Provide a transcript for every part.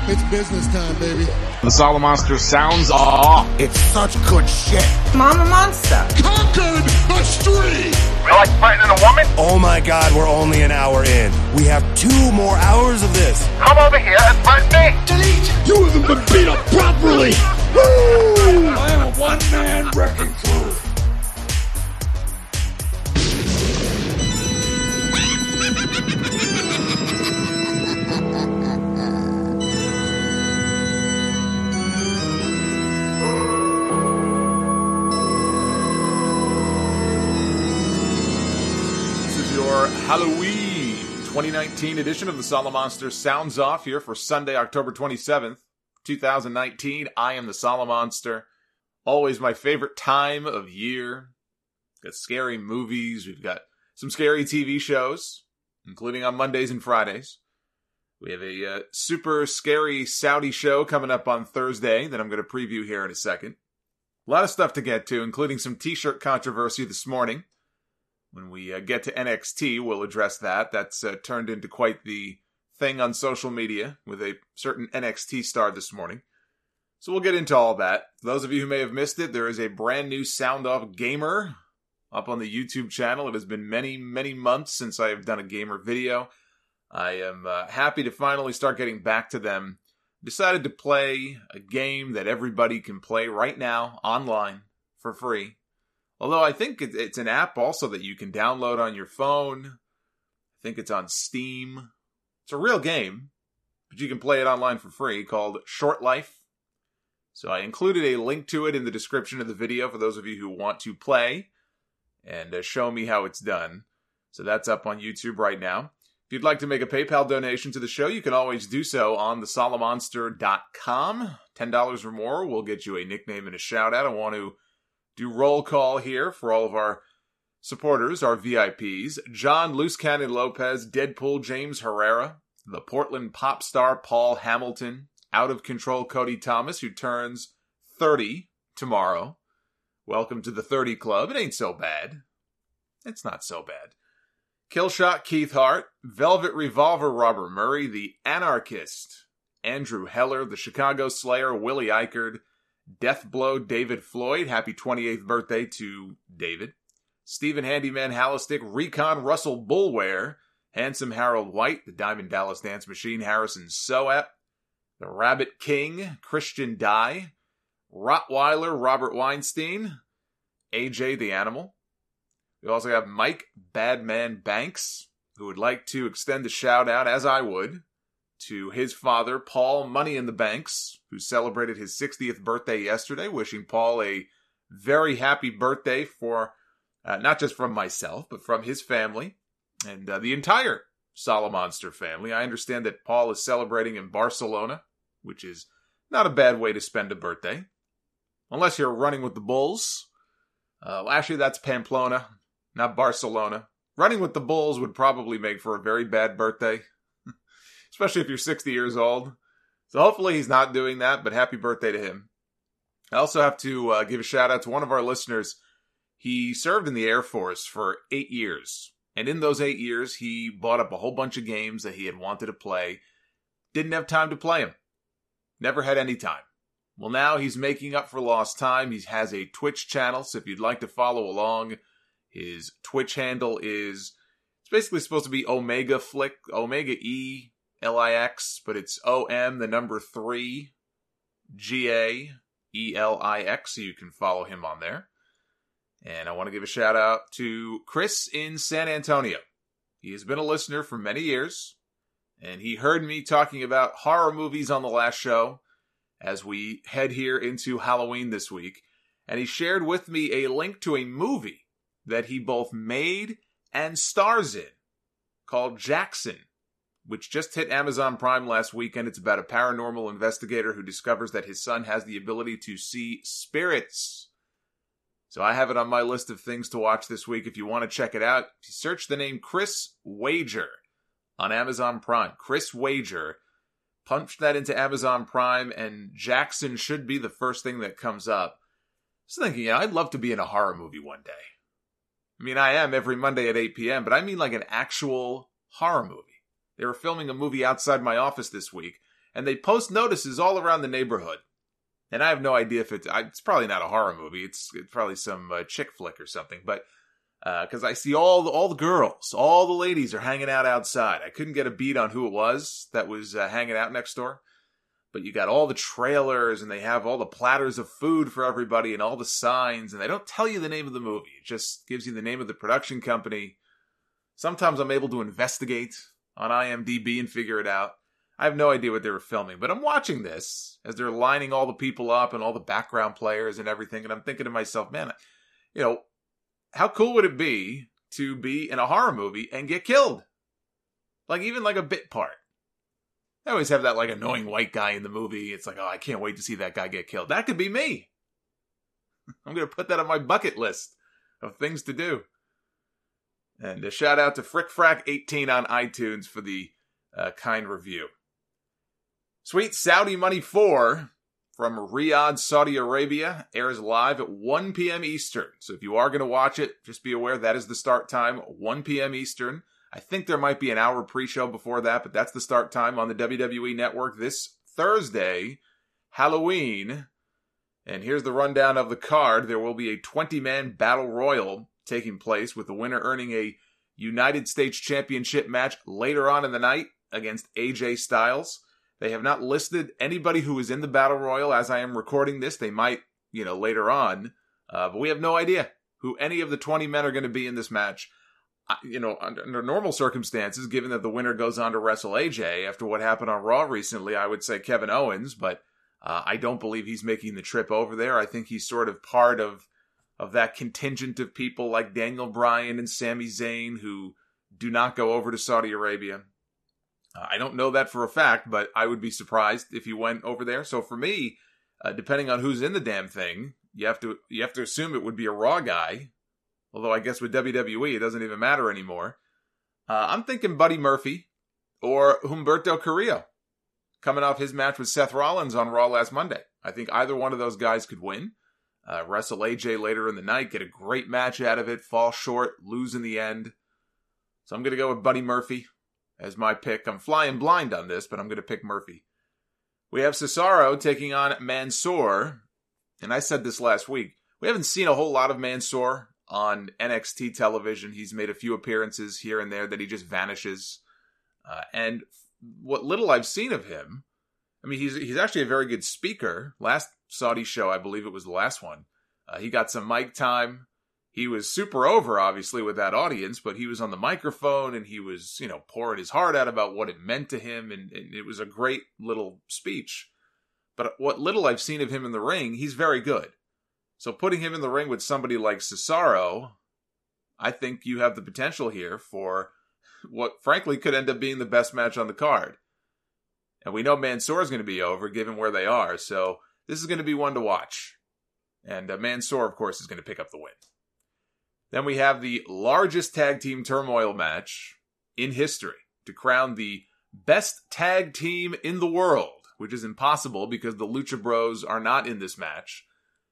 It's business time, baby. The Solomonster sounds off. It's such good shit. Mama Monster. Conquered a street. You like fighting a woman? Oh my God, we're only an hour in. We have 2 more hours of this. Come over here and fight me. Delete. You haven't been beat up properly. Woo! I am a one-man wrecking crew. Halloween 2019 edition of the Solomonster sounds off here for Sunday, October 27th, 2019. I am the Solomonster. Always my favorite time of year. Got scary movies. We've got some scary TV shows, including on Mondays and Fridays. We have a super scary Saudi show coming up on Thursday that I'm going to preview here in a second. A lot of stuff to get to, including some t-shirt controversy this morning. When we get to NXT, we'll address that. That's turned into quite the thing on social media with a certain NXT star this morning. So we'll get into all that. For those of you who may have missed it, there is a brand new Sound Off Gamer up on the YouTube channel. It has been many, many months since I have done a gamer video. I am happy to finally start getting back to them. Decided to play a game that everybody can play right now online for free. Although I think it's an app also that you can download on your phone. I think it's on Steam. It's a real game, but you can play it online for free, called Short Life. So I included a link to it in the description of the video for those of you who want to play and show me how it's done. So that's up on YouTube right now. If you'd like to make a PayPal donation to the show, you can always do so on thesolomonster.com. $10 or more will get you a nickname and a shout out. I want to do roll call here for all of our supporters, our VIPs. John Loose Cannon Lopez, Deadpool James Herrera, the Portland pop star Paul Hamilton, Out of Control Cody Thomas, who turns 30 tomorrow. Welcome to the 30 Club. It ain't so bad. It's not so bad. Killshot Keith Hart, Velvet Revolver Robert Murray, the Anarchist Andrew Heller, the Chicago Slayer Willie Eichard, Deathblow David Floyd, happy 28th birthday to David. Stephen Handyman Hallistick, Recon Russell Bulware, Handsome Harold White, the Diamond Dallas Dance Machine Harrison Soap, the Rabbit King Christian Dye, Rottweiler Robert Weinstein, AJ the Animal. We also have Mike Badman Banks, who would like to extend a shout out, as I would, to his father, Paul Money in the Banks, who celebrated his 60th birthday yesterday. Wishing Paul a very happy birthday for, not just from myself, but from his family and the entire Solomonster family. I understand that Paul is celebrating in Barcelona, which is not a bad way to spend a birthday. Unless you're running with the Bulls. Actually, that's Pamplona, not Barcelona. Running with the Bulls would probably make for a very bad birthday. Especially if you're 60 years old. So hopefully he's not doing that, but happy birthday to him. I also have to give a shout out to one of our listeners. He served in the Air Force for 8 years. And in those 8 years, he bought up a whole bunch of games that he had wanted to play. Didn't have time to play them. Never had any time. Well, now he's making up for lost time. He has a Twitch channel, so if you'd like to follow along, his Twitch handle is, it's basically supposed to be Omega Flick, Omega E Lix, but it's OM, the number 3, GAELIX, so you can follow him on there. And I want to give a shout out to Chris in San Antonio. He has been a listener for many years, and he heard me talking about horror movies on the last show as we head here into Halloween this week, and he shared with me a link to a movie that he both made and stars in, called Jackson, which just hit Amazon Prime last weekend. It's about a paranormal investigator who discovers that his son has the ability to see spirits. So I have it on my list of things to watch this week. If you want to check it out, search the name Chris Wager on Amazon Prime. Chris Wager. Punch that into Amazon Prime, and Jackson should be the first thing that comes up. I was thinking, I'd love to be in a horror movie one day. I mean, I am every Monday at 8 p.m., but I mean like an actual horror movie. They were filming a movie outside my office this week, and they post notices all around the neighborhood. And I have no idea if it's probably not a horror movie. It's probably some chick flick or something. But because I see all the girls, all the ladies are hanging out outside. I couldn't get a beat on who it was that was hanging out next door. But you got all the trailers, and they have all the platters of food for everybody and all the signs. And they don't tell you the name of the movie. It just gives you the name of the production company. Sometimes I'm able to investigate on IMDb and figure it out. I have no idea what they were filming, but I'm watching this as they're lining all the people up and all the background players and everything, and I'm thinking to myself, man, how cool would it be to be in a horror movie and get killed? Like, even like a bit part. They always have that like annoying white guy in the movie. It's like, oh, I can't wait to see that guy get killed. That could be me. I'm going to put that on my bucket list of things to do. And a shout out to FrickFrack18 on iTunes for the kind review. Sweet Saudi Money 4 from Riyadh, Saudi Arabia airs live at 1 p.m. Eastern. So if you are going to watch it, just be aware that is the start time, 1 p.m. Eastern. I think there might be an hour pre-show before that, but that's the start time on the WWE Network this Thursday, Halloween. And here's the rundown of the card. There will be a 20-man battle royal taking place, with the winner earning a United States Championship match later on in the night against AJ Styles. They have not listed anybody who is in the Battle Royal as I am recording this. They might, later on. But we have no idea who any of the 20 men are going to be in this match. Under normal circumstances, given that the winner goes on to wrestle AJ after what happened on Raw recently, I would say Kevin Owens. But I don't believe he's making the trip over there. I think he's sort of part of that contingent of people like Daniel Bryan and Sami Zayn who do not go over to Saudi Arabia. I don't know that for a fact, but I would be surprised if he went over there. So for me, depending on who's in the damn thing, you have to assume it would be a Raw guy. Although I guess with WWE, it doesn't even matter anymore. I'm thinking Buddy Murphy or Humberto Carrillo, coming off his match with Seth Rollins on Raw last Monday. I think either one of those guys could win. Wrestle AJ later in the night, get a great match out of it, fall short, lose in the end. So I'm going to go with Buddy Murphy as my pick. I'm flying blind on this, but I'm going to pick Murphy. We have Cesaro taking on Mansoor. And I said this last week. We haven't seen a whole lot of Mansoor on NXT television. He's made a few appearances here and there that he just vanishes. And what little I've seen of him, I mean, he's actually a very good speaker. Last Saudi show, I believe it was the last one, he got some mic time. He was super over, obviously, with that audience, but he was on the microphone and he was, pouring his heart out about what it meant to him, and it was a great little speech. But what little I've seen of him in the ring, he's very good. So putting him in the ring with somebody like Cesaro, I think you have the potential here for what, frankly, could end up being the best match on the card. And we know Mansoor is going to be over, given where they are, so this is going to be one to watch. And Mansoor, of course, is going to pick up the win. Then we have the largest tag team turmoil match in history to crown the best tag team in the world, which is impossible because the Lucha Bros are not in this match.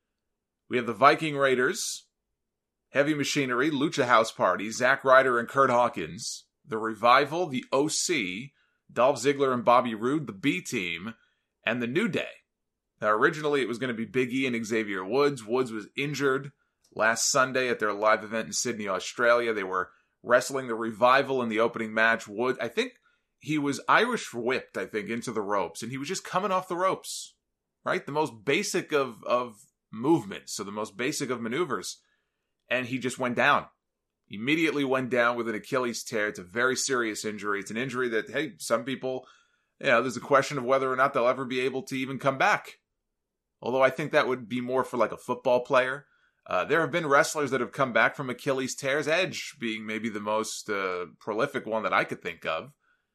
We have the Viking Raiders, Heavy Machinery, Lucha House Party, Zack Ryder and Kurt Hawkins, the Revival, the OC, Dolph Ziggler and Bobby Roode, the B-Team, and the New Day. Now, originally it was going to be Big E and Xavier Woods. Woods was injured last Sunday at their live event in Sydney, Australia. They were wrestling the Revival in the opening match. Woods, I think he was Irish whipped, into the ropes, and he was just coming off the ropes, right? The most basic of movements, so the most basic of maneuvers, and he just went down. Immediately went down with an Achilles tear. It's a very serious injury. It's an injury that, hey, some people, there's a question of whether or not they'll ever be able to even come back. Although I think that would be more for like a football player. There have been wrestlers that have come back from Achilles tears, Edge being maybe the most prolific one that I could think of.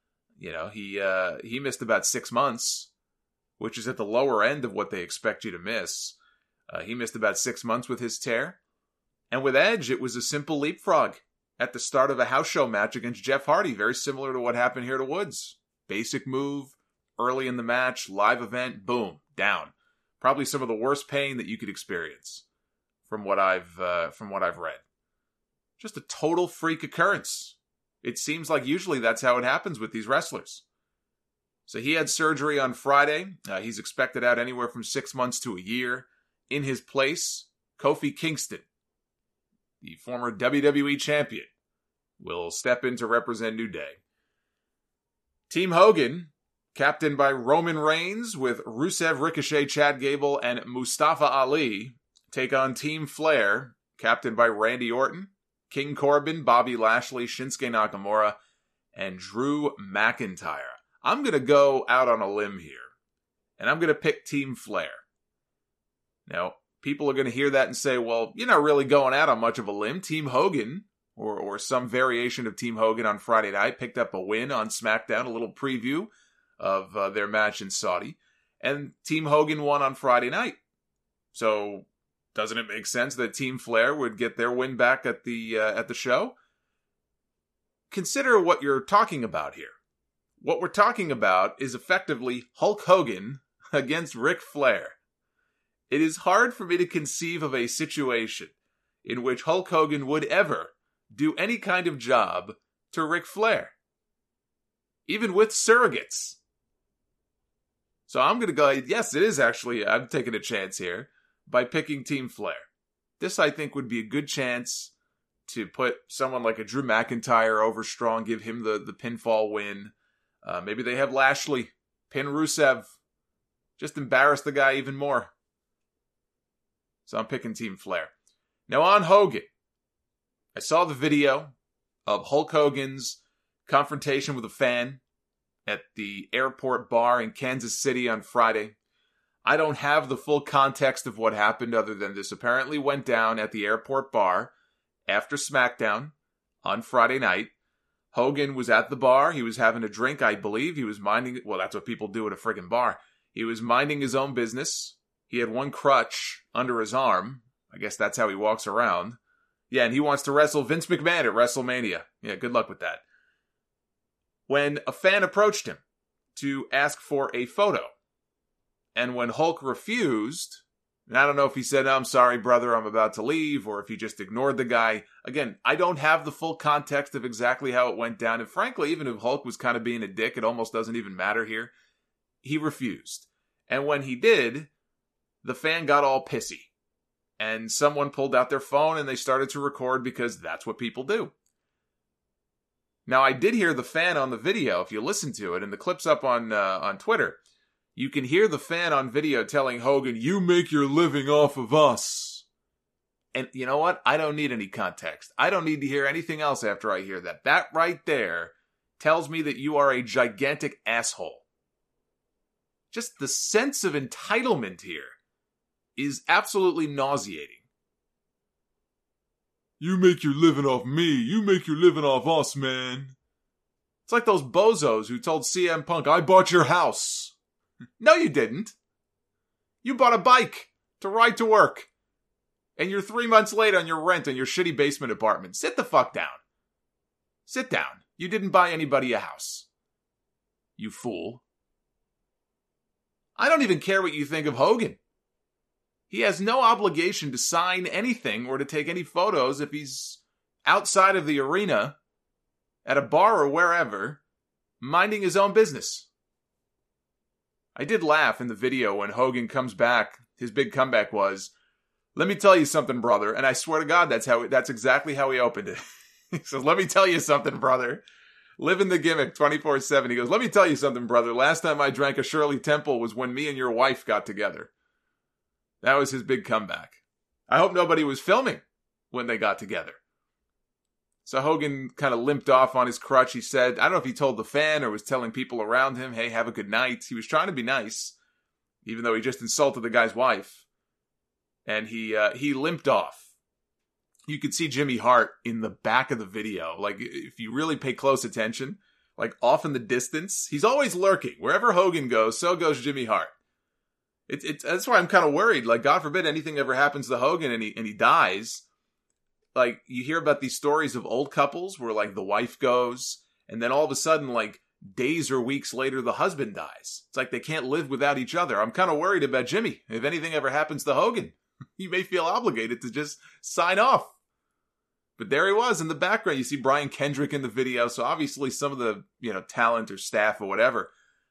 He missed about 6 months, which is at the lower end of what they expect you to miss. He missed about 6 months with his tear. And with Edge, it was a simple leapfrog at the start of a house show match against Jeff Hardy, very similar to what happened here to Woods. Basic move, early in the match, live event, boom, down. Probably some of the worst pain that you could experience from what I've read. Just a total freak occurrence. It seems like usually that's how it happens with these wrestlers. So he had surgery on Friday. He's expected out anywhere from 6 months to a year. In his place, Kofi Kingston, the former WWE champion, will step in to represent New Day. Team Hogan, captained by Roman Reigns, with Rusev, Ricochet, Chad Gable, and Mustafa Ali, take on Team Flair, captained by Randy Orton, King Corbin, Bobby Lashley, Shinsuke Nakamura, and Drew McIntyre. I'm going to go out on a limb here, and I'm going to pick Team Flair. Now, people are going to hear that and say, well, you're not really going out on much of a limb. Team Hogan, or some variation of Team Hogan on Friday night, picked up a win on SmackDown, a little preview of their match in Saudi, and Team Hogan won on Friday night. So, doesn't it make sense that Team Flair would get their win back at the show? Consider what you're talking about here. What we're talking about is effectively Hulk Hogan against Ric Flair. It is hard for me to conceive of a situation in which Hulk Hogan would ever do any kind of job to Ric Flair, even with surrogates. So I'm going to go, yes, it is actually, I'm taking a chance here by picking Team Flair. This, I think, would be a good chance to put someone like a Drew McIntyre over strong, give him the pinfall win. Maybe they have Lashley pin Rusev, just embarrass the guy even more. So I'm picking Team Flair. Now on Hogan, I saw the video of Hulk Hogan's confrontation with a fan at the airport bar in Kansas City on Friday. I don't have the full context of what happened other than this apparently went down at the airport bar after SmackDown on Friday night. Hogan was at the bar. He was having a drink, I believe. He was minding, well, that's what people do at a friggin' bar. He was minding his own business. He had one crutch under his arm. I guess that's how he walks around. Yeah, and he wants to wrestle Vince McMahon at WrestleMania. Yeah, good luck with that. When a fan approached him to ask for a photo, and when Hulk refused, and I don't know if he said, I'm sorry, brother, I'm about to leave, or if he just ignored the guy. Again, I don't have the full context of exactly how it went down, and frankly, even if Hulk was kind of being a dick, it almost doesn't even matter here. He refused. And when he did, the fan got all pissy. And someone pulled out their phone and they started to record because that's what people do. Now, I did hear the fan on the video, if you listen to it, and the clip's up on Twitter. You can hear the fan on video telling Hogan, you make your living off of us. And you know what? I don't need any context. I don't need to hear anything else after I hear that. That right there tells me that you are a gigantic asshole. Just the sense of entitlement here is absolutely nauseating. You make your living off me. You make your living off us, man. It's like those bozos who told CM Punk, I bought your house. No, you didn't. You bought a bike to ride to work. And you're 3 months late on your rent on your shitty basement apartment. Sit the fuck down. Sit down. You didn't buy anybody a house. You fool. I don't even care what you think of Hogan. He has no obligation to sign anything or to take any photos if he's outside of the arena, at a bar or wherever, minding his own business. I did laugh in the video when Hogan comes back. His big comeback was, let me tell you something, brother. And I swear to God, that's exactly how he opened it. He says, let me tell you something, brother. Living the gimmick 24/7. He goes, let me tell you something, brother. Last time I drank a Shirley Temple was when me and your wife got together. That was his big comeback. I hope nobody was filming when they got together. So Hogan kind of limped off on his crutch. He said, I don't know if he told the fan or was telling people around him, hey, have a good night. He was trying to be nice, even though he just insulted the guy's wife. And he limped off. You could see Jimmy Hart in the back of the video. Like, if you really pay close attention, like off in the distance, he's always lurking. Wherever Hogan goes, so goes Jimmy Hart. That's why I'm kind of worried. Like, God forbid anything ever happens to Hogan and he dies. Like, you hear about these stories of old couples where, like, the wife goes, and then all of a sudden, like, days or weeks later, the husband dies. It's like they can't live without each other. I'm kind of worried about Jimmy. If anything ever happens to Hogan, he may feel obligated to just sign off. But there he was in the background. You see Brian Kendrick in the video, so obviously some of the, talent or staff or whatever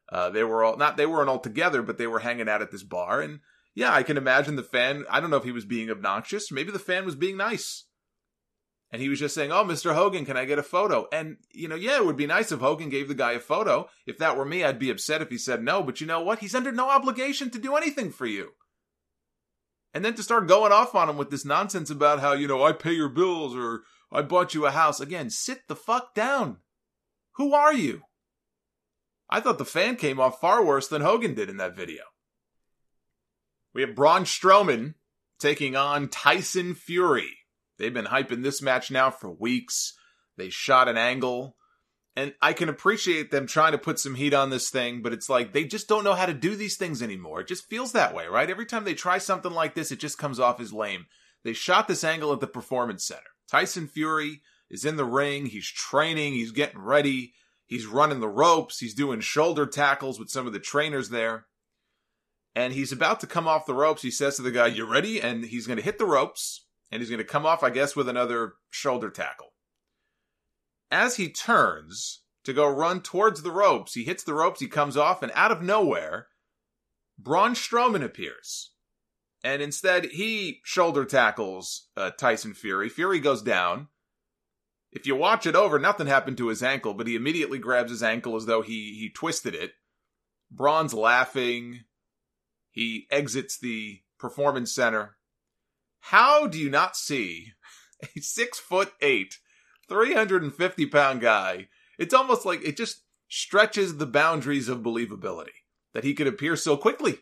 They weren't all together, but they were hanging out at this bar. And yeah, I can imagine the fan, I don't know if he was being obnoxious. Maybe the fan was being nice. And he was just saying, "Oh, Mr. Hogan, can I get a photo?" And, yeah, it would be nice if Hogan gave the guy a photo. If that were me, I'd be upset if he said no. But you know what? He's under no obligation to do anything for you. And then to start going off on him with this nonsense about how, I pay your bills or I bought you a house. Again, sit the fuck down. Who are you? I thought the fan came off far worse than Hogan did in that video. We have Braun Strowman taking on Tyson Fury. They've been hyping this match now for weeks. They shot an angle. And I can appreciate them trying to put some heat on this thing, but it's like they just don't know how to do these things anymore. It just feels that way, right? Every time they try something like this, it just comes off as lame. They shot this angle at the Performance Center. Tyson Fury is in the ring. He's training. He's getting ready. He's running the ropes. He's doing shoulder tackles with some of the trainers there. And he's about to come off the ropes. He says to the guy, "You ready?" And he's going to hit the ropes. And he's going to come off, I guess, with another shoulder tackle. As he turns to go run towards the ropes, he hits the ropes, he comes off, and out of nowhere, Braun Strowman appears. And instead, he shoulder tackles Tyson Fury. Fury goes down. If you watch it over, nothing happened to his ankle, but he immediately grabs his ankle as though he twisted it. Braun's laughing. He exits the Performance Center. How do you not see a 6'8", 350-pound guy? It's almost like it just stretches the boundaries of believability that he could appear so quickly.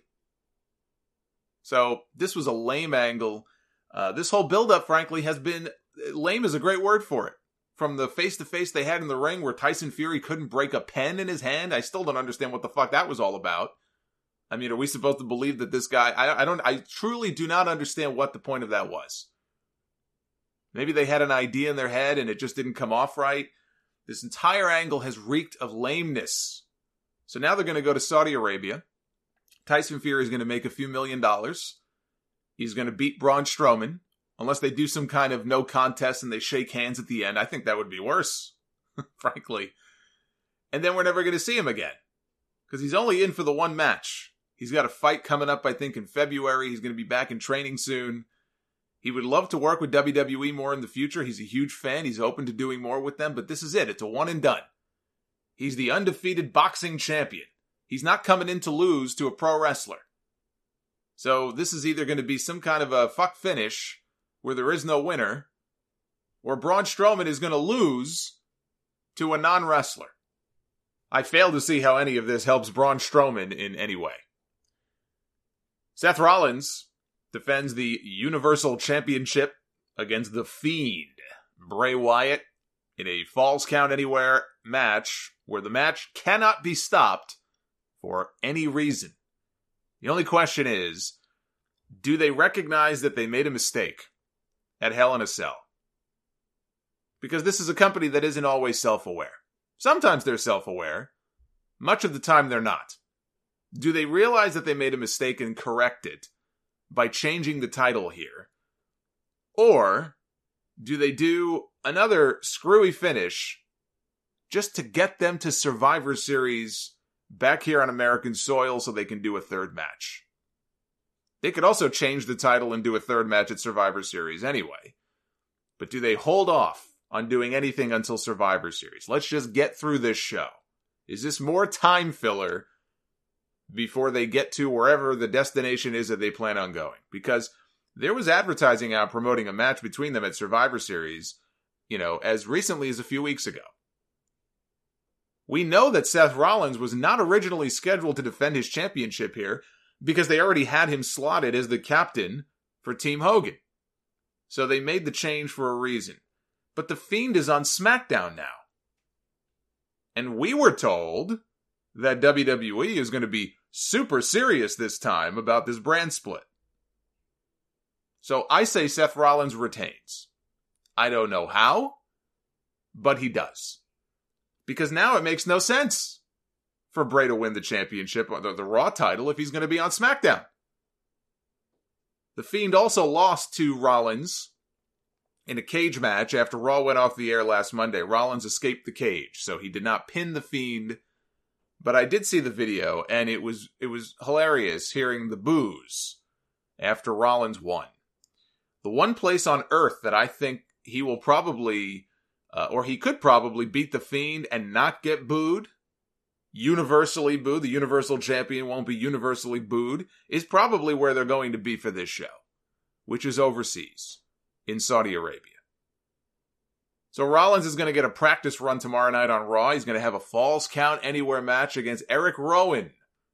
So this was a lame angle. This whole build-up, frankly, has been... Lame is a great word for it. From the face-to-face they had in the ring where Tyson Fury couldn't break a pen in his hand, I still don't understand what the fuck that was all about. I mean, are we supposed to believe that this guy... I truly do not understand what the point of that was. Maybe they had an idea in their head and it just didn't come off right. This entire angle has reeked of lameness. So now they're going to go to Saudi Arabia. Tyson Fury is going to make a few $1 million. He's going to beat Braun Strowman. Unless they do some kind of no contest and they shake hands at the end. I think that would be worse, frankly. And then we're never going to see him again. Because he's only in for the one match. He's got a fight coming up, I think, in February. He's going to be back in training soon. He would love to work with WWE more in the future. He's a huge fan. He's open to doing more with them. But this is it. It's a one and done. He's the undefeated boxing champion. He's not coming in to lose to a pro wrestler. So this is either going to be some kind of a fuck finish where there is no winner, or Braun Strowman is going to lose to a non-wrestler. I fail to see how any of this helps Braun Strowman in any way. Seth Rollins defends the Universal Championship against The Fiend, Bray Wyatt, in a Falls Count Anywhere match where the match cannot be stopped for any reason. The only question is, do they recognize that they made a mistake at Hell in a Cell? Because this is a company that isn't always self-aware. Sometimes they're self-aware. Much of the time they're not. Do they realize that they made a mistake and correct it by changing the title here? Or do they do another screwy finish just to get them to Survivor Series back here on American soil so they can do a third match? They could also change the title and do a third match at Survivor Series anyway. But do they hold off on doing anything until Survivor Series? Let's just get through this show. Is this more time filler before they get to wherever the destination is that they plan on going? Because there was advertising out promoting a match between them at Survivor Series, as recently as a few weeks ago. We know that Seth Rollins was not originally scheduled to defend his championship here because they already had him slotted as the captain for Team Hogan. So they made the change for a reason. But The Fiend is on SmackDown now. And we were told that WWE is going to be super serious this time about this brand split. So I say Seth Rollins retains. I don't know how, but he does. Because now it makes no sense for Bray to win the championship, the Raw title, if he's going to be on SmackDown. The Fiend also lost to Rollins in a cage match after Raw went off the air last Monday. Rollins escaped the cage, so he did not pin The Fiend, But I did see the video, and it was hilarious hearing the boos after Rollins won. The one place on earth that I think he will probably, or he could probably beat The Fiend and not get booed, universally booed, the Universal Champion won't be universally booed, is probably where they're going to be for this show, which is overseas, in Saudi Arabia. So Rollins is going to get a practice run tomorrow night on Raw. He's going to have a Falls Count Anywhere match against Eric Rowan.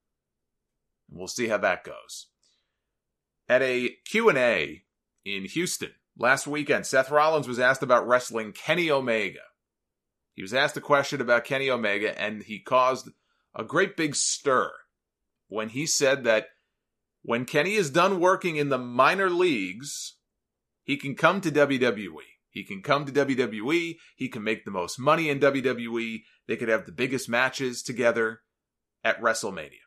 We'll see how that goes. At a Q&A in Houston last weekend, Seth Rollins was asked about wrestling Kenny Omega. He was asked a question about Kenny Omega, and he caused a great big stir when he said that when Kenny is done working in the minor leagues, he can come to WWE. He can come to WWE. He can make the most money in WWE. They could have the biggest matches together at WrestleMania.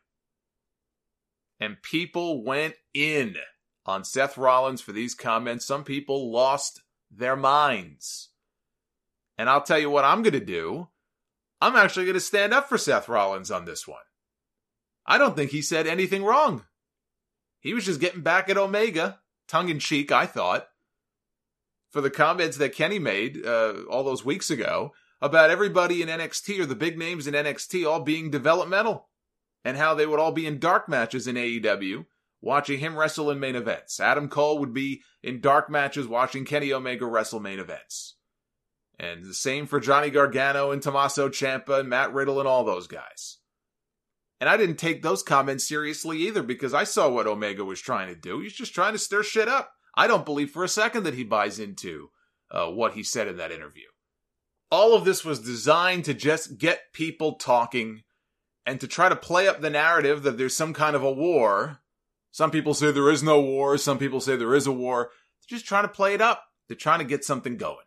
And people went in on Seth Rollins for these comments. Some people lost their minds. And I'll tell you what I'm going to do. I'm actually going to stand up for Seth Rollins on this one. I don't think he said anything wrong. He was just getting back at Omega, tongue-in-cheek, I thought, for the comments that Kenny made all those weeks ago about everybody in NXT, or the big names in NXT, all being developmental, and how they would all be in dark matches in AEW, watching him wrestle in main events. Adam Cole would be in dark matches watching Kenny Omega wrestle main events. And the same for Johnny Gargano and Tommaso Ciampa and Matt Riddle and all those guys. And I didn't take those comments seriously either, because I saw what Omega was trying to do. He's just trying to stir shit up. I don't believe for a second that he buys into what he said in that interview. All of this was designed to just get people talking and to try to play up the narrative that there's some kind of a war. Some people say there is no war. Some people say there is a war. They're just trying to play it up. They're trying to get something going.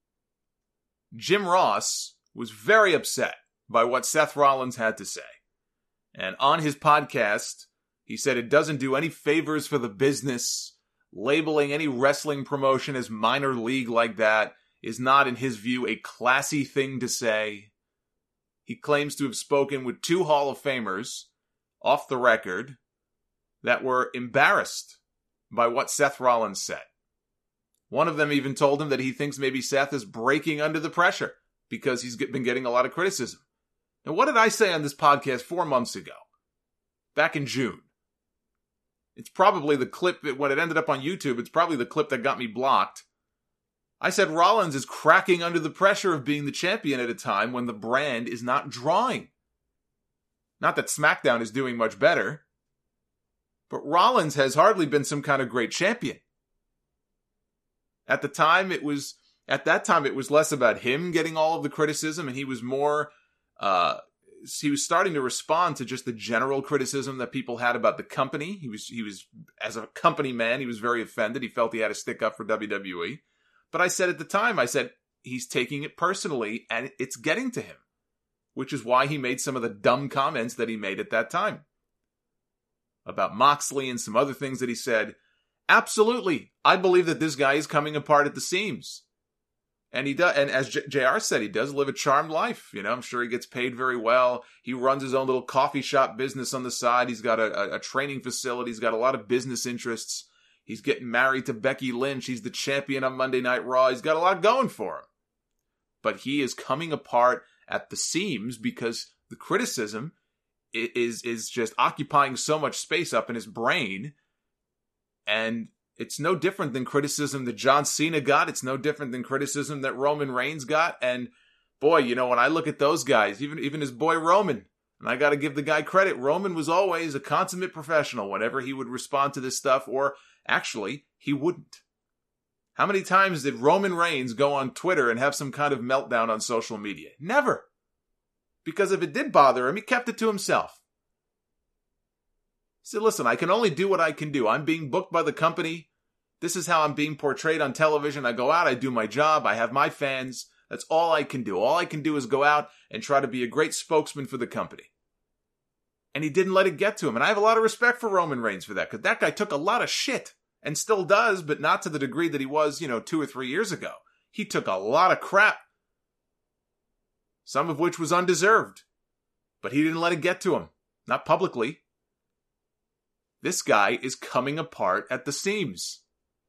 Jim Ross was very upset by what Seth Rollins had to say. And on his podcast, he said it doesn't do any favors for the business. Labeling any wrestling promotion as minor league like that is not, in his view, a classy thing to say. He claims to have spoken with 2 Hall of Famers, off the record, that were embarrassed by what Seth Rollins said. One of them even told him that he thinks maybe Seth is breaking under the pressure because he's been getting a lot of criticism. Now, what did I say on this podcast 4 months ago? Back in June. It's probably the clip, when it ended up on YouTube, it's probably the clip that got me blocked. I said Rollins is cracking under the pressure of being the champion at a time when the brand is not drawing. Not that SmackDown is doing much better, but Rollins has hardly been some kind of great champion. At that time, it was less about him getting all of the criticism, and he was more, he was starting to respond to just the general criticism that people had about the company. He was, as a company man, he was very offended. He felt he had to stick up for WWE. But I said at the time, he's taking it personally, and it's getting to him. Which is why he made some of the dumb comments that he made at that time. About Moxley and some other things that he said. Absolutely, I believe that this guy is coming apart at the seams. And he does, and as JR said, he does live a charmed life. You know, I'm sure he gets paid very well. He runs his own little coffee shop business on the side. He's got a training facility. He's got a lot of business interests. He's getting married to Becky Lynch. He's the champion on Monday Night Raw. He's got a lot going for him. But he is coming apart at the seams because the criticism is just occupying so much space up in his brain. And it's no different than criticism that John Cena got. It's no different than criticism that Roman Reigns got. And boy, you know, when I look at those guys, even his boy Roman, and I got to give the guy credit, Roman was always a consummate professional whenever he would respond to this stuff, or actually, he wouldn't. How many times did Roman Reigns go on Twitter and have some kind of meltdown on social media? Never. Because if it did bother him, he kept it to himself. He said, listen, I can only do what I can do. I'm being booked by the company. This is how I'm being portrayed on television. I go out, I do my job, I have my fans. That's all I can do. All I can do is go out and try to be a great spokesman for the company. And he didn't let it get to him. And I have a lot of respect for Roman Reigns for that, because that guy took a lot of shit. And still does, but not to the degree that he was, 2 or 3 years ago. He took a lot of crap. Some of which was undeserved. But he didn't let it get to him. Not publicly. This guy is coming apart at the seams.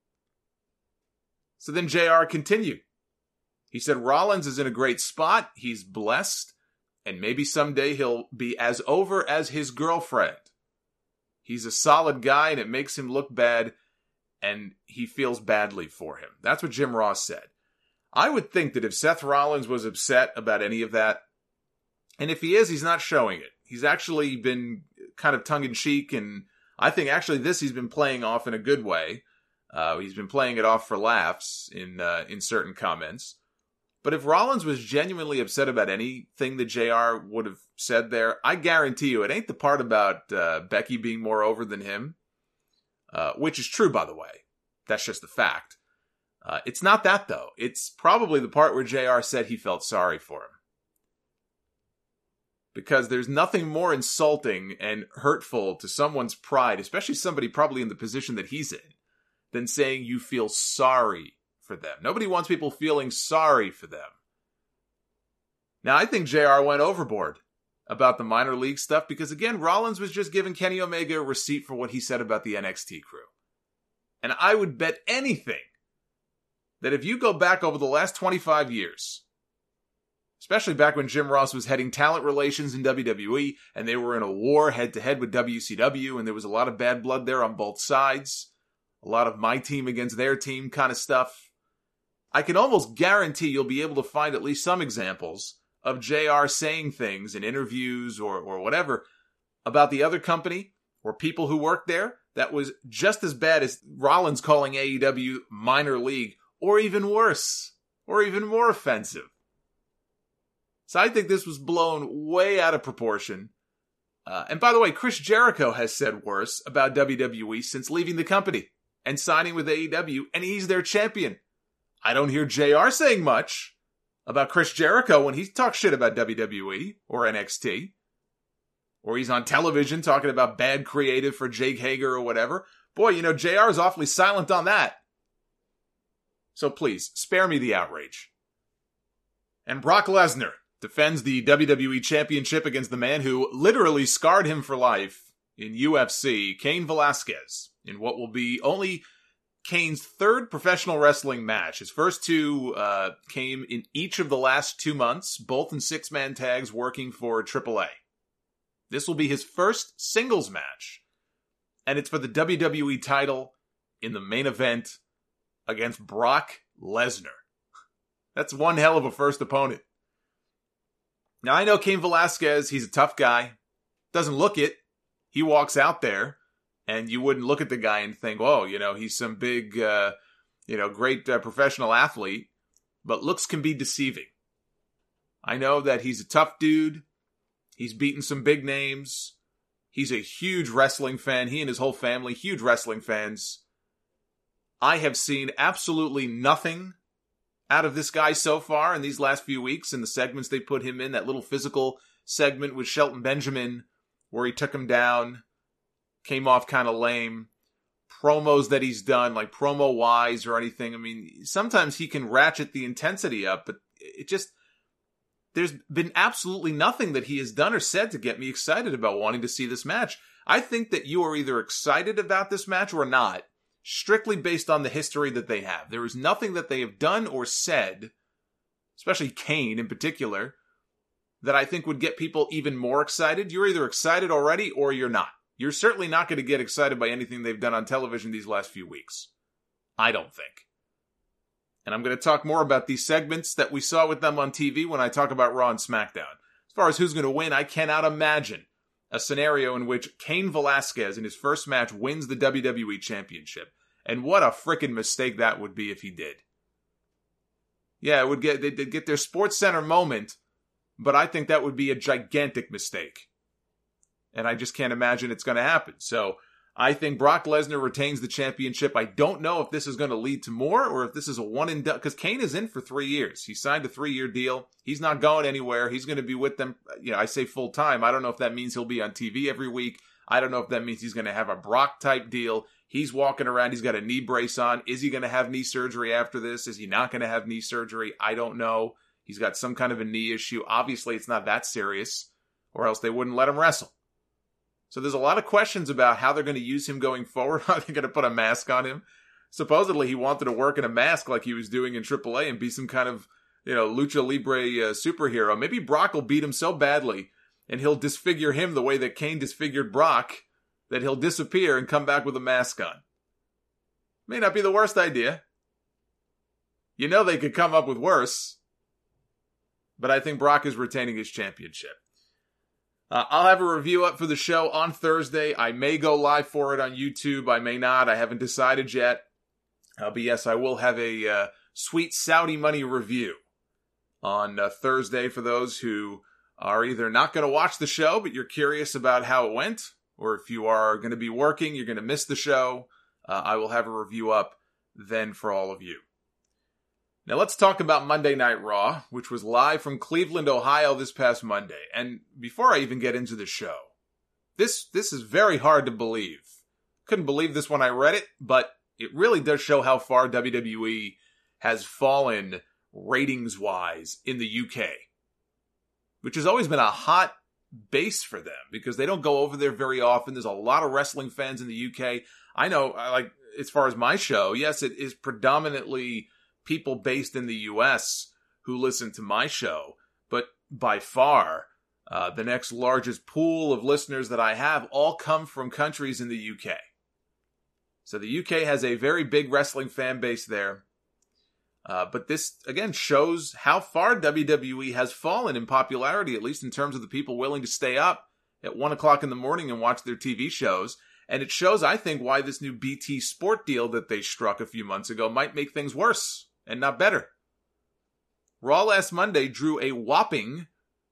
So then JR continued. He said Rollins is in a great spot. He's blessed. And maybe someday he'll be as over as his girlfriend. He's a solid guy and it makes him look bad. And he feels badly for him. That's what Jim Ross said. I would think that if Seth Rollins was upset about any of that, and if he is, he's not showing it. He's actually been kind of tongue-in-cheek, and I think actually this he's been playing off in a good way. He's been playing it off for laughs in certain comments. But if Rollins was genuinely upset about anything that JR would have said there, I guarantee you it ain't the part about Becky being more over than him, which is true, by the way. That's just the fact. It's not that, though. It's probably the part where JR said he felt sorry for him. Because there's nothing more insulting and hurtful to someone's pride, especially somebody probably in the position that he's in, than saying you feel sorry for them. Nobody wants people feeling sorry for them. Now, I think JR went overboard about the minor league stuff because, again, Rollins was just giving Kenny Omega a receipt for what he said about the NXT crew. And I would bet anything that if you go back over the last 25 years, especially back when Jim Ross was heading talent relations in WWE, and they were in a war head-to-head with WCW, and there was a lot of bad blood there on both sides, a lot of my team against their team kind of stuff, I can almost guarantee you'll be able to find at least some examples of JR saying things in interviews or whatever about the other company or people who worked there that was just as bad as Rollins calling AEW minor league, or even worse, or even more offensive. So I think this was blown way out of proportion. And by the way, Chris Jericho has said worse about WWE since leaving the company and signing with AEW, and he's their champion. I don't hear JR saying much about Chris Jericho when he talks shit about WWE or NXT. Or he's on television talking about bad creative for Jake Hager or whatever. Boy, you know, JR is awfully silent on that. So please, spare me the outrage. And Brock Lesnar defends the WWE Championship against the man who literally scarred him for life in UFC, Cain Velasquez, in what will be only Cain's third professional wrestling match. His first two came in each of the last 2 months, both in six-man tags working for AAA. This will be his first singles match, and it's for the WWE title in the main event against Brock Lesnar. That's one hell of a first opponent. Now, I know Cain Velasquez, he's a tough guy. Doesn't look it. He walks out there, and you wouldn't look at the guy and think, oh, you know, he's some big, great professional athlete. But looks can be deceiving. I know that he's a tough dude. He's beaten some big names. He's a huge wrestling fan. He and his whole family, huge wrestling fans. I have seen absolutely nothing out of this guy so far in these last few weeks in the segments they put him in. That little physical segment with Shelton Benjamin where he took him down. Came off kind of lame. Promos that he's done, like promo-wise or anything. I mean, sometimes he can ratchet the intensity up, but it just... There's been absolutely nothing that he has done or said to get me excited about wanting to see this match. I think that you are either excited about this match or not, strictly based on the history that they have. There is nothing that they have done or said, especially Cain in particular, that I think would get people even more excited. You're either excited already or you're not. You're certainly not going to get excited by anything they've done on television these last few weeks. I don't think. And I'm going to talk more about these segments that we saw with them on TV when I talk about Raw and SmackDown. As far as who's going to win, I cannot imagine a scenario in which Cain Velasquez in his first match wins the WWE Championship. And what a frickin' mistake that would be if he did. Yeah, they'd get their SportsCenter moment, but I think that would be a gigantic mistake. And I just can't imagine it's going to happen. So I think Brock Lesnar retains the championship. I don't know if this is going to lead to more or if this is a one and done, because Cain is in for 3 years. He signed a 3-year deal. He's not going anywhere. He's going to be with them. You know, I say full time. I don't know if that means he'll be on TV every week. I don't know if that means he's going to have a Brock type deal. He's walking around. He's got a knee brace on. Is he going to have knee surgery after this? Is he not going to have knee surgery? I don't know. He's got some kind of a knee issue. Obviously, it's not that serious. or else they wouldn't let him wrestle. So there's a lot of questions about how they're going to use him going forward. Are they going to put a mask on him? Supposedly he wanted to work in a mask like he was doing in AAA and be some kind of, lucha libre superhero. Maybe Brock will beat him so badly and he'll disfigure him the way that Kane disfigured Brock that he'll disappear and come back with a mask on. May not be the worst idea. They could come up with worse. But I think Brock is retaining his championship. I'll have a review up for the show on Thursday. I may go live for it on YouTube. I may not. I haven't decided yet. But yes, I will have a sweet Saudi money review on Thursday for those who are either not going to watch the show, but you're curious about how it went, or if you are going to be working, you're going to miss the show. I will have a review up then for all of you. Now let's talk about Monday Night Raw, which was live from Cleveland, Ohio this past Monday. And before I even get into the show, this is very hard to believe. Couldn't believe this when I read it, but it really does show how far WWE has fallen ratings-wise in the UK, which has always been a hot base for them because they don't go over there very often. There's a lot of wrestling fans in the UK. I know, as far as my show, yes, it is predominantly people based in the US who listen to my show, but by far, the next largest pool of listeners that I have all come from countries in the UK. So the UK has a very big wrestling fan base there. But this, again, shows how far WWE has fallen in popularity, at least in terms of the people willing to stay up at 1 o'clock in the morning and watch their TV shows. And it shows, I think, why this new BT Sport deal that they struck a few months ago might make things worse and not better. Raw last Monday drew a whopping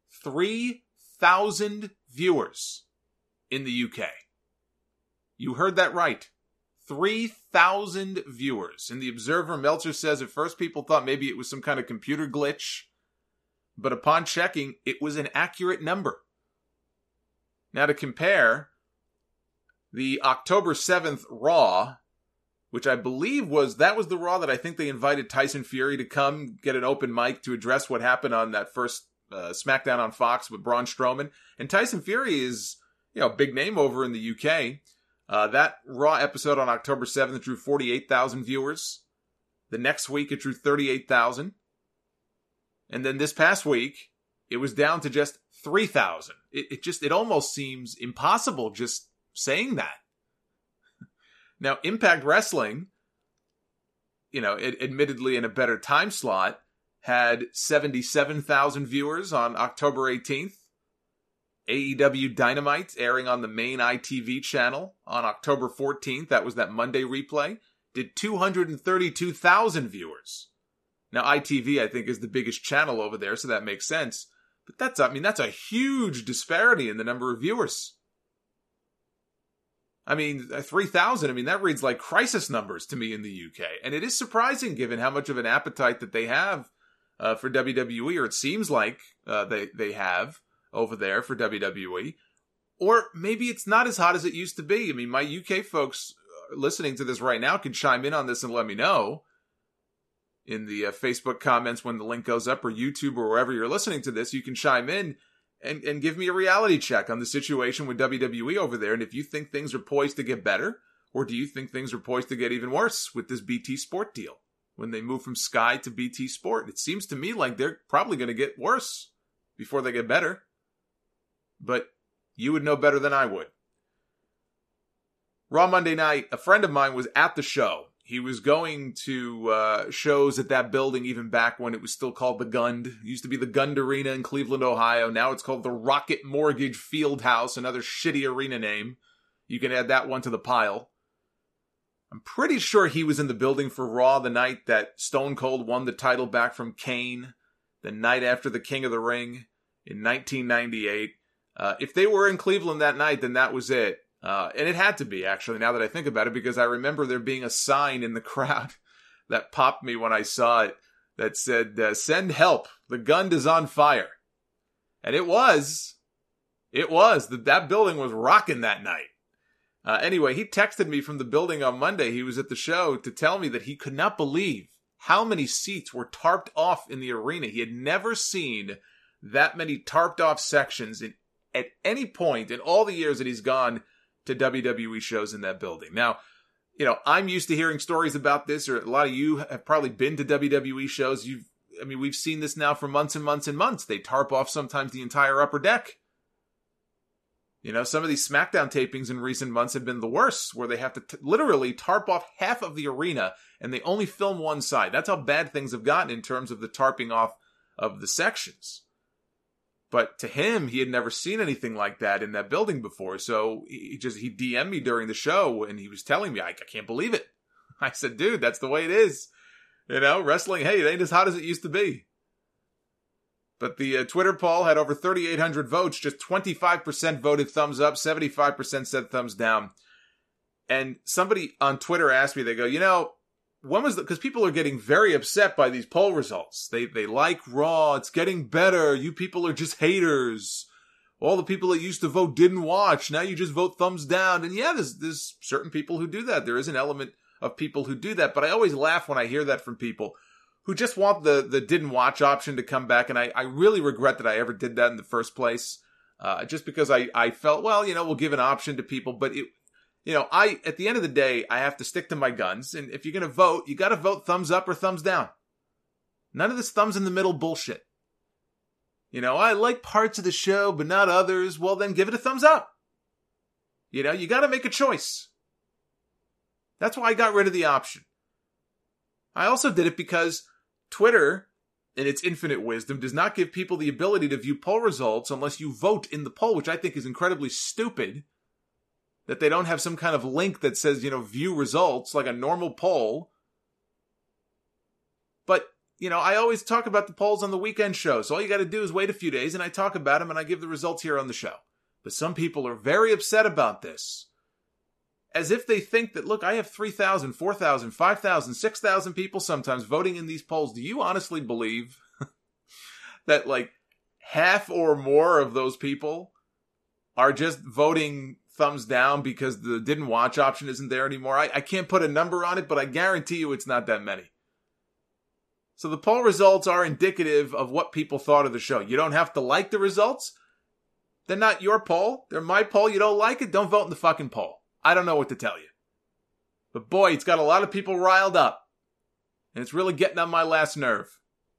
3,000 viewers in the UK. You heard that right. 3,000 viewers. In the Observer, Meltzer says at first people thought maybe it was some kind of computer glitch, but upon checking, it was an accurate number. Now to compare, the October 7th Raw, which I believe was the Raw that I think they invited Tyson Fury to come get an open mic to address what happened on that first SmackDown on Fox with Braun Strowman. And Tyson Fury is, a big name over in the UK. That Raw episode on October 7th drew 48,000 viewers. The next week it drew 38,000. And then this past week, it was down to just 3,000. It almost seems impossible just saying that. Now, Impact Wrestling, admittedly in a better time slot, had 77,000 viewers on October 18th. AEW Dynamite, airing on the main ITV channel on October 14th, that was that Monday replay, did 232,000 viewers. Now, ITV, I think, is the biggest channel over there, so that makes sense. But that's a huge disparity in the number of viewers. 3,000, that reads like crisis numbers to me in the UK. And it is surprising given how much of an appetite that they have for WWE, or it seems like they have over there for WWE. Or maybe it's not as hot as it used to be. My UK folks listening to this right now can chime in on this and let me know in the Facebook comments when the link goes up, or YouTube, or wherever you're listening to this. You can chime in and give me a reality check on the situation with WWE over there. And if you think things are poised to get better, or do you think things are poised to get even worse with this BT Sport deal? When they move from Sky to BT Sport, it seems to me like they're probably going to get worse before they get better. But you would know better than I would. Raw Monday night, a friend of mine was at the show. He was going to shows at that building even back when it was still called the Gund. It used to be the Gund Arena in Cleveland, Ohio. Now it's called the Rocket Mortgage Fieldhouse, another shitty arena name. You can add that one to the pile. I'm pretty sure he was in the building for Raw the night that Stone Cold won the title back from Kane, the night after the King of the Ring in 1998. If they were in Cleveland that night, then that was it. And it had to be, actually, now that I think about it, because I remember there being a sign in the crowd that popped me when I saw it that said, "Send help, the Gund is on fire." And it was. That building was rocking that night. Anyway, he texted me from the building on Monday. He was at the show to tell me that he could not believe how many seats were tarped off in the arena. He had never seen that many tarped off sections in at any point in all the years that he's gone to WWE shows in that building. Now, I'm used to hearing stories about this, or a lot of you have probably been to WWE shows. We've seen this now for months and months and months. They tarp off sometimes the entire upper deck. Some of these SmackDown tapings in recent months have been the worst, where they have to literally tarp off half of the arena and they only film one side. That's how bad things have gotten in terms of the tarping off of the sections. But to him, he had never seen anything like that in that building before. So he DM'd me during the show and he was telling me, I can't believe it. I said, dude, that's the way it is. Wrestling, hey, it ain't as hot as it used to be. But the Twitter poll had over 3,800 votes. Just 25% voted thumbs up, 75% said thumbs down. And somebody on Twitter asked me, they go, when was because people are getting very upset by these poll results. They like Raw. It's getting better. You people are just haters. All the people that used to vote didn't watch. Now you just vote thumbs down. And yeah, there's certain people who do that. There is an element of people who do that. But I always laugh when I hear that from people who just want the didn't watch option to come back. And I really regret that I ever did that in the first place. Just because I felt, we'll give an option to people. But at the end of the day, I have to stick to my guns. And if you're going to vote, you got to vote thumbs up or thumbs down. None of this thumbs in the middle bullshit. I like parts of the show, but not others. Well, then give it a thumbs up. You got to make a choice. That's why I got rid of the option. I also did it because Twitter, in its infinite wisdom, does not give people the ability to view poll results unless you vote in the poll, which I think is incredibly stupid. That they don't have some kind of link that says, view results like a normal poll. But, I always talk about the polls on the weekend show. So all you got to do is wait a few days and I talk about them and I give the results here on the show. But some people are very upset about this. As if they think that, look, I have 3,000, 4,000, 5,000, 6,000 people sometimes voting in these polls. Do you honestly believe that half or more of those people are just voting thumbs down because the didn't watch option isn't there anymore? I can't put a number on it, but I guarantee you it's not that many. So the poll results are indicative of what people thought of the show. You don't have to like the results. They're not your poll. They're my poll. You don't like it? Don't vote in the fucking poll. I don't know what to tell you. But boy, it's got a lot of people riled up. And it's really getting on my last nerve.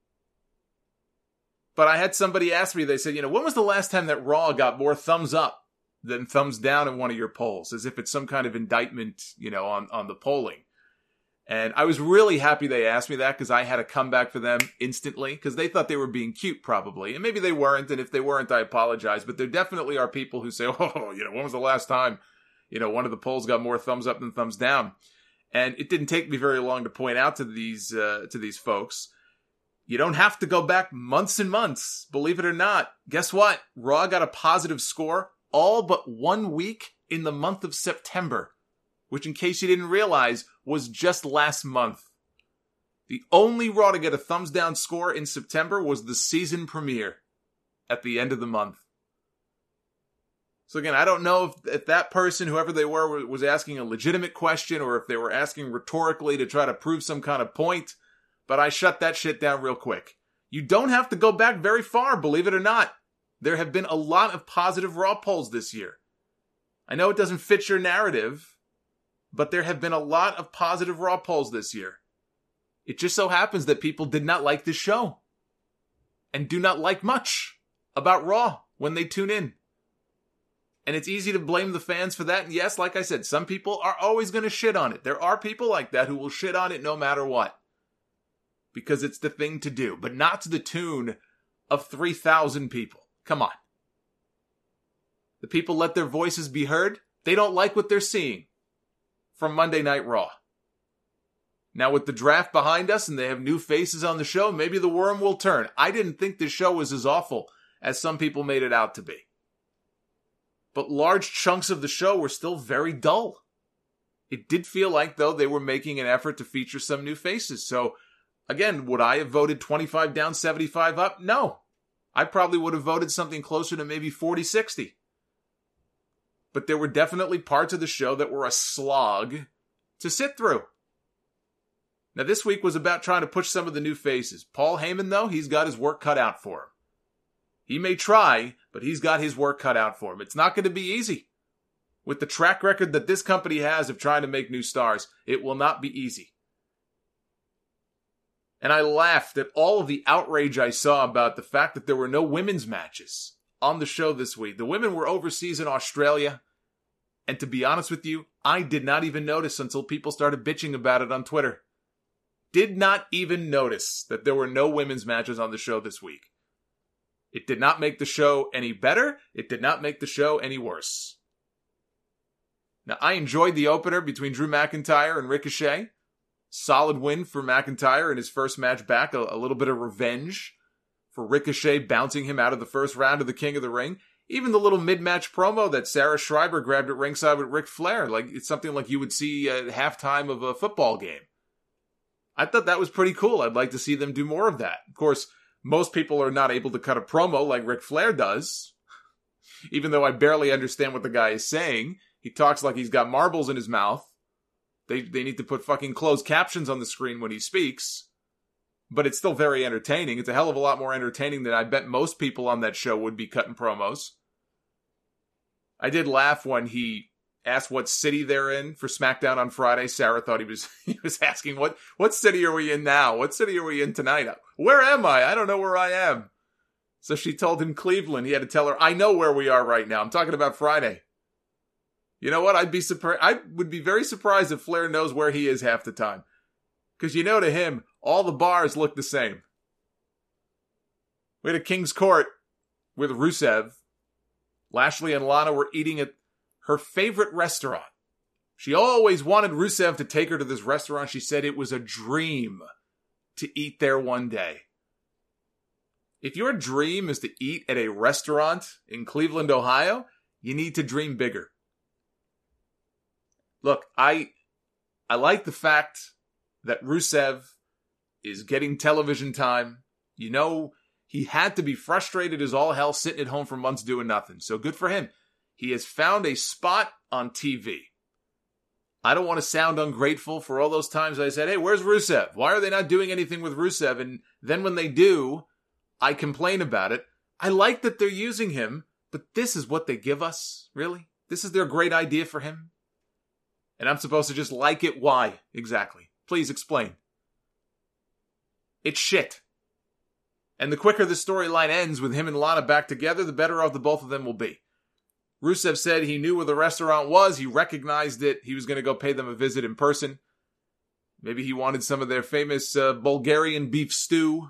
But I had somebody ask me, they said, when was the last time that Raw got more thumbs up than thumbs down in one of your polls? As if it's some kind of indictment, on the polling. And I was really happy they asked me that because I had a comeback for them instantly because they thought they were being cute probably. And maybe they weren't. And if they weren't, I apologize. But there definitely are people who say, when was the last time, one of the polls got more thumbs up than thumbs down? And it didn't take me very long to point out to these folks. You don't have to go back months and months. Believe it or not. Guess what? Raw got a positive score all but 1 week in the month of September, which in case you didn't realize was just last month. The only Raw to get a thumbs down score in September was the season premiere at the end of the month. So again, I don't know if that person, whoever they were, was asking a legitimate question or if they were asking rhetorically to try to prove some kind of point, but I shut that shit down real quick. You don't have to go back very far, believe it or not. There have been a lot of positive Raw polls this year. I know it doesn't fit your narrative, but there have been a lot of positive Raw polls this year. It just so happens that people did not like this show and do not like much about Raw when they tune in. And it's easy to blame the fans for that. And yes, like I said, some people are always going to shit on it. There are people like that who will shit on it no matter what. Because it's the thing to do. But not to the tune of 3,000 people. Come on. The people let their voices be heard. They don't like what they're seeing from Monday Night Raw. Now with the draft behind us and they have new faces on the show, maybe the worm will turn. I didn't think this show was as awful as some people made it out to be. But large chunks of the show were still very dull. It did feel like, though, they were making an effort to feature some new faces. So, again, would I have voted 25 down, 75 up? No. I probably would have voted something closer to maybe 40-60. But there were definitely parts of the show that were a slog to sit through. Now, this week was about trying to push some of the new faces. Paul Heyman, though, he's got his work cut out for him. He may try, but he's got his work cut out for him. It's not going to be easy. With the track record that this company has of trying to make new stars, it will not be easy. And I laughed at all of the outrage I saw about the fact that there were no women's matches on the show this week. The women were overseas in Australia. And to be honest with you, I did not even notice until people started bitching about it on Twitter. Did not even notice that there were no women's matches on the show this week. It did not make the show any better. It did not make the show any worse. Now, I enjoyed the opener between Drew McIntyre and Ricochet. Solid win for McIntyre in his first match back. A little bit of revenge for Ricochet bouncing him out of the first round of the King of the Ring. Even the little mid-match promo that Sarah Schreiber grabbed at ringside with Ric Flair. Like, it's something like you would see at halftime of a football game. I thought that was pretty cool. I'd like to see them do more of that. Of course, most people are not able to cut a promo like Ric Flair does. Even though I barely understand what the guy is saying. He talks like he's got marbles in his mouth. They need to put fucking closed captions on the screen when he speaks. But it's still very entertaining. It's a hell of a lot more entertaining than I bet most people on that show would be cutting promos. I did laugh when he asked what city they're in for SmackDown on Friday. Sarah thought he was asking, what city are we in now? What city are we in tonight? Where am I? I don't know where I am. So she told him Cleveland. He had to tell her, I know where we are right now. I'm talking about Friday. You know what? I would be very surprised if Flair knows where he is half the time. Because to him, all the bars look the same. We had a King's Court with Rusev. Lashley and Lana were eating at her favorite restaurant. She always wanted Rusev to take her to this restaurant. She said it was a dream to eat there one day. If your dream is to eat at a restaurant in Cleveland, Ohio, you need to dream bigger. Look, I like the fact that Rusev is getting television time. He had to be frustrated as all hell sitting at home for months doing nothing. So good for him. He has found a spot on TV. I don't want to sound ungrateful for all those times I said, hey, where's Rusev? Why are they not doing anything with Rusev? And then when they do, I complain about it. I like that they're using him, but this is what they give us? Really? This is their great idea for him? And I'm supposed to just like it? Why? Exactly. Please explain. It's shit. And the quicker the storyline ends with him and Lana back together, the better off the both of them will be. Rusev said he knew where the restaurant was. He recognized it. He was going to go pay them a visit in person. Maybe he wanted some of their famous Bulgarian beef stew.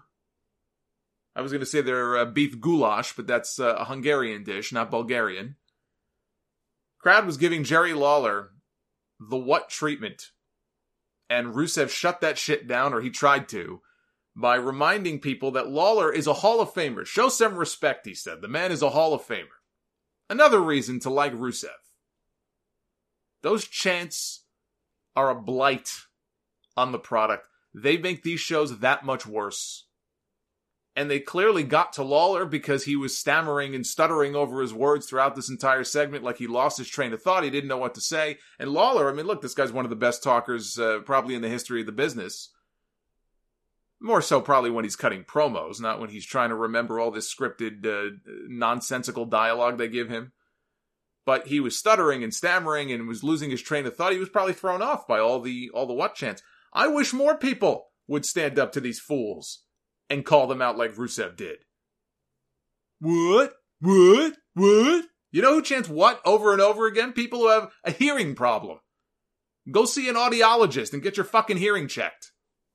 I was going to say their beef goulash, but that's a Hungarian dish, not Bulgarian. Crowd was giving Jerry Lawler the what treatment. And Rusev shut that shit down, or he tried to, by reminding people that Lawler is a Hall of Famer. Show some respect, he said. The man is a Hall of Famer. Another reason to like Rusev. Those chants are a blight on the product. They make these shows that much worse. And they clearly got to Lawler because he was stammering and stuttering over his words throughout this entire segment, like he lost his train of thought. He didn't know what to say. And Lawler, look, this guy's one of the best talkers probably in the history of the business. More so probably when he's cutting promos, not when he's trying to remember all this scripted, nonsensical dialogue they give him. But he was stuttering and stammering and was losing his train of thought. He was probably thrown off by all the what chants. I wish more people would stand up to these fools and call them out like Rusev did. What? What? What? You know who chants what over and over again? People who have a hearing problem. Go see an audiologist and get your fucking hearing checked.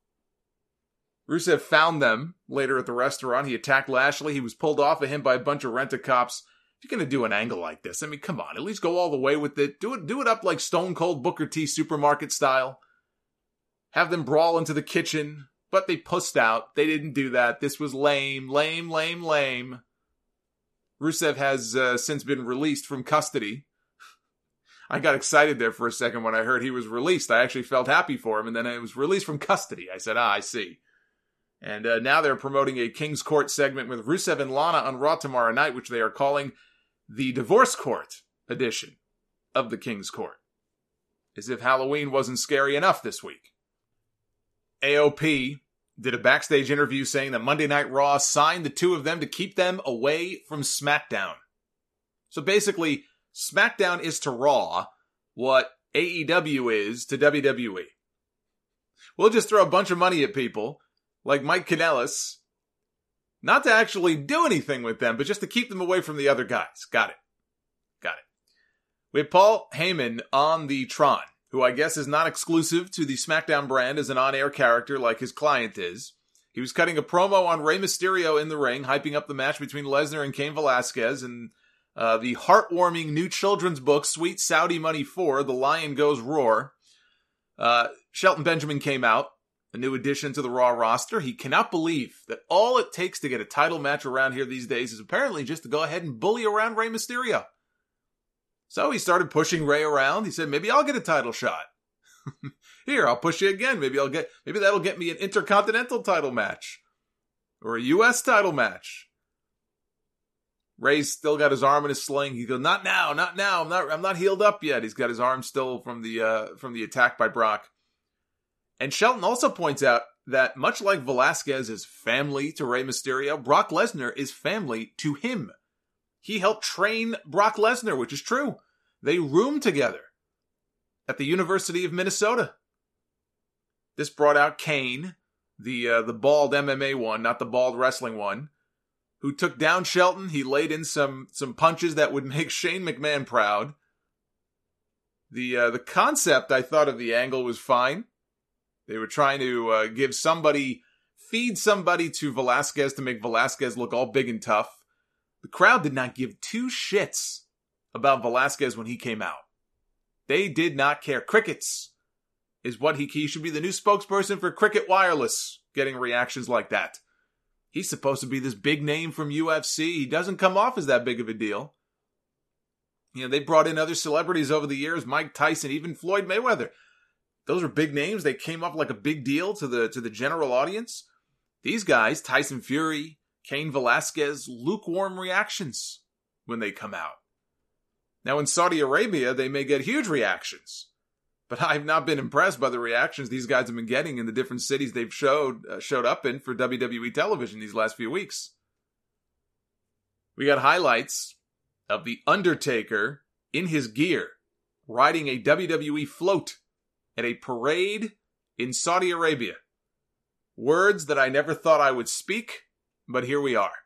Rusev found them later at the restaurant. He attacked Lashley. He was pulled off of him by a bunch of rent-a-cops. If you're going to do an angle like this, come on, at least go all the way with it. Do it up like Stone Cold Booker T supermarket style. Have them brawl into the kitchen. But they pussed out. They didn't do that. This was lame. Rusev has since been released from custody. I got excited there for a second when I heard he was released. I actually felt happy for him, and then it was released from custody. I said, I see. And now they're promoting a King's Court segment with Rusev and Lana on Raw tomorrow night, which they are calling the Divorce Court edition of the King's Court. As if Halloween wasn't scary enough this week. AOP did a backstage interview saying that Monday Night Raw signed the two of them to keep them away from SmackDown. So basically, SmackDown is to Raw what AEW is to WWE. We'll just throw a bunch of money at people, like Mike Kanellis, not to actually do anything with them, but just to keep them away from the other guys. Got it. We have Paul Heyman on the Tron, who I guess is not exclusive to the SmackDown brand as an on-air character like his client is. He was cutting a promo on Rey Mysterio in the ring, hyping up the match between Lesnar and Cain Velasquez, and the heartwarming new children's book, Sweet Saudi Money 4, The Lion Goes Roar. Shelton Benjamin came out, a new addition to the Raw roster. He cannot believe that all it takes to get a title match around here these days is apparently just to go ahead and bully around Rey Mysterio. So he started pushing Rey around. He said, maybe I'll get a title shot. Here, I'll push you again. Maybe that'll get me an Intercontinental title match. Or a US title match. Rey's still got his arm in his sling. He goes, not now. I'm not healed up yet. He's got his arm still from the attack by Brock. And Shelton also points out that much like Velasquez is family to Rey Mysterio, Brock Lesnar is family to him. He helped train Brock Lesnar, which is true. They roomed together at the University of Minnesota. This brought out Kane, the bald MMA one, not the bald wrestling one, who took down Shelton. He laid in some punches that would make Shane McMahon proud. The concept, I thought, of the angle was fine. They were trying to feed somebody to Velasquez to make Velasquez look all big and tough. The crowd did not give two shits about Velasquez when he came out. They did not care. Crickets is what he should be the new spokesperson for Cricket Wireless, getting reactions like that. He's supposed to be this big name from UFC. He doesn't come off as that big of a deal. You know, they brought in other celebrities over the years, Mike Tyson, even Floyd Mayweather. Those are big names. They came off like a big deal to the general audience. These guys, Tyson Fury, Cain Velasquez, lukewarm reactions when they come out. Now in Saudi Arabia, they may get huge reactions, but I've not been impressed by the reactions these guys have been getting in the different cities they've showed up in for WWE television these last few weeks. We got highlights of The Undertaker in his gear, riding a WWE float at a parade in Saudi Arabia. Words that I never thought I would speak, but here we are.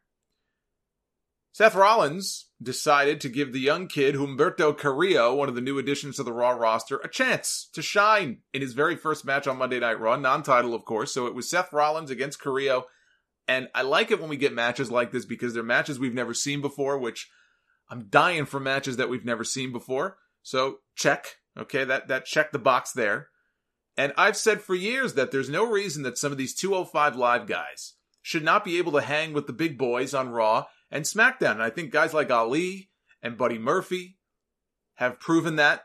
Seth Rollins decided to give the young kid Humberto Carrillo, one of the new additions to the Raw roster, a chance to shine in his very first match on Monday Night Raw, non-title of course, so it was Seth Rollins against Carrillo, and I like it when we get matches like this because they're matches we've never seen before, which I'm dying for matches that we've never seen before, so check, okay, that checked the box there. And I've said for years that there's no reason that some of these 205 Live guys should not be able to hang with the big boys on Raw and SmackDown. And I think guys like Ali and Buddy Murphy have proven that.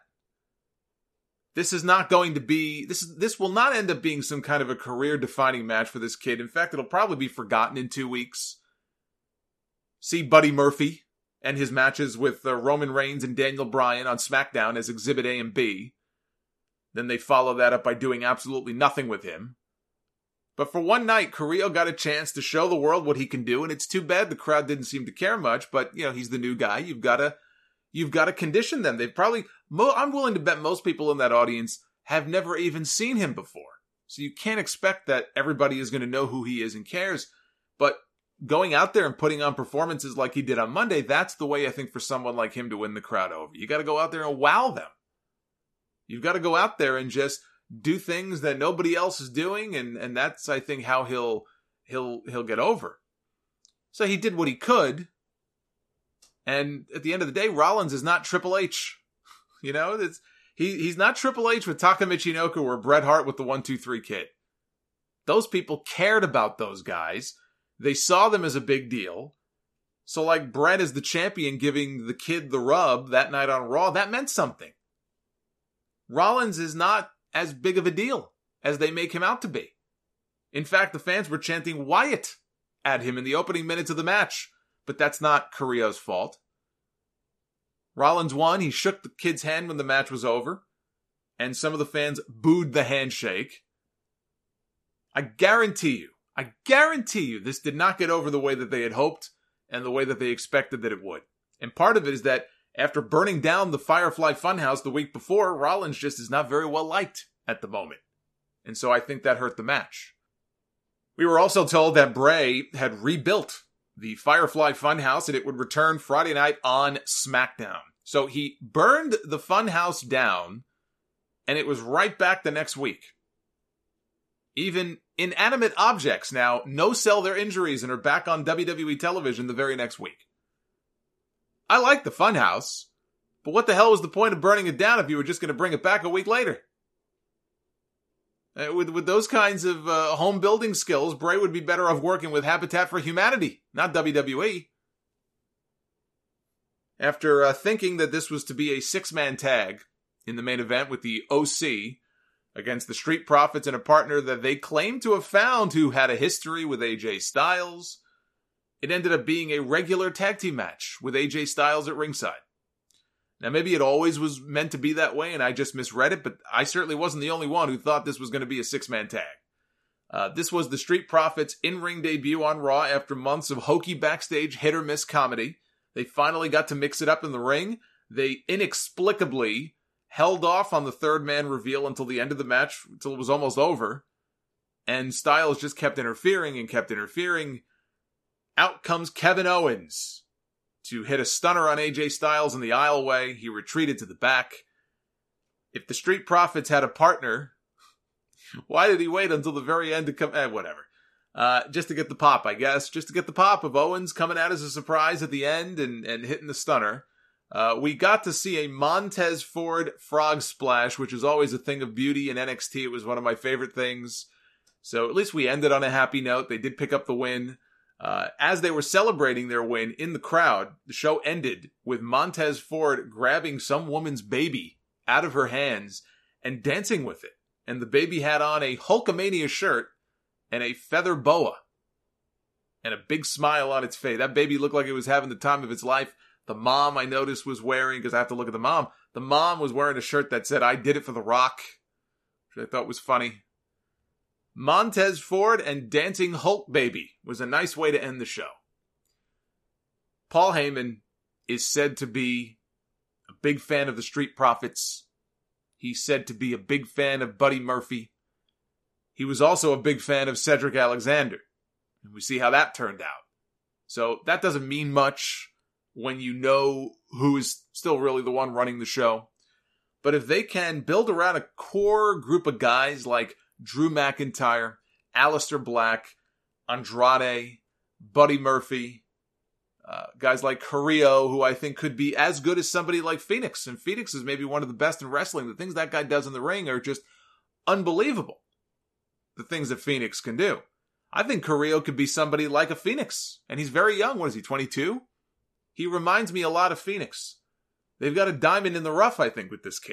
This is not going to be, this will not end up being some kind of a career-defining match for this kid. In fact, it'll probably be forgotten in 2 weeks. See Buddy Murphy and his matches with Roman Reigns and Daniel Bryan on SmackDown as Exhibit A and B. Then they follow that up by doing absolutely nothing with him. But for one night, Carrillo got a chance to show the world what he can do, and it's too bad the crowd didn't seem to care much, but, you know, he's the new guy. You've got to condition them. They've probably, I'm willing to bet most people in that audience have never even seen him before. So you can't expect that everybody is going to know who he is and cares. But going out there and putting on performances like he did on Monday, that's the way I think for someone like him to win the crowd over. You got to go out there and wow them. You've got to go out there and just do things that nobody else is doing, and that's, I think, how he'll get over. So he did what he could, and at the end of the day, Rollins is not Triple H. You know, he's not Triple H with Taka Michinoku or Bret Hart with the 1-2-3 Kid. Those people cared about those guys. They saw them as a big deal. So like Bret as the champion giving the kid the rub that night on Raw, that meant something. Rollins is not as big of a deal as they make him out to be. In fact, the fans were chanting Wyatt at him in the opening minutes of the match, but that's not Carrillo's fault. Rollins won. He shook the kid's hand when the match was over, and some of the fans booed the handshake. I guarantee you, I guarantee you this did not get over the way that they had hoped and the way that they expected that it would. And part of it is that after burning down the Firefly Funhouse the week before, Rollins just is not very well liked at the moment. And so I think that hurt the match. We were also told that Bray had rebuilt the Firefly Funhouse and it would return Friday night on SmackDown. So he burned the Funhouse down and it was right back the next week. Even inanimate objects now no-sell their injuries and are back on WWE television the very next week. I like the Funhouse, but what the hell was the point of burning it down if you were just going to bring it back a week later? With those kinds of home building skills, Bray would be better off working with Habitat for Humanity, not WWE. After thinking that this was to be a 6-man tag in the main event with the OC against the Street Profits and a partner that they claimed to have found who had a history with AJ Styles, it ended up being a regular tag team match with AJ Styles at ringside. Now, maybe it always was meant to be that way and I just misread it, but I certainly wasn't the only one who thought this was going to be a 6-man tag. This was the Street Profits in-ring debut on Raw after months of hokey backstage hit-or-miss comedy. They finally got to mix it up in the ring. They inexplicably held off on the third man reveal until the end of the match, until it was almost over. And Styles just kept interfering and kept interfering. Out comes Kevin Owens to hit a stunner on AJ Styles in the aisleway. He retreated to the back. If the Street Profits had a partner, why did he wait until the very end to come? Whatever. Just to get the pop, I guess. Just to get the pop of Owens coming out as a surprise at the end and hitting the stunner. We got to see a Montez Ford frog splash, which is always a thing of beauty in NXT. It was one of my favorite things. So at least we ended on a happy note. They did pick up the win. As they were celebrating their win in the crowd, the show ended with Montez Ford grabbing some woman's baby out of her hands and dancing with it. And the baby had on a Hulkamania shirt and a feather boa and a big smile on its face. That baby looked like it was having the time of its life. The mom, I noticed, was wearing, because I have to look at the mom. The mom was wearing a shirt that said, "I did it for The Rock," which I thought was funny. Montez Ford and Dancing Hulk Baby was a nice way to end the show. Paul Heyman is said to be a big fan of the Street Profits. He's said to be a big fan of Buddy Murphy. He was also a big fan of Cedric Alexander. And we see how that turned out. So that doesn't mean much when you know who is still really the one running the show. But if they can build around a core group of guys like Drew McIntyre, Aleister Black, Andrade, Buddy Murphy, guys like Carrillo, who I think could be as good as somebody like Phoenix. And Phoenix is maybe one of the best in wrestling. The things that guy does in the ring are just unbelievable. The things that Phoenix can do. I think Carrillo could be somebody like a Phoenix. And he's very young. What is he, 22? He reminds me a lot of Phoenix. They've got a diamond in the rough, I think, with this kid.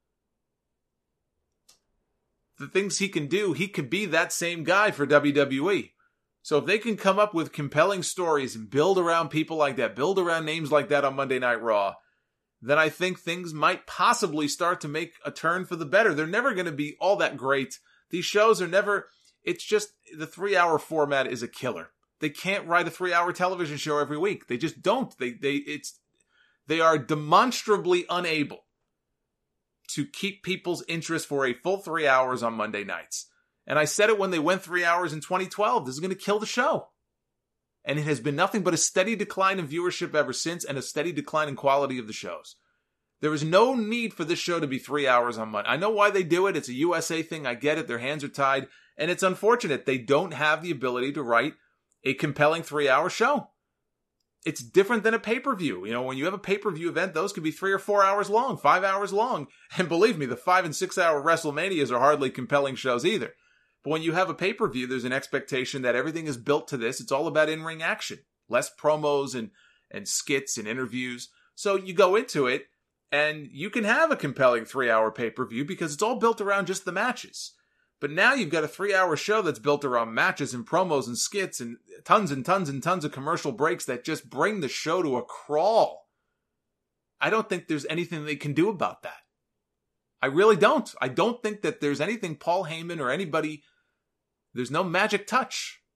The things he can do, he could be that same guy for WWE. So if they can come up with compelling stories and build around people like that, build around names like that on Monday Night Raw, then I think things might possibly start to make a turn for the better. They're never going to be all that great. These shows are never, it's just, the 3-hour format is a killer. They can't write a 3-hour television show every week. They just don't. They are demonstrably unable to keep people's interest for a full 3 hours on Monday nights. And I said it when they went 3 hours in 2012. This is going to kill the show. And it has been nothing but a steady decline in viewership ever since and a steady decline in quality of the shows. There is no need for this show to be 3 hours on Monday. I know why they do it. It's a USA thing. I get it. Their hands are tied. And it's unfortunate. They don't have the ability to write a compelling 3-hour show. It's different than a pay-per-view. You know, when you have a pay-per-view event, those could be 3 or 4 hours long, 5 hours long. And believe me, the 5 and 6 hour WrestleManias are hardly compelling shows either. But when you have a pay-per-view, there's an expectation that everything is built to this. It's all about in-ring action. Less promos and skits and interviews. So you go into it, and you can have a compelling 3-hour pay-per-view because it's all built around just the matches. But now you've got a 3-hour show that's built around matches and promos and skits and tons and tons and tons of commercial breaks that just bring the show to a crawl. I don't think there's anything they can do about that. I really don't. I don't think that there's anything Paul Heyman or anybody, there's no magic touch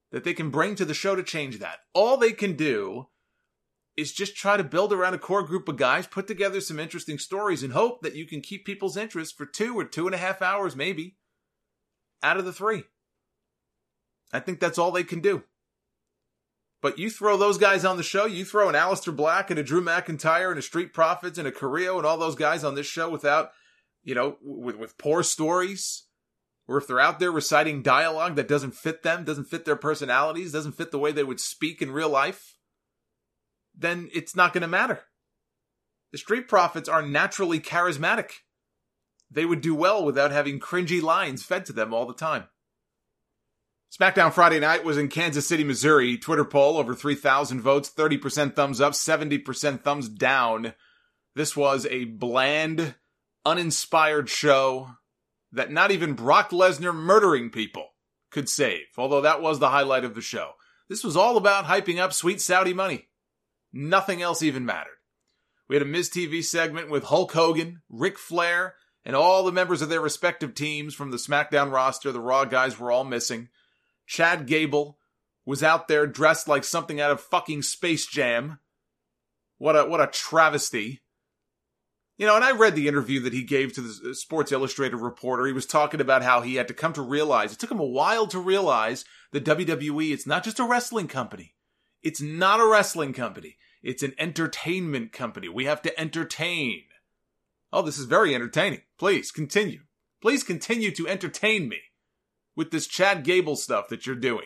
that they can bring to the show to change that. All they can do is just try to build around a core group of guys, put together some interesting stories, and hope that you can keep people's interest for 2 or 2.5 hours, maybe, out of the 3. I think that's all they can do. But you throw those guys on the show, you throw an Aleister Black and a Drew McIntyre and a Street Profits and a Carrillo and all those guys on this show without, with poor stories, or if they're out there reciting dialogue that doesn't fit them, doesn't fit their personalities, doesn't fit the way they would speak in real life, then it's not going to matter. The Street Profits are naturally charismatic. They would do well without having cringy lines fed to them all the time. SmackDown Friday Night was in Kansas City, Missouri. Twitter poll, over 3,000 votes, 30% thumbs up, 70% thumbs down. This was a bland, uninspired show that not even Brock Lesnar murdering people could save, although that was the highlight of the show. This was all about hyping up sweet Saudi money. Nothing else even mattered. We had a Miz TV segment with Hulk Hogan, Ric Flair, and all the members of their respective teams from the SmackDown roster. The Raw guys were all missing. Chad Gable was out there dressed like something out of fucking Space Jam. What a travesty. And I read the interview that he gave to the Sports Illustrated reporter. He was talking about how he had to come to realize, it took him a while to realize that WWE, it's not just a wrestling company. It's not a wrestling company. It's an entertainment company. We have to entertain. Oh, this is very entertaining. Please continue. Please continue to entertain me with this Chad Gable stuff that you're doing.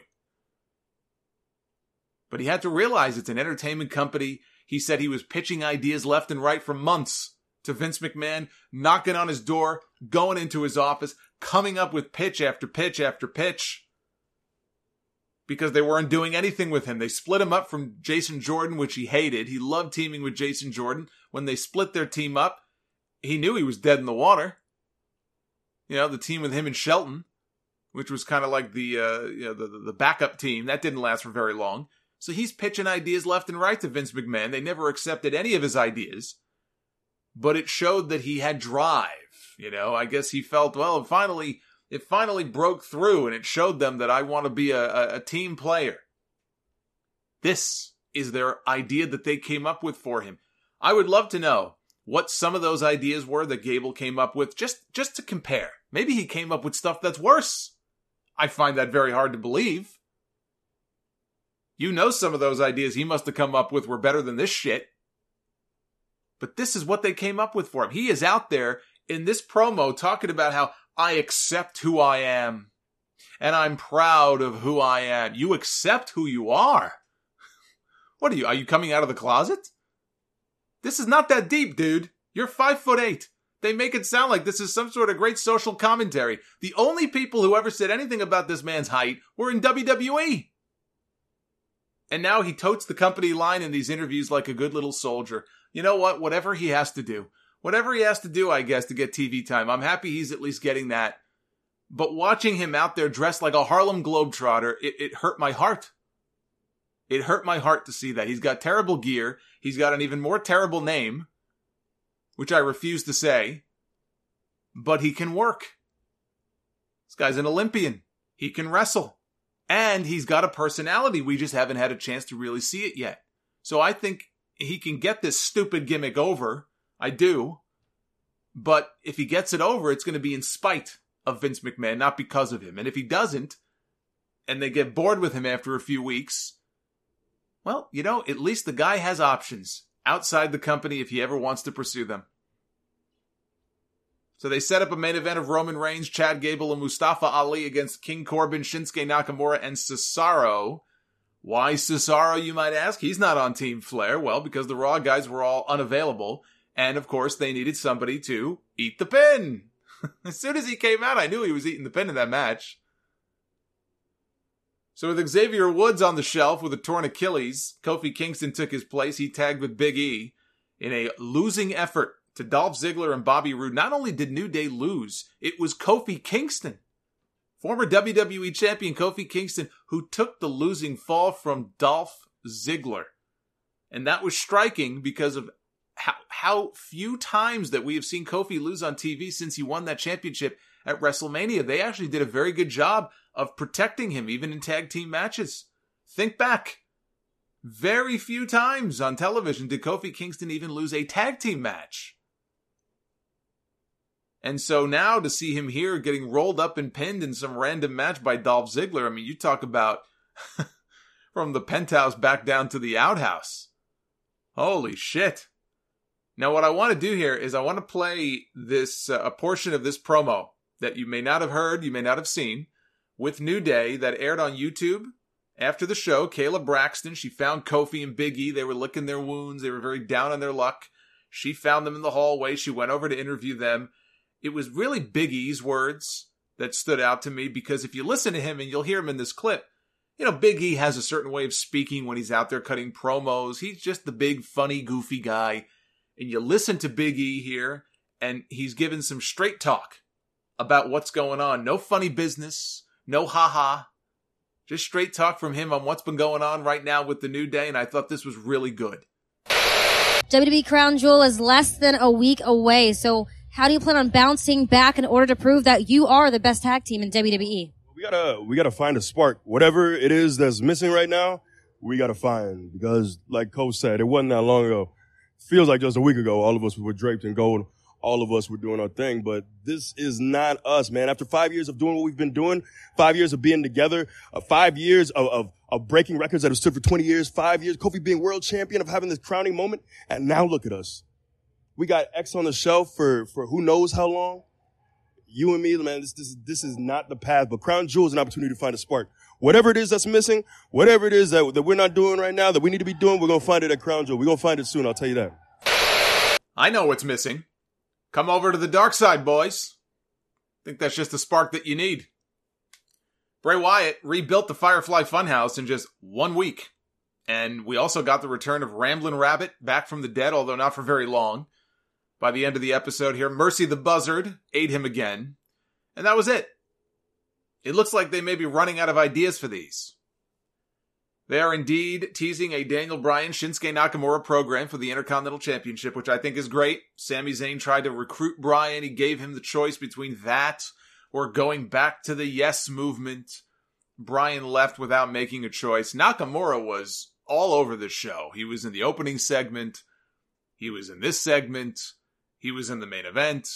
But he had to realize it's an entertainment company. He said he was pitching ideas left and right for months to Vince McMahon, knocking on his door, going into his office, coming up with pitch after pitch after pitch, because they weren't doing anything with him. They split him up from Jason Jordan, which he hated. He loved teaming with Jason Jordan. When they split their team up, he knew he was dead in the water. The team with him and Shelton, which was kind of like the backup team. That didn't last for very long. So he's pitching ideas left and right to Vince McMahon. They never accepted any of his ideas. But it showed that he had drive. I guess he felt, well, it finally broke through, and it showed them that I want to be a team player. This is their idea that they came up with for him. I would love to know what some of those ideas were that Gable came up with, just to compare. Maybe he came up with stuff that's worse. I find that very hard to believe. Some of those ideas he must have come up with were better than this shit. But this is what they came up with for him. He is out there in this promo talking about how I accept who I am. And I'm proud of who I am. You accept who you are? What are you? Are you coming out of the closet? This is not that deep, dude. You're 5'8". They make it sound like this is some sort of great social commentary. The only people who ever said anything about this man's height were in WWE. And now he totes the company line in these interviews like a good little soldier. You know what? Whatever he has to do, I guess, to get TV time. I'm happy he's at least getting that. But watching him out there dressed like a Harlem Globetrotter, it hurt my heart. It hurt my heart to see that. He's got terrible gear. He's got an even more terrible name, which I refuse to say. But he can work. This guy's an Olympian. He can wrestle. And he's got a personality. We just haven't had a chance to really see it yet. So I think he can get this stupid gimmick over. I do. But if he gets it over, it's going to be in spite of Vince McMahon, not because of him. And if he doesn't, and they get bored with him after a few weeks, well, at least the guy has options outside the company if he ever wants to pursue them. So they set up a main event of Roman Reigns, Chad Gable, and Mustafa Ali against King Corbin, Shinsuke Nakamura, and Cesaro. Why Cesaro, you might ask? He's not on Team Flair. Well, because the Raw guys were all unavailable. And, of course, they needed somebody to eat the pin. As soon as he came out, I knew he was eating the pin in that match. So with Xavier Woods on the shelf with a torn Achilles, Kofi Kingston took his place. He tagged with Big E in a losing effort to Dolph Ziggler and Bobby Roode. Not only did New Day lose, it was Kofi Kingston, former WWE champion Kofi Kingston, who took the losing fall from Dolph Ziggler. And that was striking because of how few times that we have seen Kofi lose on TV since he won that championship at WrestleMania. They actually did a very good job of protecting him, even in tag team matches. Think back. Very few times on television did Kofi Kingston even lose a tag team match. And so now to see him here getting rolled up and pinned in some random match by Dolph Ziggler, I mean, you talk about from the penthouse back down to the outhouse. Holy shit. Now what I want to do here is I want to play this a portion of this promo that you may not have heard, you may not have seen, with New Day that aired on YouTube. After the show, Kayla Braxton, she found Kofi and Big E. They were licking their wounds. They were very down on their luck. She found them in the hallway. She went over to interview them. It was really Big E's words that stood out to me, because if you listen to him, and you'll hear him in this clip, you know, Big E has a certain way of speaking when he's out there cutting promos. He's just the big, funny, goofy guy. And you listen to Big E here, and he's given some straight talk about what's going on. No funny business. No ha-ha. Just straight talk from him on what's been going on right now with the New Day, and I thought this was really good. WWE Crown Jewel is less than a week away, so how do you plan on bouncing back in order to prove that you are the best tag team in WWE? We gotta find a spark. Whatever it is that's missing right now, we gotta find. Because like Coach said, it wasn't that long ago. Feels like just a week ago, all of us were draped in gold. All of us were doing our thing, but this is not us, man. After 5 years of doing what we've been doing, 5 years of being together, 5 years of breaking records that have stood for 20 years, 5 years, Kofi being world champion, of having this crowning moment, and now look at us. We got X on the shelf for who knows how long. You and me, man, this is not the path, but Crown Jewel is an opportunity to find a spark. Whatever it is that's missing, whatever it is that we're not doing right now, that we need to be doing, we're going to find it at Crown Jewel. We're going to find it soon, I'll tell you that. I know what's missing. Come over to the dark side, boys. I think that's just the spark that you need. Bray Wyatt rebuilt the Firefly Funhouse in just 1 week. And we also got the return of Ramblin' Rabbit back from the dead, although not for very long. By the end of the episode here, Mercy the Buzzard ate him again. And that was it. It looks like they may be running out of ideas for these. They are indeed teasing a Daniel Bryan Shinsuke Nakamura program for the Intercontinental Championship, which I think is great. Sami Zayn tried to recruit Bryan. He gave him the choice between that or going back to the Yes movement. Bryan left without making a choice. Nakamura was all over this show. He was in the opening segment. He was in this segment. He was in the main event.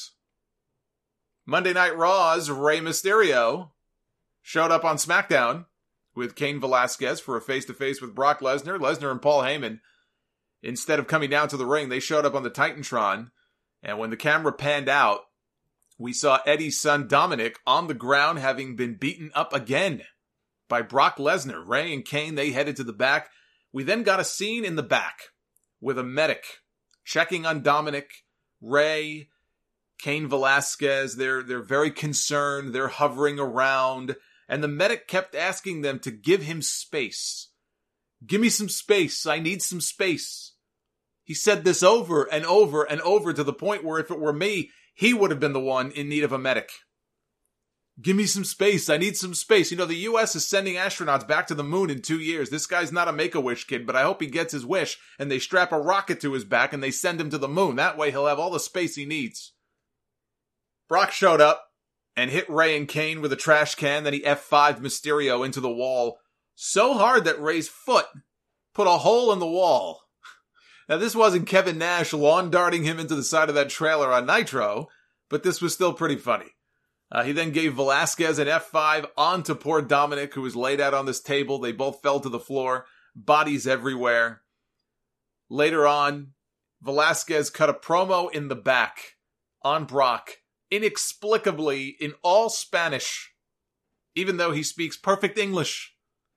Monday Night Raw's Rey Mysterio showed up on SmackDown with Cain Velasquez for a face-to-face with Brock Lesnar. Lesnar and Paul Heyman, instead of coming down to the ring, they showed up on the Titantron. And when the camera panned out, we saw Eddie's son Dominic on the ground, having been beaten up again by Brock Lesnar. Rey and Cain, they headed to the back. We then got a scene in the back with a medic checking on Dominic. Rey, Cain Velasquez, they're very concerned. They're hovering around. And the medic kept asking them to give him space. Give me some space. I need some space. He said this over and over and over, to the point where if it were me, he would have been the one in need of a medic. Give me some space. I need some space. You know, the U.S. is sending astronauts back to the moon in 2 years. This guy's not a Make-A-Wish kid, but I hope he gets his wish, and they strap a rocket to his back and they send him to the moon. That way he'll have all the space he needs. Brock showed up and hit Rey and Cain with a trash can. Then he F5'd Mysterio into the wall so hard that Rey's foot put a hole in the wall. Now, this wasn't Kevin Nash lawn darting him into the side of that trailer on Nitro, but this was still pretty funny. He then gave Velasquez an F5 onto poor Dominic, who was laid out on this table. They both fell to the floor, bodies everywhere. Later on, Velasquez cut a promo in the back on Brock, inexplicably in all Spanish, even though he speaks perfect English.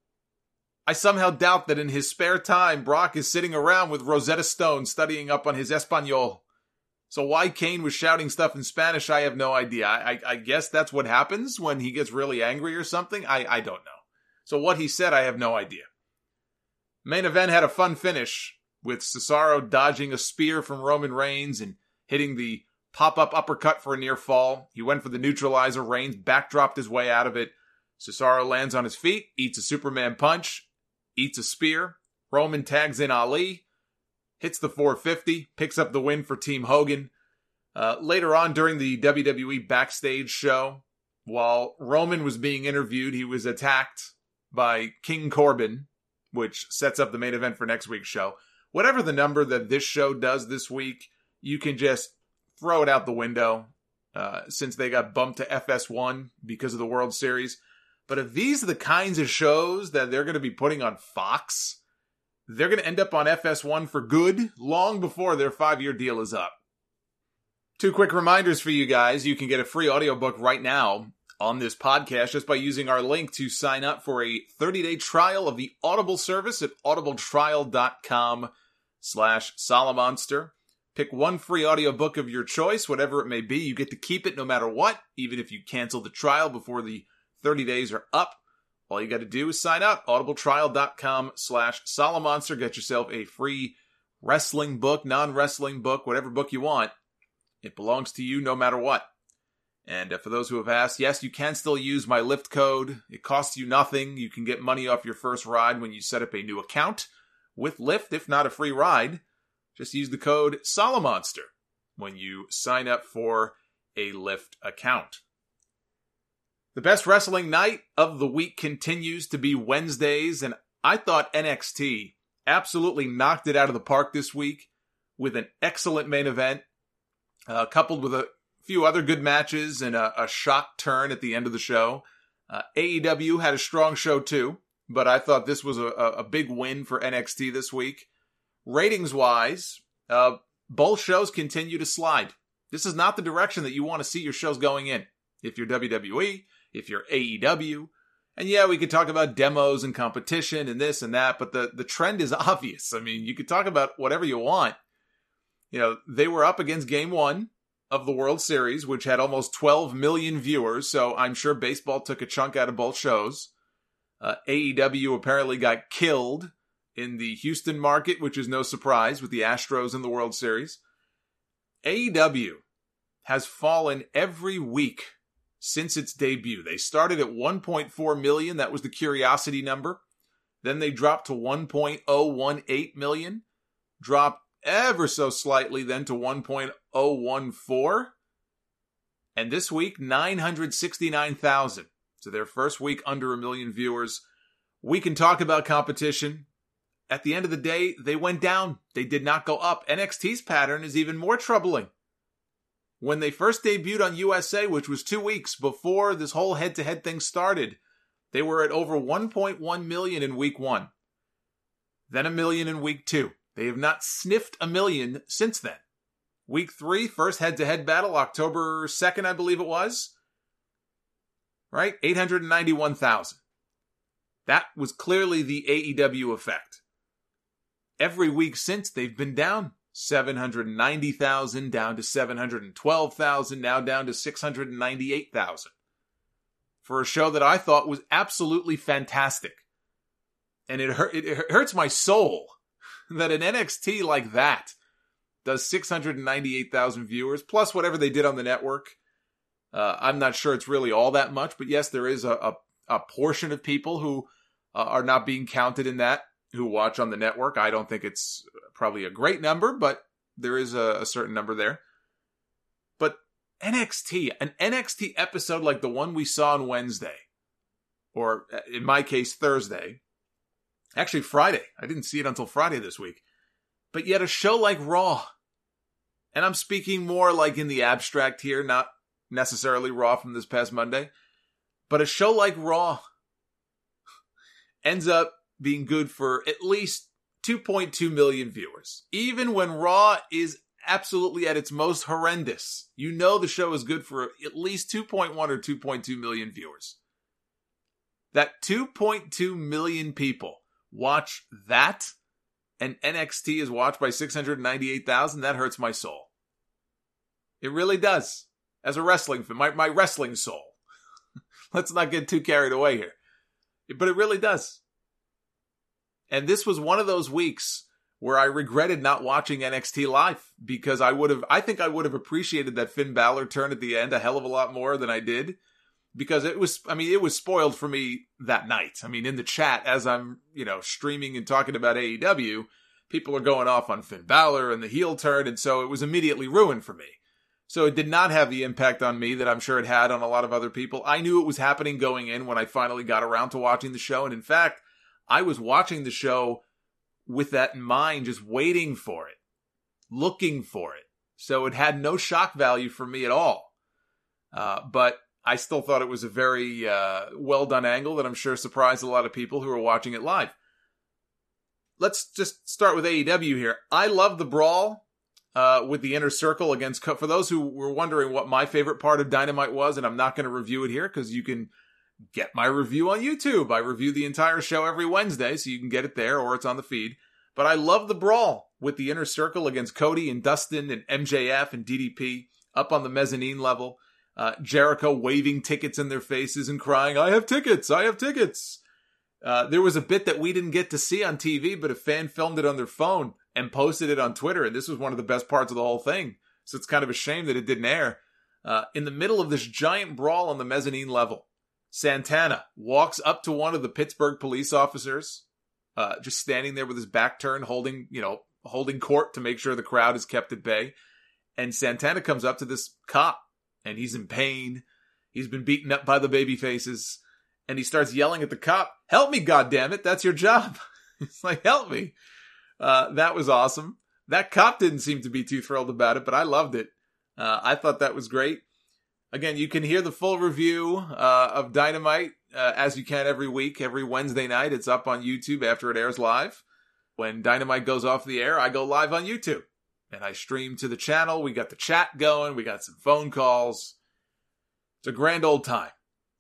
I somehow doubt that in his spare time, Brock is sitting around with Rosetta Stone studying up on his Espanol. So why Cain was shouting stuff in Spanish, I have no idea. I guess that's what happens when he gets really angry or something. I don't know. So what he said, I have no idea. Main event had a fun finish, with Cesaro dodging a spear from Roman Reigns and hitting the pop-up uppercut for a near fall. He went for the neutralizer. Reigns backdropped his way out of it. Cesaro lands on his feet, eats a Superman punch, eats a spear. Roman tags in Ali, hits the 450, picks up the win for Team Hogan. Later on during the WWE Backstage show, while Roman was being interviewed, he was attacked by King Corbin, which sets up the main event for next week's show. Whatever the number that this show does this week, you can just throw it out the window since they got bumped to FS1 because of the World Series. But if these are the kinds of shows that they're going to be putting on Fox, they're going to end up on FS1 for good long before their 5-year deal is up. 2 quick reminders for you guys. You can get a free audiobook right now on this podcast just by using our link to sign up for a 30-day trial of the Audible service at audibletrial.com/Solomonster. Pick one free audiobook of your choice, whatever it may be. You get to keep it no matter what, even if you cancel the trial before the 30 days are up. All you got to do is sign up, audibletrial.com/Solomonster. Get yourself a free wrestling book, non-wrestling book, whatever book you want. It belongs to you no matter what. And for those who have asked, yes, you can still use my Lyft code. It costs you nothing. You can get money off your first ride when you set up a new account with Lyft, if not a free ride. Just use the code Solomonster when you sign up for a Lyft account. The best wrestling night of the week continues to be Wednesdays, and I thought NXT absolutely knocked it out of the park this week with an excellent main event, coupled with a few other good matches and a shock turn at the end of the show. AEW had a strong show too, but I thought this was a big win for NXT this week. Ratings-wise, both shows continue to slide. This is not the direction that you want to see your shows going in. If you're WWE, if you're AEW, and yeah, we could talk about demos and competition and this and that, but the trend is obvious. I mean, you could talk about whatever you want. You know, they were up against Game 1 of the World Series, which had almost 12 million viewers, so I'm sure baseball took a chunk out of both shows. AEW apparently got killed in the Houston market, which is no surprise with the Astros in the World Series. AEW has fallen every week since its debut. They started at 1.4 million. That was the curiosity number. Then they dropped to 1.018 million. Dropped ever so slightly then to 1.014. And this week, 969,000. So their first week under a million viewers. We can talk about competition. At the end of the day, they went down. They did not go up. NXT's pattern is even more troubling. When they first debuted on USA, which was 2 weeks before this whole head-to-head thing started, they were at over 1.1 million in week 1. Then 1 million in week 2. They have not sniffed 1 million since then. Week 3, first head-to-head battle, October 2nd, I believe it was. Right? 891,000. That was clearly the AEW effect. Every week since, they've been down. 790,000, down to 712,000, now down to 698,000. For a show that I thought was absolutely fantastic. And it hurts my soul that an NXT like that does 698,000 viewers, plus whatever they did on the network. I'm not sure it's really all that much, but yes, there is a portion of people who are not being counted in that, who watch on the network. I don't think it's probably a great number, but there is a certain number there. But NXT, an NXT episode like the one we saw on Wednesday, or in my case, Thursday, actually Friday. I didn't see it until Friday this week. But yet a show like Raw, and I'm speaking more like in the abstract here, not necessarily Raw from this past Monday, but a show like Raw ends up being good for at least 2.2 million viewers. Even when Raw is absolutely at its most horrendous, you know the show is good for at least 2.1 or 2.2 million viewers. That 2.2 million people watch that, and NXT is watched by 698,000, that hurts my soul. It really does. As a wrestling fan, my wrestling soul. Let's not get too carried away here. But it really does. And this was one of those weeks where I regretted not watching NXT live, because I think I would have appreciated that Finn Balor turn at the end a hell of a lot more than I did, because it was spoiled for me that night. I mean, in the chat, as I'm, streaming and talking about AEW, people are going off on Finn Balor and the heel turn, and so it was immediately ruined for me. So it did not have the impact on me that I'm sure it had on a lot of other people. I knew it was happening going in when I finally got around to watching the show. And in fact, I was watching the show with that in mind, just waiting for it, looking for it. So it had no shock value for me at all. But I still thought it was a very well done angle that I'm sure surprised a lot of people who were watching it live. Let's just start with AEW here. I love the brawl with the Inner Circle against... For those who were wondering what my favorite part of Dynamite was, and I'm not going to review it here because you can get my review on YouTube. I review the entire show every Wednesday, so you can get it there or it's on the feed. But I love the brawl with the Inner Circle against Cody and Dustin and MJF and DDP up on the mezzanine level. Jericho waving tickets in their faces and crying, I have tickets, I have tickets. There was a bit that we didn't get to see on TV, but a fan filmed it on their phone and posted it on Twitter, and this was one of the best parts of the whole thing. So it's kind of a shame that it didn't air. In the middle of this giant brawl on the mezzanine level, Santana walks up to one of the Pittsburgh police officers, just standing there with his back turned, holding court to make sure the crowd is kept at bay. And Santana comes up to this cop, and he's in pain. He's been beaten up by the baby faces. And he starts yelling at the cop, help me, goddammit, that's your job. It's like, help me. That was awesome. That cop didn't seem to be too thrilled about it, but I loved it. I thought that was great. Again, you can hear the full review of Dynamite as you can every week, every Wednesday night. It's up on YouTube after it airs live. When Dynamite goes off the air, I go live on YouTube. And I stream to the channel. We got the chat going. We got some phone calls. It's a grand old time.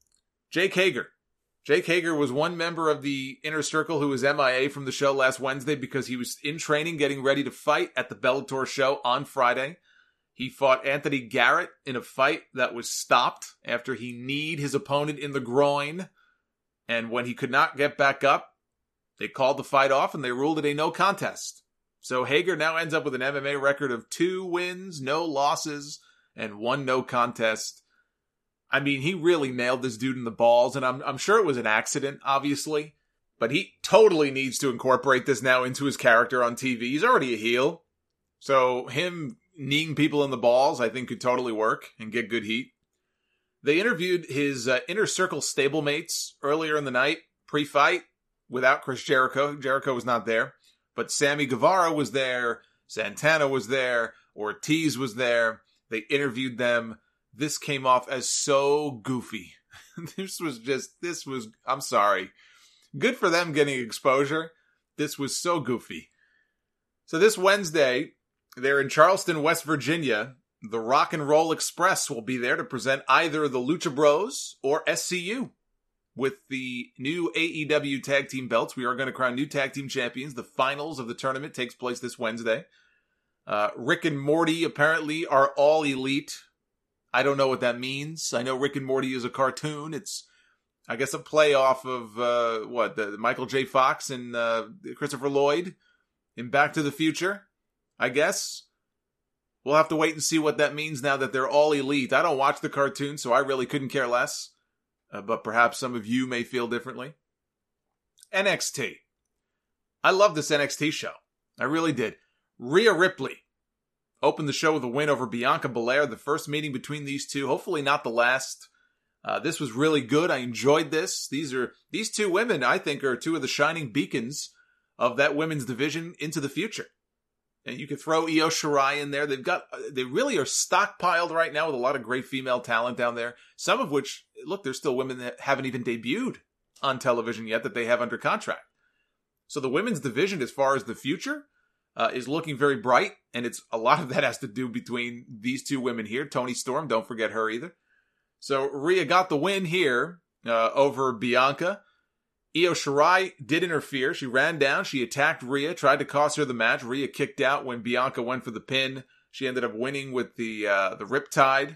Jake Hager. Jake Hager was one member of the Inner Circle who was MIA from the show last Wednesday because he was in training getting ready to fight at the Bellator show on Friday. He fought Anthony Garrett in a fight that was stopped after he kneed his opponent in the groin. And when he could not get back up, they called the fight off and they ruled it a no contest. So Hager now ends up with an MMA record of 2 wins, no losses, and 1 no contest. I mean, he really nailed this dude in the balls, and I'm sure it was an accident, obviously. But he totally needs to incorporate this now into his character on TV. He's already a heel. So him kneeing people in the balls, I think, could totally work and get good heat. They interviewed his Inner Circle stablemates earlier in the night, pre-fight, without Chris Jericho. Jericho was not there. But Sammy Guevara was there, Santana was there, Ortiz was there. They interviewed them. This came off as so goofy. I'm sorry. Good for them getting exposure. This was so goofy. So this Wednesday, they're in Charleston, West Virginia. The Rock and Roll Express will be there to present either the Lucha Bros or SCU. With the new AEW tag team belts, we are going to crown new tag team champions. The finals of the tournament takes place this Wednesday. Rick and Morty apparently are all elite. I don't know what that means. I know Rick and Morty is a cartoon. It's, I guess, a play off of, the Michael J. Fox and Christopher Lloyd in Back to the Future, I guess. We'll have to wait and see what that means now that they're all elite. I don't watch the cartoon, so I really couldn't care less. But perhaps some of you may feel differently. NXT. I love this NXT show. I really did. Rhea Ripley opened the show with a win over Bianca Belair. The first meeting between these two. Hopefully not the last. This was really good. I enjoyed this. These 2 women, I think, are 2 of the shining beacons of that women's division into the future. And you could throw Io Shirai in there. They really are stockpiled right now with a lot of great female talent down there. Some of which, look, there's still women that haven't even debuted on television yet that they have under contract. So the women's division, as far as the future, is looking very bright. And a lot of that has to do between these 2 women here. Toni Storm, don't forget her either. So Rhea got the win here over Bianca. Io Shirai did interfere. She ran down. She attacked Rhea, tried to cost her the match. Rhea kicked out when Bianca went for the pin. She ended up winning with the Riptide.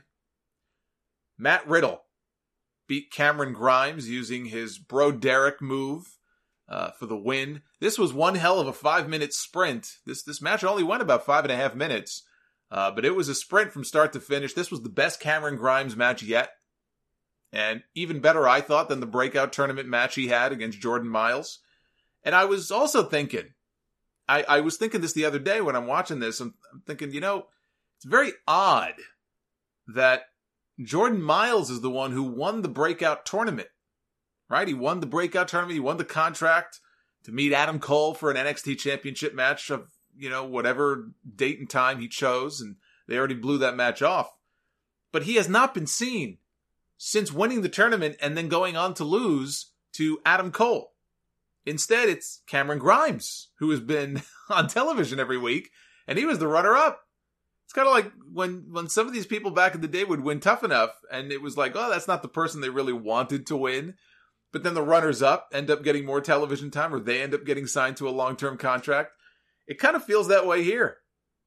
Matt Riddle beat Cameron Grimes using his Bro Derek move for the win. This was one hell of a 5-minute sprint. This match only went about 5.5 minutes, but it was a sprint from start to finish. This was the best Cameron Grimes match yet. And even better, I thought, than the breakout tournament match he had against Jordan Miles. And I was also thinking, I was thinking this the other day when I'm watching this. I'm thinking, it's very odd that Jordan Myles is the one who won the breakout tournament, right? He won the breakout tournament. He won the contract to meet Adam Cole for an NXT championship match of, whatever date and time he chose. And they already blew that match off. But he has not been seen since winning the tournament and then going on to lose to Adam Cole. Instead, it's Cameron Grimes, who has been on television every week, and he was the runner-up. It's kind of like when some of these people back in the day would win Tough Enough, and it was like, oh, that's not the person they really wanted to win. But then the runners-up end up getting more television time, or they end up getting signed to a long-term contract. It kind of feels that way here.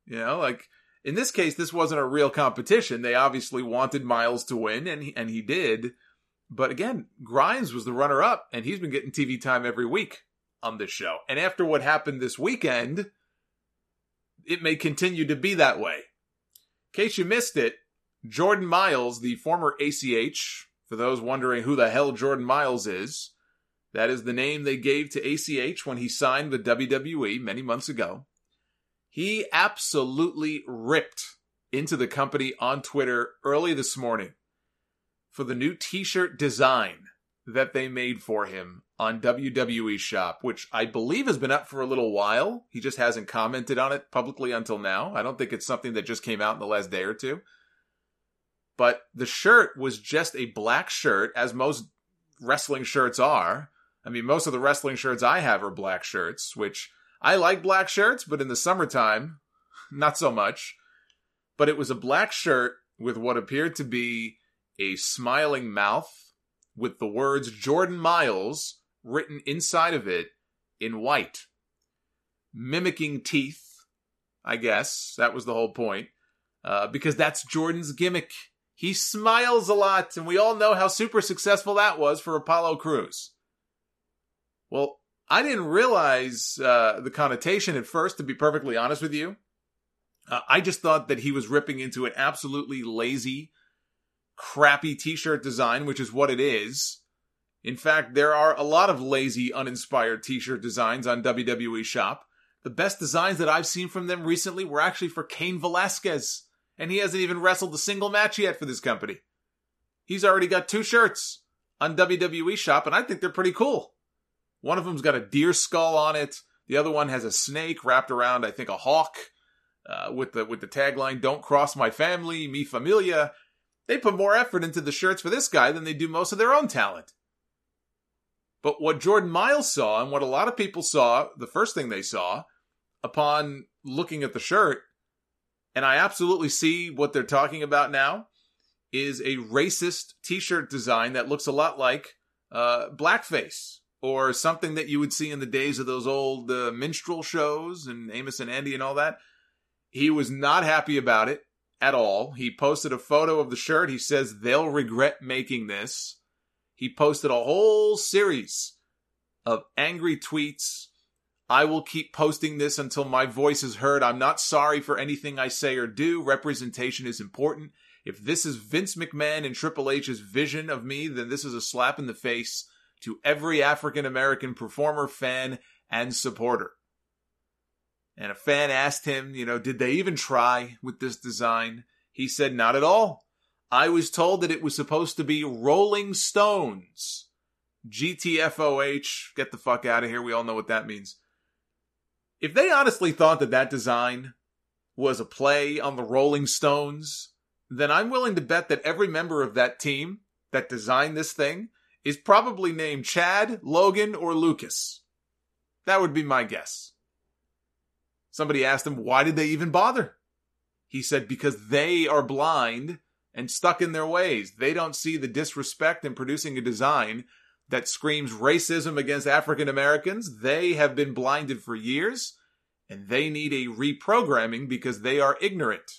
In this case, this wasn't a real competition. They obviously wanted Myles to win, and he did. But again, Grimes was the runner-up, and he's been getting TV time every week on this show. And after what happened this weekend, it may continue to be that way. In case you missed it, Jordan Myles, the former ACH, for those wondering who the hell Jordan Myles is, that is the name they gave to ACH when he signed with WWE many months ago. He absolutely ripped into the company on Twitter early this morning for the new t-shirt design that they made for him on WWE Shop, which I believe has been up for a little while. He just hasn't commented on it publicly until now. I don't think it's something that just came out in the last day or two. But the shirt was just a black shirt, as most wrestling shirts are. I mean, most of the wrestling shirts I have are black shirts, which I like black shirts, but in the summertime, not so much. But it was a black shirt with what appeared to be a smiling mouth with the words Jordan Myles written inside of it in white. Mimicking teeth, I guess. That was the whole point. Because that's Jordan's gimmick. He smiles a lot, and we all know how super successful that was for Apollo Crews. Well, I didn't realize the connotation at first, to be perfectly honest with you. I just thought that he was ripping into an absolutely lazy, crappy t-shirt design, which is what it is. In fact, there are a lot of lazy, uninspired t-shirt designs on WWE Shop. The best designs that I've seen from them recently were actually for Cain Velasquez, and he hasn't even wrestled a single match yet for this company. He's already got 2 shirts on WWE Shop, and I think they're pretty cool. One of them's got a deer skull on it. The other one has a snake wrapped around, I think, a hawk, with the tagline, "Don't cross my family, mi familia." They put more effort into the shirts for this guy than they do most of their own talent. But what Jordan Myles saw, and what a lot of people saw, the first thing they saw, upon looking at the shirt, and I absolutely see what they're talking about now, is a racist t-shirt design that looks a lot like blackface, or something that you would see in the days of those old minstrel shows and Amos and Andy and all that. He was not happy about it at all. He posted a photo of the shirt. He says they'll regret making this. He posted a whole series of angry tweets. "I will keep posting this until my voice is heard. I'm not sorry for anything I say or do. Representation is important. If this is Vince McMahon and Triple H's vision of me, then this is a slap in the face to every African-American performer, fan, and supporter." And a fan asked him, did they even try with this design? He said, "Not at all. I was told that it was supposed to be Rolling Stones. GTFOH, get the fuck out of here. We all know what that means." If they honestly thought that design was a play on the Rolling Stones, then I'm willing to bet that every member of that team that designed this thing is probably named Chad, Logan, or Lucas. That would be my guess. Somebody asked him, why did they even bother? He said, because they are blind and stuck in their ways. They don't see the disrespect in producing a design that screams racism against African Americans. They have been blinded for years, and they need a reprogramming because they are ignorant.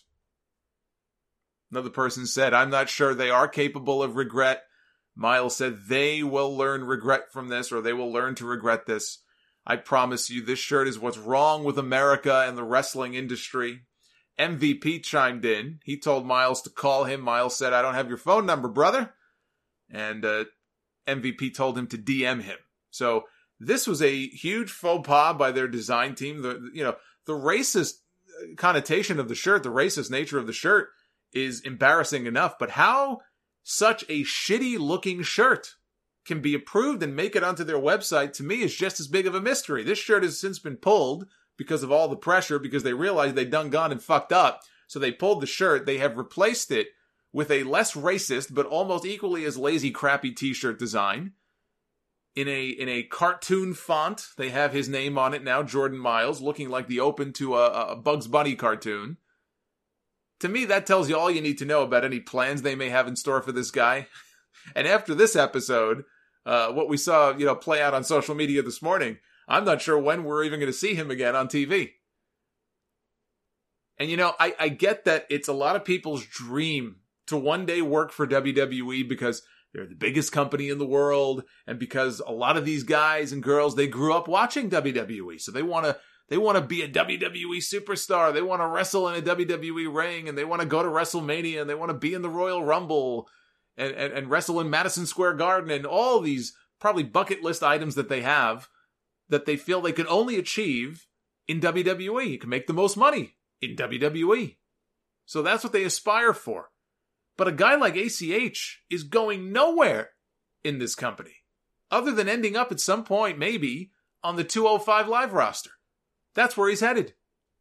Another person said, I'm not sure they are capable of regret. Myles said they will learn regret from this, or they will learn to regret this. I promise you, this shirt is what's wrong with America and the wrestling industry. MVP chimed in. He told Myles to call him. Myles said, I don't have your phone number, brother. And MVP told him to DM him. So this was a huge faux pas by their design team. The racist connotation of the shirt, the racist nature of the shirt, is embarrassing enough, but how such a shitty looking shirt can be approved and make it onto their website, to me, is just as big of a mystery. This shirt has since been pulled because of all the pressure, because they realized they'd done gone and fucked up. So they pulled the shirt. They have replaced it with a less racist, but almost equally as lazy, crappy t-shirt design. In a cartoon font, they have his name on it now, Jordan Miles, looking like the open to a Bugs Bunny cartoon. To me, that tells you all you need to know about any plans they may have in store for this guy. And after this episode, what we saw, play out on social media this morning, I'm not sure when we're even going to see him again on TV. And I get that it's a lot of people's dream to one day work for WWE because they're the biggest company in the world, and because a lot of these guys and girls, they grew up watching WWE, so they want to be a WWE superstar. They want to wrestle in a WWE ring, and they want to go to WrestleMania, and they want to be in the Royal Rumble, and wrestle in Madison Square Garden, and all these probably bucket list items that they have that they feel they can only achieve in WWE. You can make the most money in WWE. So that's what they aspire for. But a guy like ACH is going nowhere in this company, other than ending up at some point, maybe, on the 205 Live roster. That's where he's headed.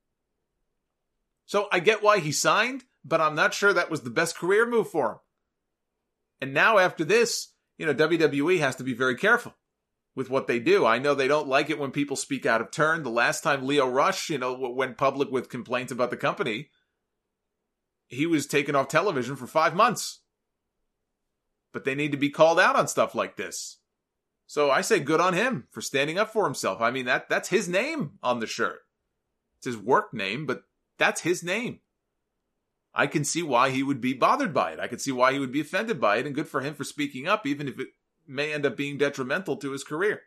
So I get why he signed, but I'm not sure that was the best career move for him. And now after this, WWE has to be very careful with what they do. I know they don't like it when people speak out of turn. The last time Lio Rush, went public with complaints about the company, he was taken off television for 5 months. But they need to be called out on stuff like this. So I say good on him for standing up for himself. I mean, that's his name on the shirt. It's his work name, but that's his name. I can see why he would be bothered by it. I can see why he would be offended by it, and good for him for speaking up, even if it may end up being detrimental to his career.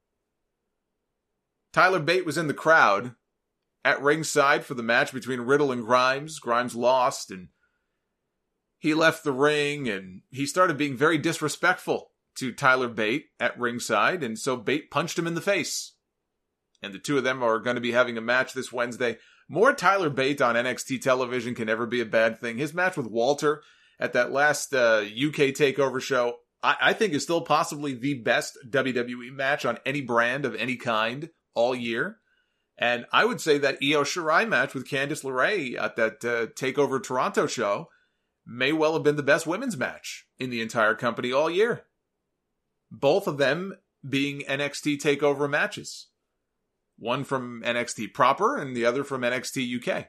Tyler Bate was in the crowd at ringside for the match between Riddle and Grimes. Grimes lost, and he left the ring, and he started being very disrespectful to Tyler Bate at ringside, and so Bate punched him in the face. And the two of them are going to be having a match this Wednesday. More Tyler Bate on NXT television can never be a bad thing. His match with Walter at that last UK TakeOver show, I think is still possibly the best WWE match on any brand of any kind all year. And I would say that Io Shirai match with Candice LeRae at that TakeOver Toronto show may well have been the best women's match in the entire company all year. Both of them being NXT TakeOver matches. One from NXT proper and the other from NXT UK.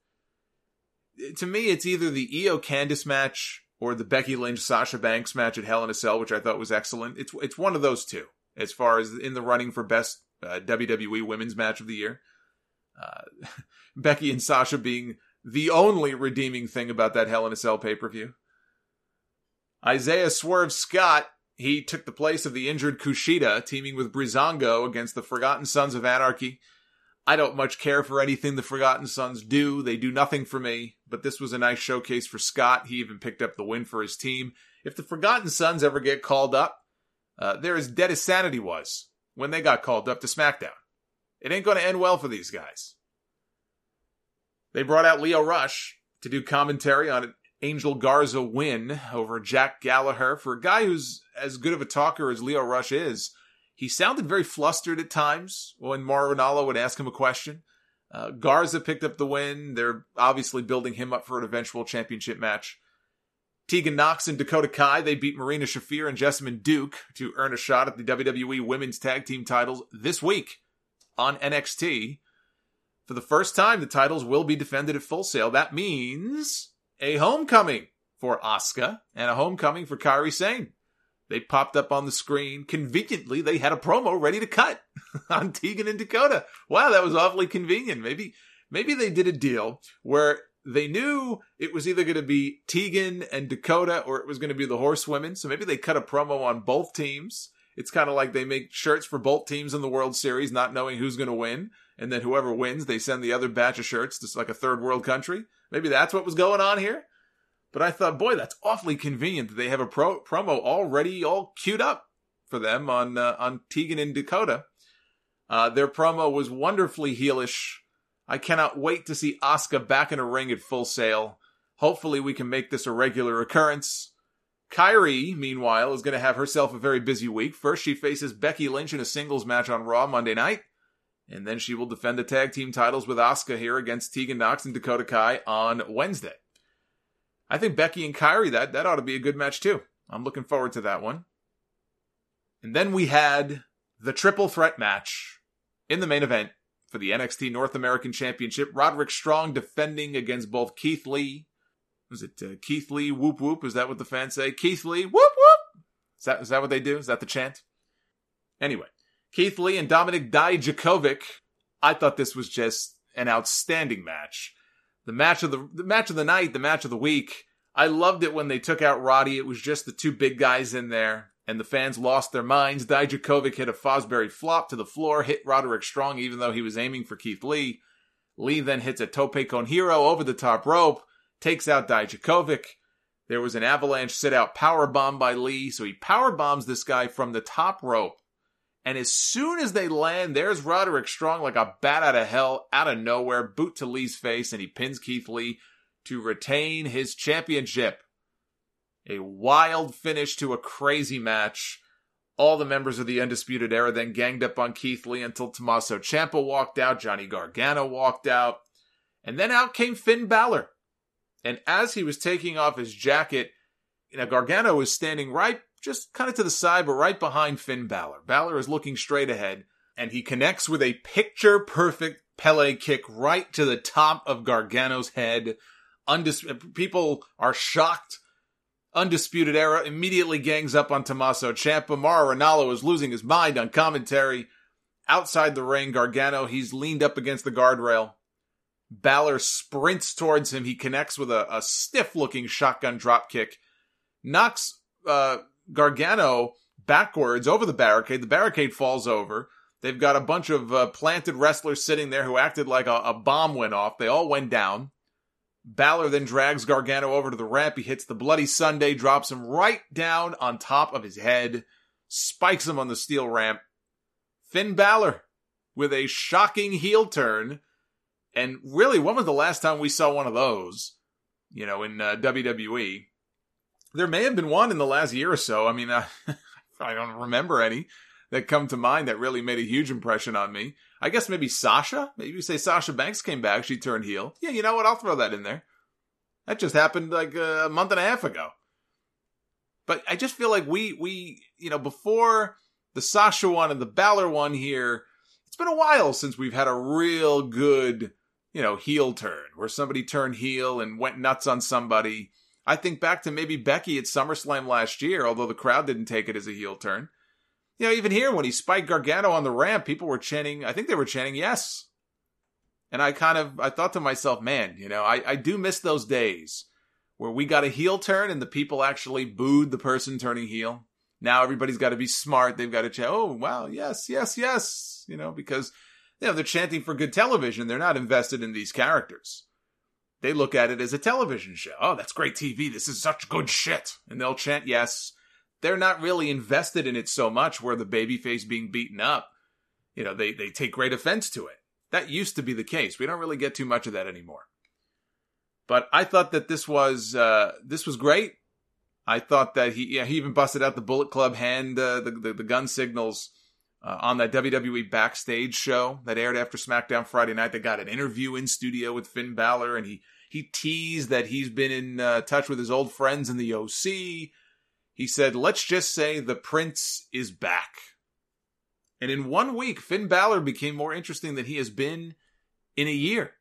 To me, it's either the Io Candice match or the Becky Lynch Sasha Banks match at Hell in a Cell, which I thought was excellent. It's one of those two, as far as in the running for best WWE women's match of the year. Becky and Sasha being the only redeeming thing about that Hell in a Cell pay-per-view. Isaiah Swerve Scott, he took the place of the injured Kushida, teaming with Breezango against the Forgotten Sons of Anarchy. I don't much care for anything the Forgotten Sons do. They do nothing for me, but this was a nice showcase for Scott. He even picked up the win for his team. If the Forgotten Sons ever get called up, they're as dead as Sanity was when they got called up to SmackDown. It ain't going to end well for these guys. They brought out Lio Rush to do commentary on an Angel Garza win over Jack Gallagher. For a guy who's as good of a talker as Lio Rush is, he sounded very flustered at times when Mauro Ranallo would ask him a question. Garza picked up the win. They're obviously building him up for an eventual championship match. Tegan Nox and Dakota Kai, they beat Marina Shafir and Jessamine Duke to earn a shot at the WWE Women's Tag Team titles this week on NXT. For the first time, the titles will be defended at Full Sail. That means a homecoming for Asuka and a homecoming for Kairi Sane. They popped up on the screen. Conveniently, they had a promo ready to cut on Tegan and Dakota. Wow, that was awfully convenient. Maybe they did a deal where they knew it was either going to be Tegan and Dakota or it was going to be the Horsewomen. So maybe they cut a promo on both teams. It's kind of like they make shirts for both teams in the World Series, not knowing who's going to win. And then whoever wins, they send the other batch of shirts to like a third world country. Maybe that's what was going on here. But I thought, boy, that's awfully convenient that they have a promo already all queued up for them on Tegan and Dakota. Their promo was wonderfully heelish. I cannot wait to see Asuka back in a ring at Full Sail. Hopefully we can make this a regular occurrence. Kairi, meanwhile, is going to have herself a very busy week. First, she faces Becky Lynch in a singles match on Raw Monday night. And then she will defend the tag team titles with Asuka here against Tegan Nox and Dakota Kai on Wednesday. I think Becky and Kairi, that ought to be a good match too. I'm looking forward to that one. And then we had the triple threat match in the main event for the NXT North American Championship. Roderick Strong defending against both Keith Lee. Was it Keith Lee whoop whoop? Is that what the fans say? Keith Lee whoop whoop? Is that what they do? Is that the chant? Anyway, Keith Lee and Dominik Dijakovic. I thought this was just an outstanding match. The match of the night, the match of the week. I loved it when they took out Roddy. It was just the two big guys in there, and the fans lost their minds. Dijakovic hit a Fosbury flop to the floor, hit Roderick Strong even though he was aiming for Keith Lee. Lee then hits a Tope Con Hero over the top rope, takes out Dijakovic. There was an avalanche sit-out powerbomb by Lee, so he powerbombs this guy from the top rope. And as soon as they land, there's Roderick Strong like a bat out of hell, out of nowhere, boot to Lee's face, and he pins Keith Lee to retain his championship. A wild finish to a crazy match. All the members of the Undisputed Era then ganged up on Keith Lee until Tommaso Ciampa walked out, Johnny Gargano walked out, and then out came Finn Balor. And as he was taking off his jacket, Gargano was standing right, just kind of to the side, but right behind Finn Balor. Balor is looking straight ahead, and he connects with a picture-perfect Pele kick right to the top of Gargano's head. People are shocked. Undisputed Era immediately gangs up on Tommaso Ciampa. Mauro Ranallo is losing his mind on commentary. Outside the ring, Gargano, he's leaned up against the guardrail. Balor sprints towards him. He connects with a stiff-looking shotgun dropkick. Knocks Gargano backwards over the barricade. The barricade falls over. They've got a bunch of planted wrestlers sitting there who acted like a bomb went off. They all went down. Balor then drags Gargano over to the ramp. He hits the Bloody Sunday, drops him right down on top of his head, spikes him on the steel ramp. Finn Balor with a shocking heel turn. And really, when was the last time we saw one of those, in WWE? There may have been one in the last year or so. I mean, I don't remember any that come to mind that really made a huge impression on me. I guess maybe Sasha? Maybe you say Sasha Banks came back, she turned heel. Yeah, you know what? I'll throw that in there. That just happened like a month and a half ago. But I just feel like we before the Sasha one and the Balor one here, it's been a while since we've had a real good, heel turn where somebody turned heel and went nuts on somebody. I think back to maybe Becky at SummerSlam last year, although the crowd didn't take it as a heel turn. Even here, when he spiked Gargano on the ramp, people were chanting, I think they were chanting, yes. And I thought to myself, man, I do miss those days where we got a heel turn and the people actually booed the person turning heel. Now everybody's got to be smart. They've got to chant, oh, wow, yes, yes, yes, because they're chanting for good television. They're not invested in these characters. They look at it as a television show. Oh, that's great TV. This is such good shit. And they'll chant yes. They're not really invested in it so much where the babyface being beaten up, they take great offense to it. That used to be the case. We don't really get too much of that anymore. But I thought that this was great. I thought that he even busted out the Bullet Club hand, the gun signals on that WWE Backstage show that aired after SmackDown Friday night. They got an interview in studio with Finn Balor, and he teased that he's been in touch with his old friends in the OC. He said, let's just say the Prince is back. And in 1 week, Finn Balor became more interesting than he has been in a year.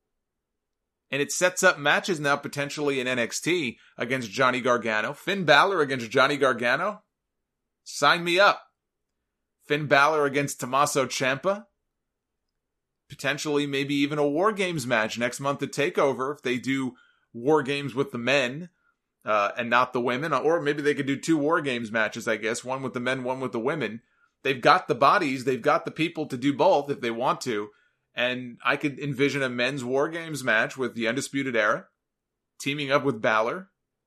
And it sets up matches now potentially in NXT against Johnny Gargano. Finn Balor against Johnny Gargano? Sign me up. Finn Balor against Tommaso Ciampa? Potentially maybe even a War Games match next month at TakeOver if they do War Games with the men. And not the women, or maybe they could do 2 War Games matches, I guess. One with the men, one with the women. They've got the bodies, they've got the people to do both if they want to. And I could envision a men's War Games match with the Undisputed Era, teaming up with Balor,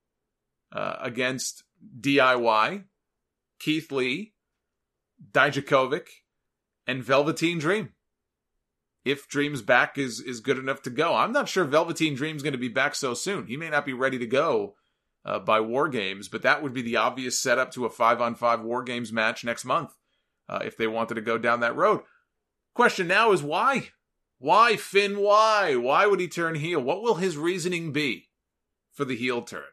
against DIY, Keith Lee, Dijakovic, and Velveteen Dream. if Dream's back is good enough to go. I'm not sure Velveteen Dream's going to be back so soon. He may not be ready to go by War Games, but that would be the obvious setup to a 5-on-5 War Games match next month if they wanted to go down that road. Question now is why? Why, Finn, why? Why would he turn heel? What will his reasoning be for the heel turn?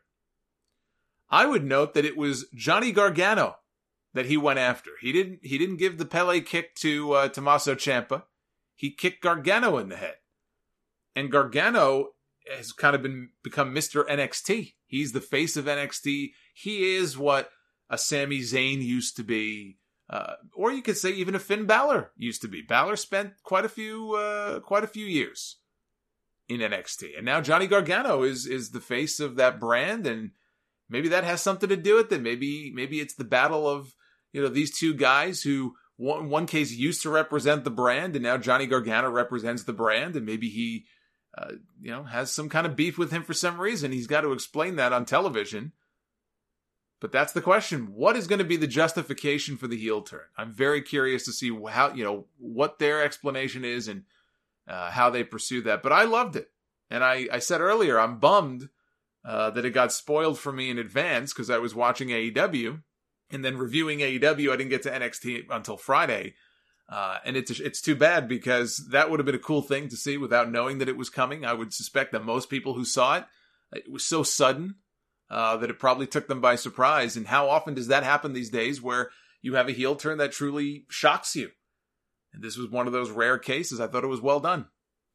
I would note that it was Johnny Gargano that he went after. He didn't give the Pele kick to Tommaso Ciampa. He kicked Gargano in the head. And Gargano has kind of become Mr. NXT. He's the face of NXT. He is what a Sami Zayn used to be. Or you could say even a Finn Balor used to be. Balor spent quite a few years in NXT. And now Johnny Gargano is the face of that brand, and maybe that has something to do with it. Maybe it's the battle of, these two guys who in one case used to represent the brand, and now Johnny Gargano represents the brand, and maybe he has some kind of beef with him for some reason. He's got to explain that on television. But that's the question. What is going to be the justification for the heel turn? I'm very curious to see how, what their explanation is and how they pursue that. But I loved it. And I said earlier, I'm bummed that it got spoiled for me in advance because I was watching AEW. And then reviewing AEW, I didn't get to NXT until Friday. And it's too bad because that would have been a cool thing to see without knowing that it was coming. I would suspect that most people who saw it was so sudden that it probably took them by surprise. And how often does that happen these days where you have a heel turn that truly shocks you? And this was one of those rare cases. I thought it was well done.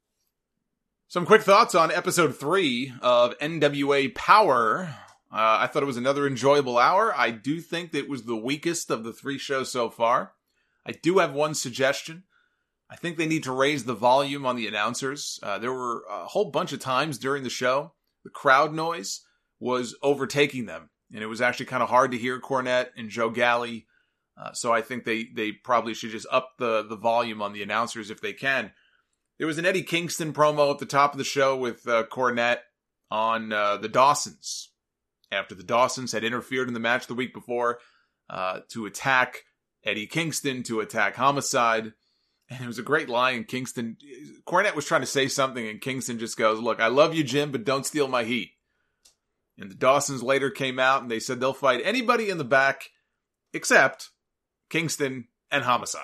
Some quick thoughts on episode 3 of NWA Power. I thought it was another enjoyable hour. I do think that it was the weakest of the 3 shows so far. I do have one suggestion. I think they need to raise the volume on the announcers. There were a whole bunch of times during the show, the crowd noise was overtaking them. And it was actually kind of hard to hear Cornette and Joe Galli. So I think they probably should just up the volume on the announcers if they can. There was an Eddie Kingston promo at the top of the show with Cornette on the Dawsons. After the Dawsons had interfered in the match the week before to attack Eddie Kingston, to attack Homicide. And it was a great line. Cornette was trying to say something and Kingston just goes, "Look, I love you, Jim, but don't steal my heat." And the Dawsons later came out and they said they'll fight anybody in the back except Kingston and Homicide.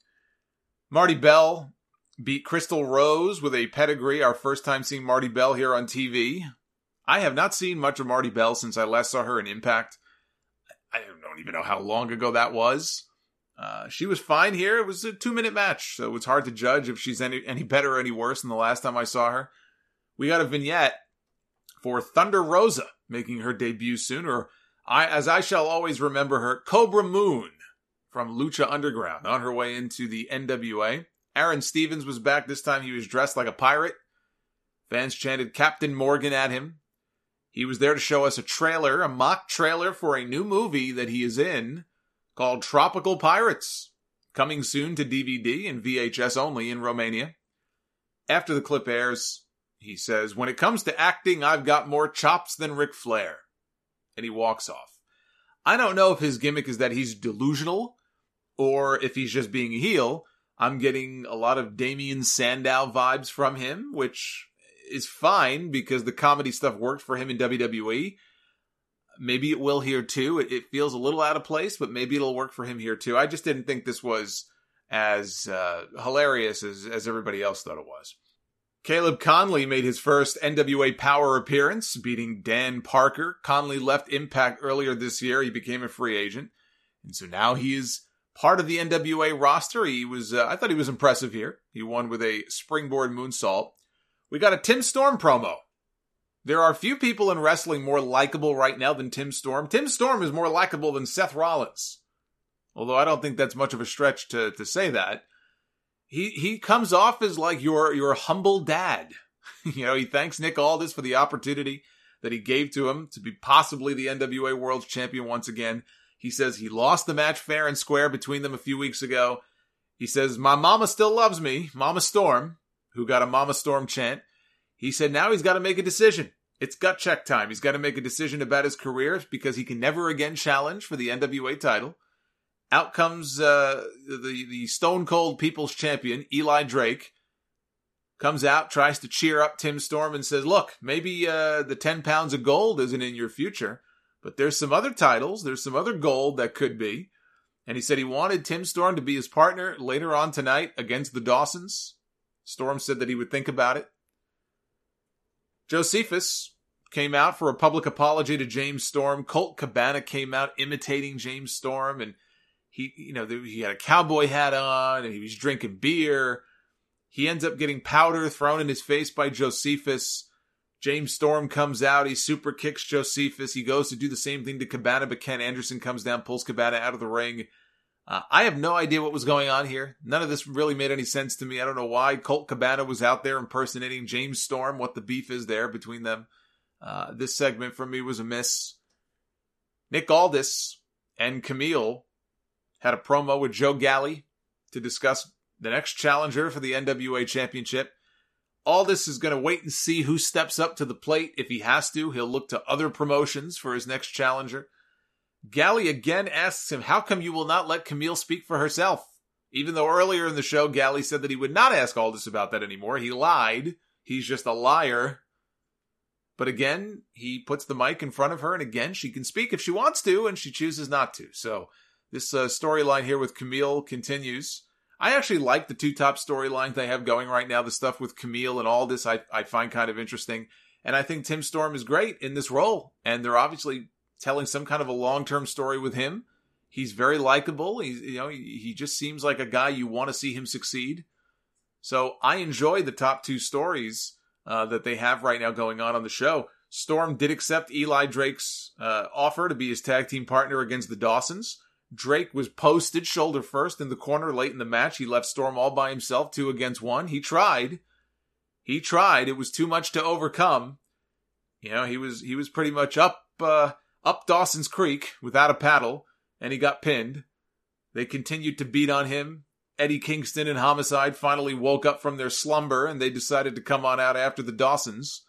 Marty Bell beat Crystal Rose with a pedigree. Our first time seeing Marty Bell here on TV. I have not seen much of Marty Bell since I last saw her in Impact. I don't even know how long ago that was. She was fine here. It was a 2-minute match, so it's hard to judge if she's any better or any worse than the last time I saw her. We got a vignette for Thunder Rosa making her debut soon, or as I shall always remember her, Cobra Moon from Lucha Underground on her way into the NWA. Aaron Stevens was back. This time he was dressed like a pirate. Fans chanted Captain Morgan at him. He was there to show us a mock trailer for a new movie that he is in called Tropical Pirates, coming soon to DVD and VHS only in Romania. After the clip airs, he says, "When it comes to acting, I've got more chops than Ric Flair." And he walks off. I don't know if his gimmick is that he's delusional or if he's just being a heel. I'm getting a lot of Damien Sandow vibes from him, which is fine because the comedy stuff worked for him in WWE. Maybe it will here too. It feels a little out of place, but maybe it'll work for him here too. I just didn't think this was as hilarious as everybody else thought it was. Caleb Conley made his first NWA Power appearance, beating Dan Parker. Conley left Impact earlier this year. He became a free agent. And so now he is part of the NWA roster. He was, I thought he was impressive here. He won with a springboard moonsault. We got a Tim Storm promo. There are few people in wrestling more likable right now than Tim Storm. Tim Storm is more likable than Seth Rollins. Although I don't think that's much of a stretch to say that. He comes off as like your humble dad. He thanks Nick Aldis for the opportunity that he gave to him to be possibly the NWA World Champion once again. He says he lost the match fair and square between them a few weeks ago. He says, "My mama still loves me," Mama Storm, who got a Mama Storm chant. He said now he's got to make a decision. It's gut check time. He's got to make a decision about his career because he can never again challenge for the NWA title. Out comes the Stone Cold People's Champion, Eli Drake. comes out, tries to cheer up Tim Storm and says, look, maybe the 10 pounds of gold isn't in your future, but there's some other titles, there's some other gold that could be. And he said he wanted Tim Storm to be his partner later on tonight against the Dawsons. Storm said that he would think about it. Josephus came out for a public apology to James Storm. Colt Cabana came out imitating James Storm, and he had a cowboy hat on, and he was drinking beer. He ends up getting powder thrown in his face by Josephus. James Storm comes out. He super kicks Josephus. He goes to do the same thing to Cabana, but Ken Anderson comes down, pulls Cabana out of the ring. I have no idea what was going on here. None of this really made any sense to me. I don't know why Colt Cabana was out there impersonating James Storm, what the beef is there between them. This segment for me was a miss. Nick Aldis and Camille had a promo with Joe Galli to discuss the next challenger for the NWA Championship. Aldis is going to wait and see who steps up to the plate. If he has to, he'll look to other promotions for his next challenger. Galli again asks him, how come you will not let Camille speak for herself? Even though earlier in the show, Galli said that he would not ask Aldis about that anymore. He lied. He's just a liar. But again, he puts the mic in front of her, and again, she can speak if she wants to, and she chooses not to. So this storyline here with Camille continues. I actually like the two top storylines they have going right now. The stuff with Camille and Aldis I find kind of interesting. And I think Tim Storm is great in this role. And they're obviously telling some kind of a long-term story with him. He's very likable. He just seems like a guy you want to see him succeed. So I enjoy the top two stories that they have right now going on the show. Storm did accept Eli Drake's offer to be his tag team partner against the Dawsons. Drake was posted shoulder first in the corner late in the match. He left Storm all by himself, 2 against 1. He tried. It was too much to overcome. He was pretty much up Dawson's Creek without a paddle, and he got pinned. They continued to beat on him. Eddie Kingston and Homicide finally woke up from their slumber, and they decided to come on out after the Dawsons.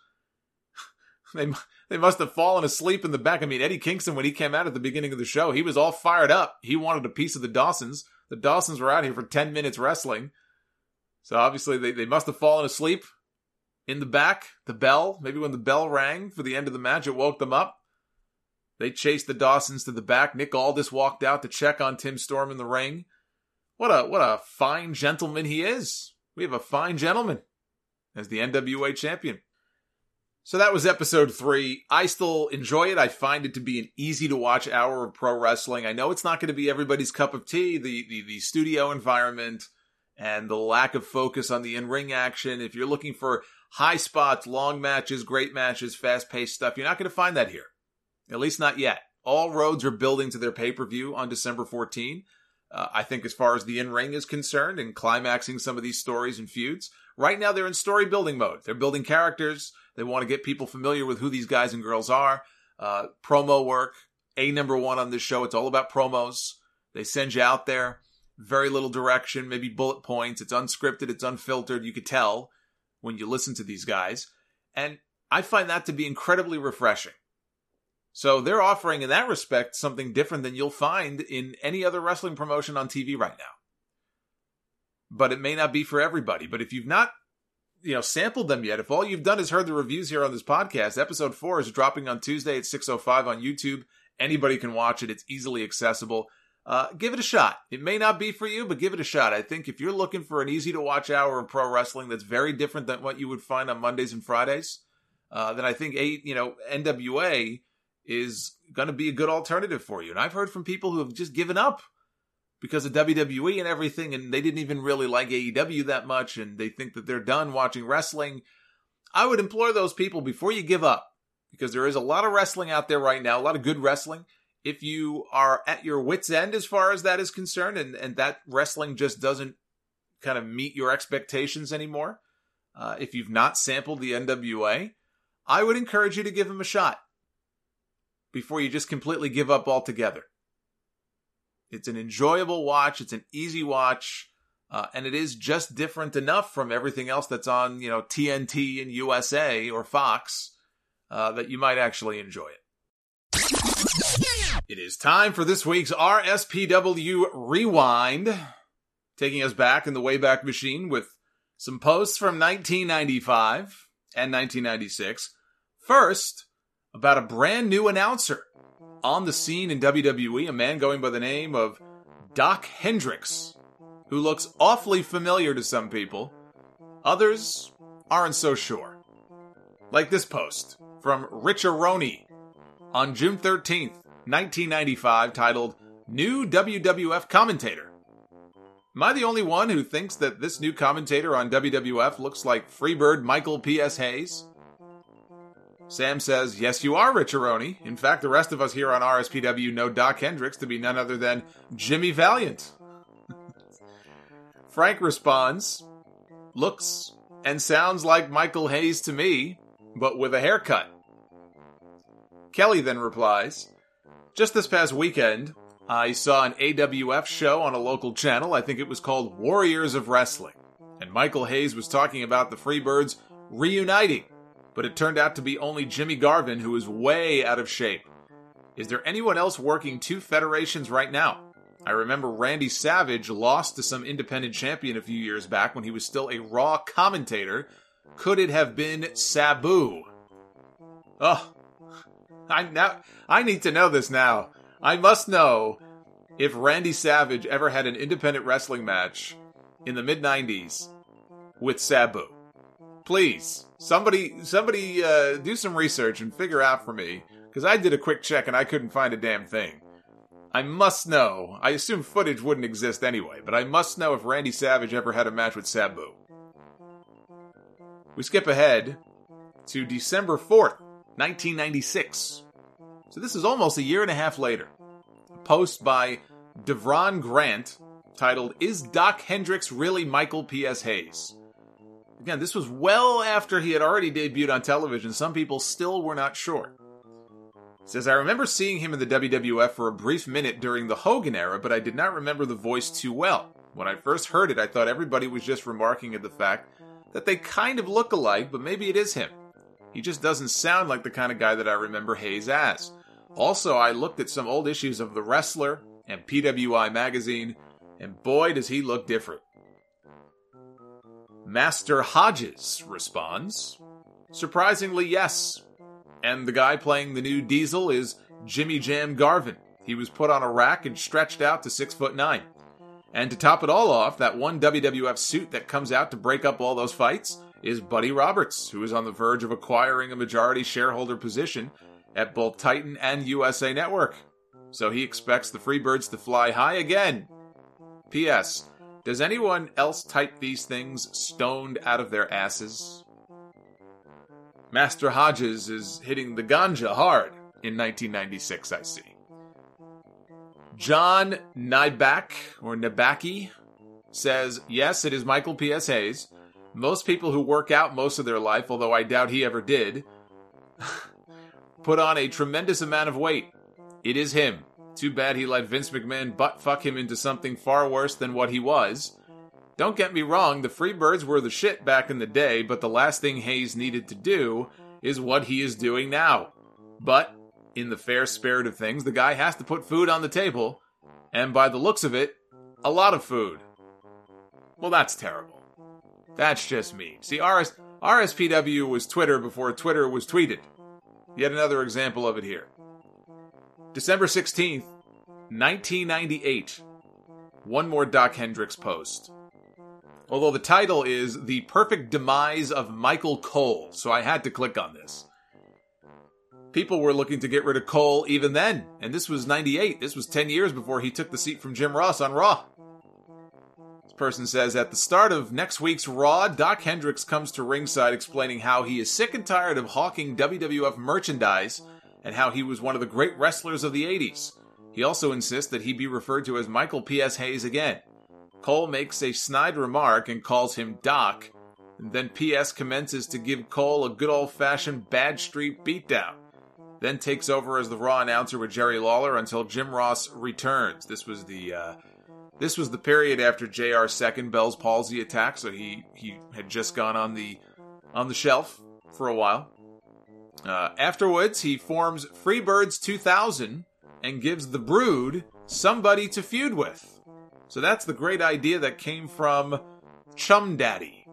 They must have fallen asleep in the back. I mean, Eddie Kingston, when he came out at the beginning of the show, he was all fired up. He wanted a piece of the Dawsons. The Dawsons were out here for 10 minutes wrestling. So obviously they must have fallen asleep in the back. The bell, maybe when the bell rang for the end of the match, it woke them up. They chased the Dawsons to the back. Nick Aldis walked out to check on Tim Storm in the ring. What a fine gentleman he is. We have a fine gentleman as the NWA champion. So that was episode 3. I still enjoy it. I find it to be an easy-to-watch hour of pro wrestling. I know it's not going to be everybody's cup of tea, the studio environment and the lack of focus on the in-ring action. If you're looking for high spots, long matches, great matches, fast-paced stuff, you're not going to find that here. At least not yet. All roads are building to their pay-per-view on December 14. I think as far as the in-ring is concerned and climaxing some of these stories and feuds, right now they're in story-building mode. They're building characters. They want to get people familiar with who these guys and girls are. Promo work. Number 1 on this show. It's all about promos. They send you out there. Very little direction, maybe bullet points. It's unscripted. It's unfiltered. You could tell when you listen to these guys. And I find that to be incredibly refreshing. So they're offering, in that respect, something different than you'll find in any other wrestling promotion on TV right now. But it may not be for everybody. But if you've not, sampled them yet, if all you've done is heard the reviews here on this podcast, episode 4 is dropping on Tuesday at 6:05 on YouTube. Anybody can watch it. It's easily accessible. Give it a shot. It may not be for you, but give it a shot. I think if you're looking for an easy-to-watch hour of pro wrestling that's very different than what you would find on Mondays and Fridays, then I think NWA is going to be a good alternative for you. And I've heard from people who have just given up because of WWE and everything, and they didn't even really like AEW that much, and they think that they're done watching wrestling. I would implore those people before you give up, because there is a lot of wrestling out there right now, a lot of good wrestling. If you are at your wit's end as far as that is concerned, and that wrestling just doesn't kind of meet your expectations anymore, if you've not sampled the NWA, I would encourage you to give them a shot before you just completely give up altogether. It's an enjoyable watch. It's an easy watch. And it is just different enough from everything else that's on, TNT and USA or Fox, that you might actually enjoy it. It is time for this week's RSPW Rewind, taking us back in the Wayback Machine with Some posts from 1995 and 1996. First, about a brand new announcer on the scene in WWE, a man going by the name of Doc Hendrix, who looks awfully familiar to some people. Others aren't so sure. Like this post from Rich-A-Roni on June 13th, 1995, titled New WWF Commentator. Am I the only one who thinks that this new commentator on WWF looks like Freebird Michael P.S. Hayes? Sam says, yes, you are, Rich-A-Roni. In fact, the rest of us here on RSPW know Doc Hendrix to be none other than Jimmy Valiant. Frank responds, looks and sounds like Michael Hayes to me, but with a haircut. Kelly then replies, just this past weekend, I saw an AWF show on a local channel. I think it was called Warriors of Wrestling. And Michael Hayes was talking about the Freebirds reuniting. But it turned out to be only Jimmy Garvin, who is way out of shape. Is there anyone else working two federations right now? I remember Randy Savage lost to some independent champion a few years back when he was still a Raw commentator. Could it have been Sabu? Oh, I need to know this now. I must know if Randy Savage ever had an independent wrestling match in the mid-90s with Sabu. Please, somebody do some research and figure out for me, because I did a quick check and I couldn't find a damn thing. I must know. I assume footage wouldn't exist anyway, but I must know if Randy Savage ever had a match with Sabu. We skip ahead to December 4th, 1996. So this is almost a year and a half later. A post by Devron Grant titled, Is Doc Hendrix Really Michael P.S. Hayes? Again, this was well after he had already debuted on television. Some people still were not sure. It says, I remember seeing him in the WWF for a brief minute during the Hogan era, but I did not remember the voice too well. When I first heard it, I thought everybody was just remarking at the fact that they kind of look alike, but maybe it is him. He just doesn't sound like the kind of guy that I remember Hayes as. Also, I looked at some old issues of The Wrestler and PWI magazine, and boy, does he look different. Master Hodges responds, surprisingly, yes. And the guy playing the new Diesel is Jimmy Jam Garvin. He was put on a rack and stretched out to 6'9". And to top it all off, that one WWF suit that comes out to break up all those fights is Buddy Roberts, who is on the verge of acquiring a majority shareholder position at both Titan and USA Network. So he expects the Freebirds to fly high again. P.S. Does anyone else type these things stoned out of their asses? Master Hodges is hitting the ganja hard in 1996, I see. John Nybak, or Nabaki, says, yes, it is Michael P.S. Hayes. Most people who work out most of their life, although I doubt he ever did, put on a tremendous amount of weight. It is him. Too bad he let Vince McMahon butt-fuck him into something far worse than what he was. Don't get me wrong, the Freebirds were the shit back in the day, but the last thing Hayes needed to do is what he is doing now. But, in the fair spirit of things, the guy has to put food on the table, and by the looks of it, a lot of food. Well, that's terrible. That's just mean. See, RSPW was Twitter before Twitter was tweeted. Yet another example of it here. December 16th, 1998. One more Doc Hendrix post. Although the title is The Perfect Demise of Michael Cole, so I had to click on this. People were looking to get rid of Cole even then, and this was 98. This was 10 years before he took the seat from Jim Ross on Raw. This person says, at the start of next week's Raw, Doc Hendrix comes to ringside explaining how he is sick and tired of hawking WWF merchandise and how he was one of the great wrestlers of the 80s. He also insists that he be referred to as Michael P.S. Hayes again. Cole makes a snide remark and calls him Doc, and then P.S. commences to give Cole a good old-fashioned Bad Street beatdown, then takes over as the Raw announcer with Jerry Lawler until Jim Ross returns. This was the period after JR's second Bell's palsy attack, so he had just gone on the shelf for a while. Afterwards, he forms Freebirds 2000 and gives the Brood somebody to feud with. So that's the great idea that came from Chum Daddy.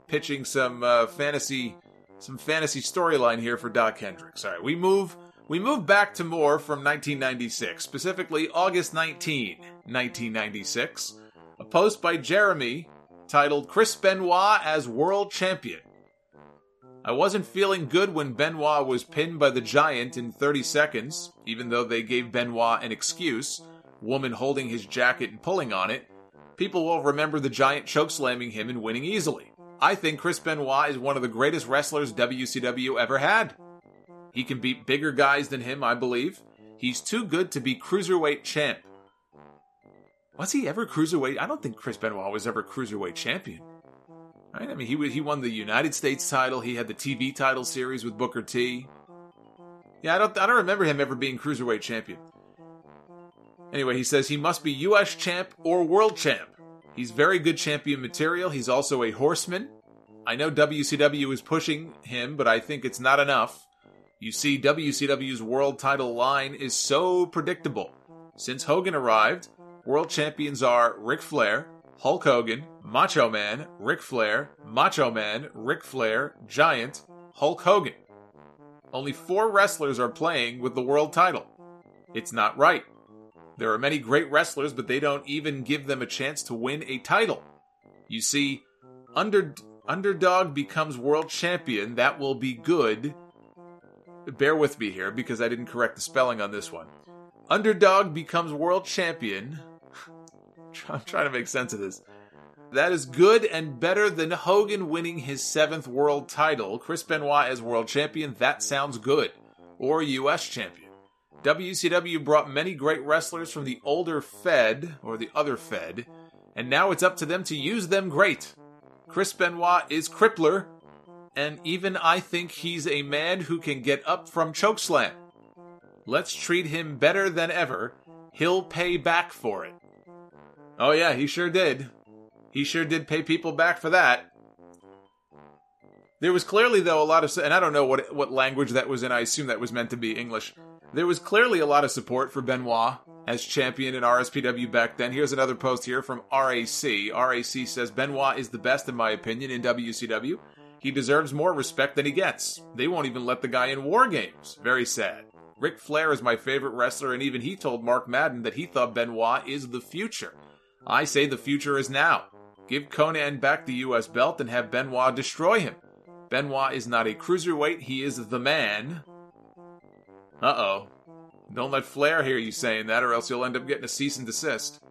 pitching some fantasy storyline here for Doc Hendricks. All right, we move back to more from 1996, specifically August 19, 1996. A post by Jeremy titled Chris Benoit as World Champion. I wasn't feeling good when Benoit was pinned by the Giant in 30 seconds, even though they gave Benoit an excuse, woman holding his jacket and pulling on it. People will remember the Giant chokeslamming him and winning easily. I think Chris Benoit is one of the greatest wrestlers WCW ever had. He can beat bigger guys than him, I believe. He's too good to be Cruiserweight champ. Was he ever Cruiserweight? I don't think Chris Benoit was ever Cruiserweight champion. Right? I mean, he won the United States title. He had the TV title series with Booker T. Yeah, I don't remember him ever being Cruiserweight champion. Anyway, he says he must be US champ or world champ. He's very good champion material. He's also a horseman. I know WCW is pushing him, but I think it's not enough. You see, WCW's world title line is so predictable. Since Hogan arrived, world champions are Ric Flair, Hulk Hogan, Macho Man, Ric Flair, Macho Man, Ric Flair, Giant, Hulk Hogan. Only 4 wrestlers are playing with the world title. It's not right. There are many great wrestlers, but they don't even give them a chance to win a title. You see, underdog becomes world champion. That will be good. Bear with me here, because I didn't correct the spelling on this one. Underdog becomes world champion. I'm trying to make sense of this. That is good and better than Hogan winning his 7th world title. Chris Benoit as world champion, that sounds good. Or US champion. WCW brought many great wrestlers from the older Fed, or the other Fed, and now it's up to them to use them great. Chris Benoit is Crippler, and even I think he's a man who can get up from chokeslam. Let's treat him better than ever. He'll pay back for it. Oh yeah, he sure did. He sure did pay people back for that. There was clearly, though, a lot of... And I don't know what language that was in. I assume that was meant to be English. There was clearly a lot of support for Benoit as champion in RSPW back then. Here's another post here from RAC. RAC says, Benoit is the best, in my opinion, in WCW. He deserves more respect than he gets. They won't even let the guy in War Games. Very sad. Ric Flair is my favorite wrestler, and even he told Mark Madden that he thought Benoit is the future. I say the future is now. Give Conan back the US belt and have Benoit destroy him. Benoit is not a cruiserweight, he is the man. Uh-oh. Don't let Flair hear you saying that, or else you'll end up getting a cease and desist.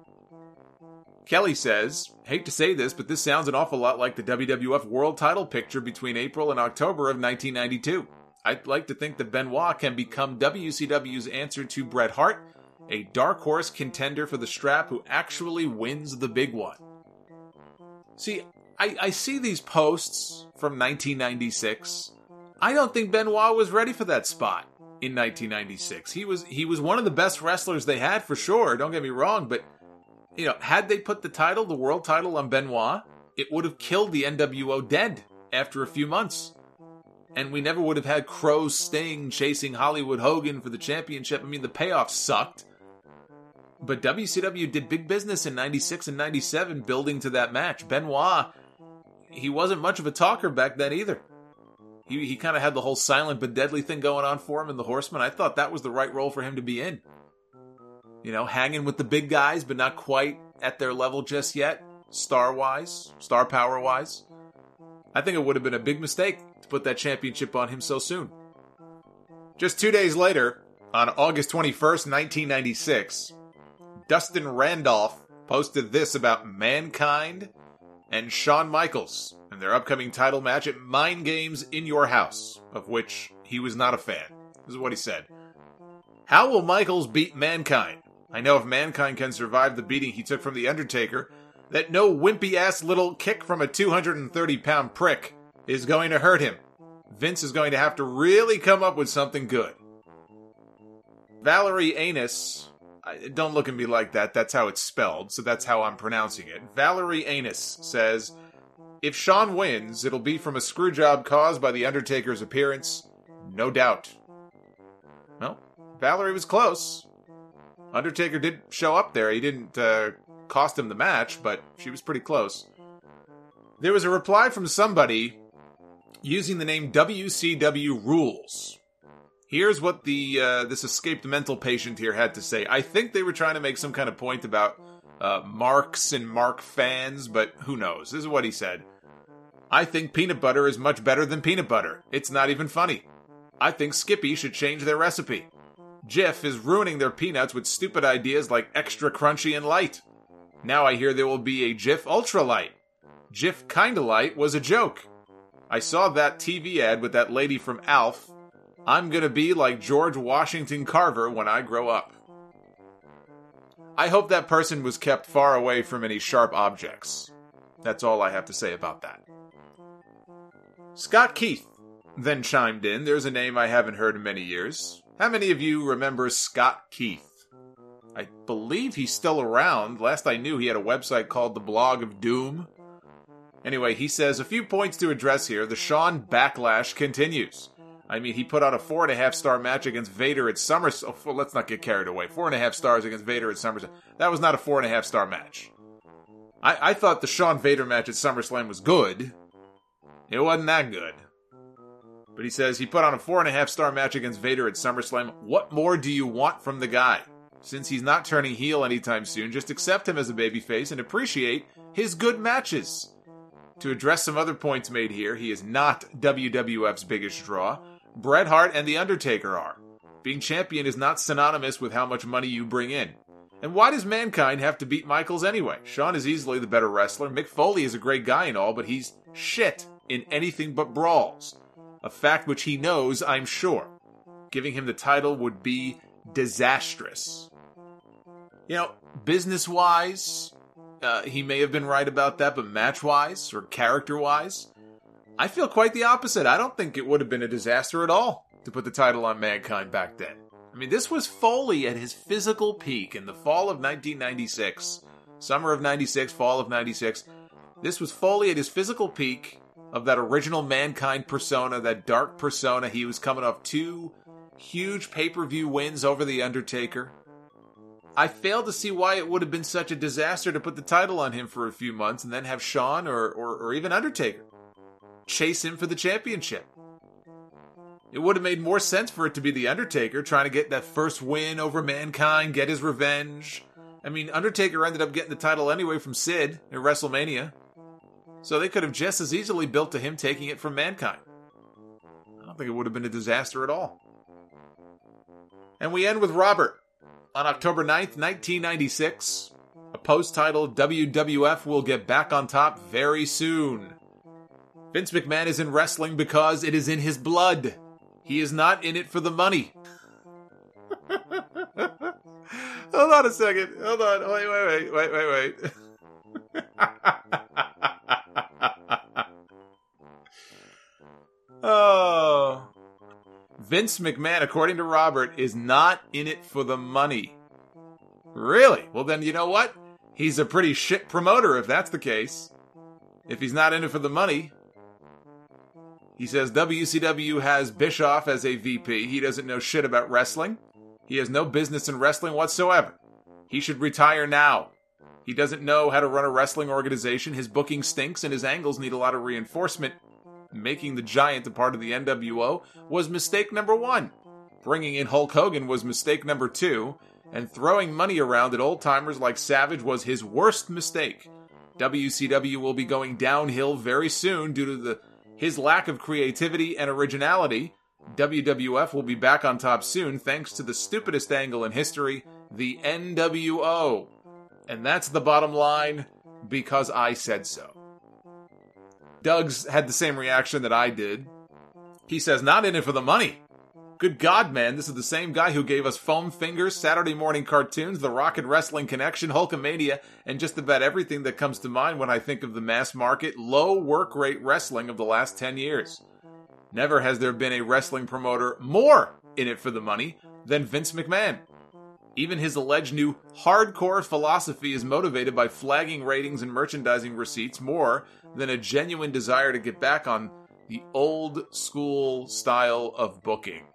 Kelly says, hate to say this, but this sounds an awful lot like the WWF World Title picture between April and October of 1992. I'd like to think that Benoit can become WCW's answer to Bret Hart, a dark horse contender for the strap who actually wins the big one. See, I see these posts from 1996. I don't think Benoit was ready for that spot in 1996. He was one of the best wrestlers they had for sure, don't get me wrong, but you know, had they put the world title on Benoit, it would have killed the NWO dead after a few months. And we never would have had Crow Sting chasing Hollywood Hogan for the championship. I mean, the payoff sucked. But WCW did big business in 96 and 97 building to that match. Benoit, he wasn't much of a talker back then either. He kind of had the whole silent but deadly thing going on for him in the Horsemen. I thought that was the right role for him to be in. You know, hanging with the big guys, but not quite at their level just yet. Star-wise, star power-wise. I think it would have been a big mistake to put that championship on him so soon. Just 2 days later, on August 21st, 1996, Dustin Randolph posted this about Mankind and Shawn Michaels and their upcoming title match at Mind Games in Your House, of which he was not a fan. This is what he said. How will Michaels beat Mankind? I know if Mankind can survive the beating he took from The Undertaker, that no wimpy-ass little kick from a 230-pound prick is going to hurt him. Vince is going to have to really come up with something good. Valerie Anus, don't look at me like that, that's how it's spelled, so that's how I'm pronouncing it. Valerie Anus says, if Shawn wins, it'll be from a screwjob caused by The Undertaker's appearance, no doubt. Well, Valerie was close. Undertaker did show up there. He didn't cost him the match, but she was pretty close. There was a reply from somebody using the name WCW Rules. Here's what this escaped mental patient here had to say. I think they were trying to make some kind of point about Marks and Mark fans, but who knows? This is what he said. I think peanut butter is much better than peanut butter. It's not even funny. I think Skippy should change their recipe. Jif is ruining their peanuts with stupid ideas like extra crunchy and light. Now I hear there will be a Jif Ultra Light. Jif Kinda Light was a joke. I saw that TV ad with that lady from Alf. I'm gonna be like George Washington Carver when I grow up. I hope that person was kept far away from any sharp objects. That's all I have to say about that. Scott Keith then chimed in. There's a name I haven't heard in many years. How many of you remember Scott Keith? I believe he's still around. Last I knew, he had a website called The Blog of Doom. Anyway, he says, a few points to address here. The Shawn backlash continues. I mean, he put out a 4.5-star match against Vader at SummerSlam. Oh, let's not get carried away. 4.5 stars against Vader at SummerSlam. That was not a 4.5-star match. I thought the Shawn Vader match at SummerSlam was good. It wasn't that good. But he says he put on a 4.5-star match against Vader at SummerSlam. What more do you want from the guy? Since he's not turning heel anytime soon, just accept him as a babyface and appreciate his good matches. To address some other points made here, he is not WWF's biggest draw. Bret Hart and The Undertaker are. Being champion is not synonymous with how much money you bring in. And why does Mankind have to beat Michaels anyway? Shawn is easily the better wrestler. Mick Foley is a great guy and all, but he's shit in anything but brawls. A fact which he knows, I'm sure. Giving him the title would be disastrous. You know, business-wise, he may have been right about that, but match-wise or character-wise, I feel quite the opposite. I don't think it would have been a disaster at all to put the title on Mankind back then. I mean, this was Foley at his physical peak in the fall of 1996. Summer of 96, fall of 96. This was Foley at his physical peak of that original Mankind persona, that dark persona. He was coming off 2 huge pay-per-view wins over The Undertaker. I fail to see why it would have been such a disaster to put the title on him for a few months and then have Shawn or even Undertaker chase him for the championship. It would have made more sense for it to be The Undertaker trying to get that first win over Mankind, get his revenge. I mean, Undertaker ended up getting the title anyway from Sid at WrestleMania. So they could have just as easily built to him taking it from Mankind. I don't think it would have been a disaster at all. And we end with Robert. On October 9th, 1996, a post titled WWF will get back on top very soon. Vince McMahon is in wrestling because it is in his blood. He is not in it for the money. Hold on a second. Hold on. Wait. Oh. Vince McMahon, according to Robert, is not in it for the money. Really? Well, then you know what? He's a pretty shit promoter if that's the case. If he's not in it for the money. He says WCW has Bischoff as a VP. He doesn't know shit about wrestling. He has no business in wrestling whatsoever. He should retire now. He doesn't know how to run a wrestling organization. His booking stinks and his angles need a lot of reinforcement. Making the Giant a part of the NWO was mistake number 1. Bringing in Hulk Hogan was mistake number 2. And throwing money around at old-timers like Savage was his worst mistake. WCW will be going downhill very soon due to his lack of creativity and originality. WWF will be back on top soon thanks to the stupidest angle in history, the NWO. And that's the bottom line, because I said so. Doug's had the same reaction that I did. He says, not in it for the money. Good God, man, this is the same guy who gave us Foam Fingers, Saturday morning cartoons, The Rock and Wrestling Connection, Hulkamania, and just about everything that comes to mind when I think of the mass market, low work rate wrestling of the last 10 years. Never has there been a wrestling promoter more in it for the money than Vince McMahon. Even his alleged new hardcore philosophy is motivated by flagging ratings and merchandising receipts more than a genuine desire to get back on the old school style of booking.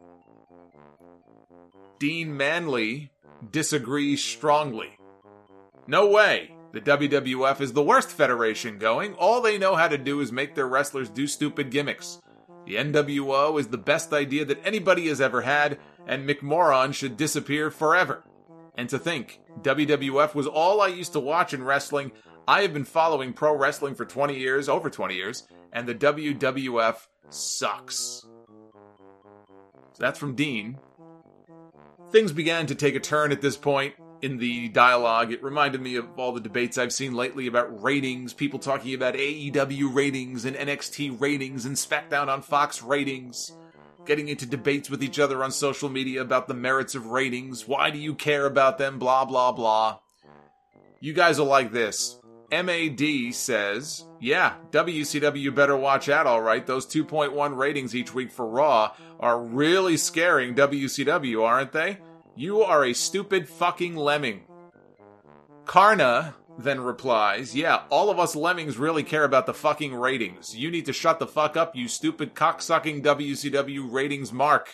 Dean Manley disagrees strongly. No way. The WWF is the worst federation going. All they know how to do is make their wrestlers do stupid gimmicks. The NWO is the best idea that anybody has ever had, and McMoron should disappear forever. And to think, WWF was all I used to watch in wrestling. I have been following pro wrestling for over 20 years, and the WWF sucks. So that's from Dean. Things began to take a turn at this point in the dialogue. It reminded me of all the debates I've seen lately about ratings, people talking about AEW ratings and NXT ratings and SmackDown on Fox ratings, getting into debates with each other on social media about the merits of ratings. Why do you care about them? Blah, blah, blah. You guys will like this. MAD says, yeah, WCW better watch out, alright. Those 2.1 ratings each week for Raw are really scaring WCW, aren't they? You are a stupid fucking lemming. Karna then replies, yeah, all of us lemmings really care about the fucking ratings. You need to shut the fuck up, you stupid cocksucking WCW ratings mark.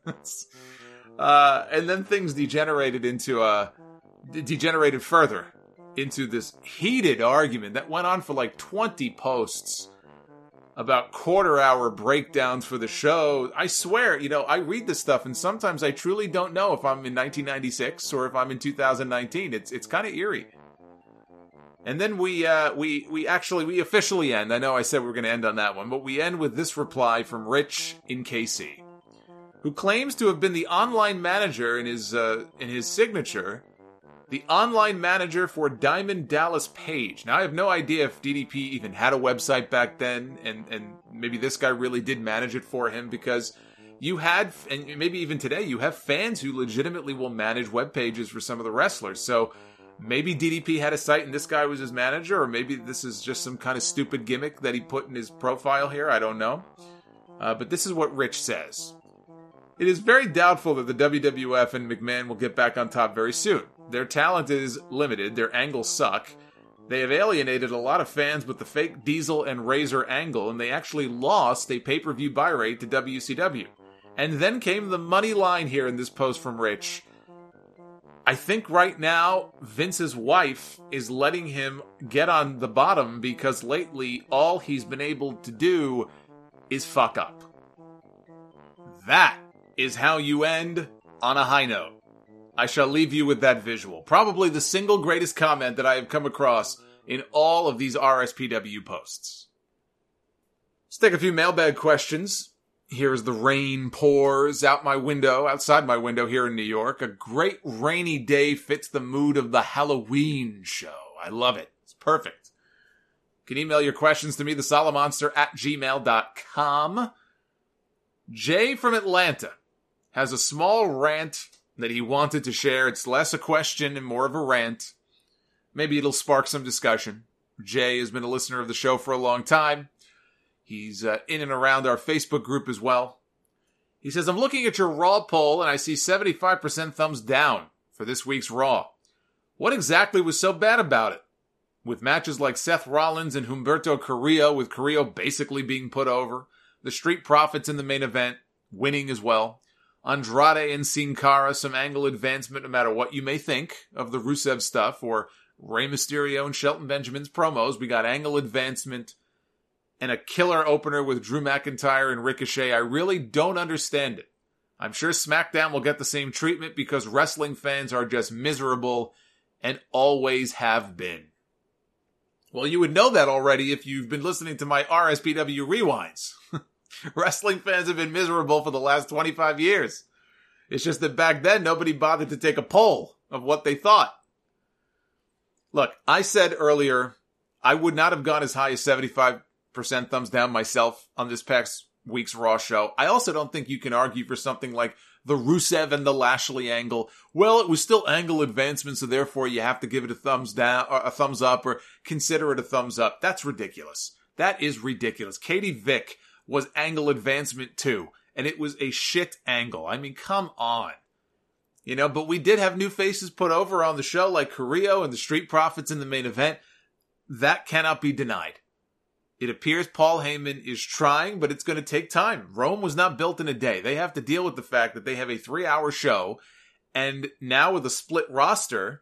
And then things degenerated further into this heated argument that went on for like 20 posts about quarter-hour breakdowns for the show. I swear, I read this stuff and sometimes I truly don't know if I'm in 1996 or if I'm in 2019. It's kind of eerie. And then we officially end. I know I said we were going to end on that one, but we end with this reply from Rich in KC, who claims to have been the online manager in his signature, the online manager for Diamond Dallas Page. Now, I have no idea if DDP even had a website back then, and maybe this guy really did manage it for him, because you had, and maybe even today, you have fans who legitimately will manage web pages for some of the wrestlers. So maybe DDP had a site and this guy was his manager, or maybe this is just some kind of stupid gimmick that he put in his profile here. I don't know. But this is what Rich says. It is very doubtful that the WWF and McMahon will get back on top very soon. Their talent is limited, their angles suck. They have alienated a lot of fans with the fake Diesel and Razor angle, and they actually lost a pay-per-view buy rate to WCW. And then came the money line here in this post from Rich. I think right now, Vince's wife is letting him get on the bottom because lately all he's been able to do is fuck up. That is how you end on a high note. I shall leave you with that visual. Probably the single greatest comment that I have come across in all of these RSPW posts. Let's take a few mailbag questions. Here's the rain pours outside my window here in New York. A great rainy day fits the mood of the Halloween show. I love it. It's perfect. You can email your questions to me, thesolomonster@gmail.com. Jay from Atlanta has a small rant that he wanted to share. It's less a question and more of a rant. Maybe it'll spark some discussion. Jay has been a listener of the show for a long time. He's in and around our Facebook group as well. He says, I'm looking at your Raw poll and I see 75% thumbs down for this week's Raw. What exactly was so bad about it? With matches like Seth Rollins and Humberto Carrillo, with Carrillo basically being put over, the Street Profits in the main event, winning as well, Andrade and Sin Cara, some angle advancement no matter what you may think of the Rusev stuff, or Rey Mysterio and Shelton Benjamin's promos. We got angle advancement and a killer opener with Drew McIntyre and Ricochet. I really don't understand it. I'm sure SmackDown will get the same treatment because wrestling fans are just miserable and always have been. Well, you would know that already if you've been listening to my RSPW rewinds. Wrestling fans have been miserable for the last 25 years. It's just that back then, nobody bothered to take a poll of what they thought. Look, I said earlier, I would not have gone as high as 75% thumbs down myself on this past week's Raw show. I also don't think you can argue for something like the Rusev and the Lashley angle. Well, it was still angle advancement, so therefore you have to give it a thumbs down, or a thumbs up, or consider it a thumbs up. That's ridiculous. That is ridiculous. Katie Vick was angle advancement too, and it was a shit angle. I mean, come on. But we did have new faces put over on the show, like Carrillo and the Street Profits in the main event. That cannot be denied. It appears Paul Heyman is trying, but it's going to take time. Rome was not built in a day. They have to deal with the fact that they have a 3-hour show, and now with a split roster,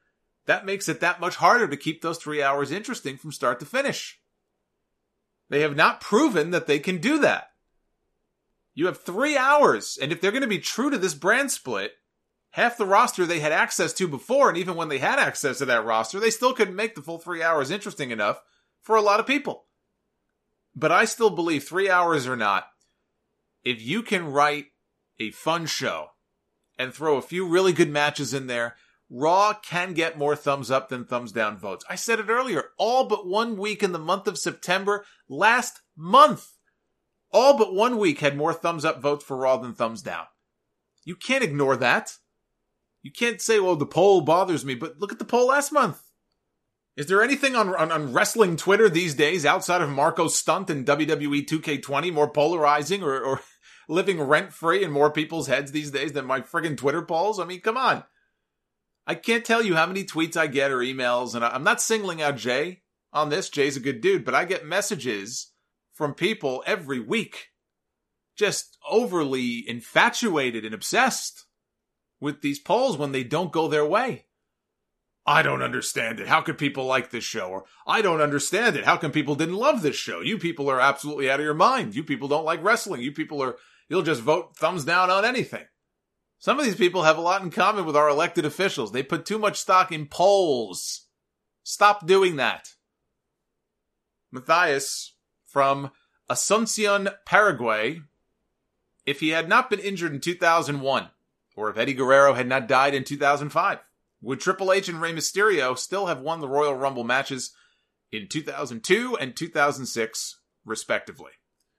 that makes it that much harder to keep those 3 hours interesting from start to finish. They have not proven that they can do that. You have 3 hours, and if they're going to be true to this brand split, half the roster they had access to before, and even when they had access to that roster, they still couldn't make the full 3 hours interesting enough for a lot of people. But I still believe 3 hours or not, if you can write a fun show and throw a few really good matches in there, Raw can get more thumbs up than thumbs down votes. I said it earlier, all but 1 week in the month of September, last month, all but 1 week had more thumbs up votes for Raw than thumbs down. You can't ignore that. You can't say, well, the poll bothers me, but look at the poll last month. Is there anything on wrestling Twitter these days outside of Marco's stunt and WWE 2K20 more polarizing or living rent-free in more people's heads these days than my friggin' Twitter polls? I mean, come on. I can't tell you how many tweets I get or emails, and I'm not singling out Jay on this. Jay's a good dude, but I get messages from people every week just overly infatuated and obsessed with these polls when they don't go their way. I don't understand it. How could people like this show? Or I don't understand it. How come people didn't love this show? You people are absolutely out of your mind. You people don't like wrestling. You'll just vote thumbs down on anything. Some of these people have a lot in common with our elected officials. They put too much stock in polls. Stop doing that. Matthias from Asuncion, Paraguay. If he had not been injured in 2001, or if Eddie Guerrero had not died in 2005, would Triple H and Rey Mysterio still have won the Royal Rumble matches in 2002 and 2006, respectively?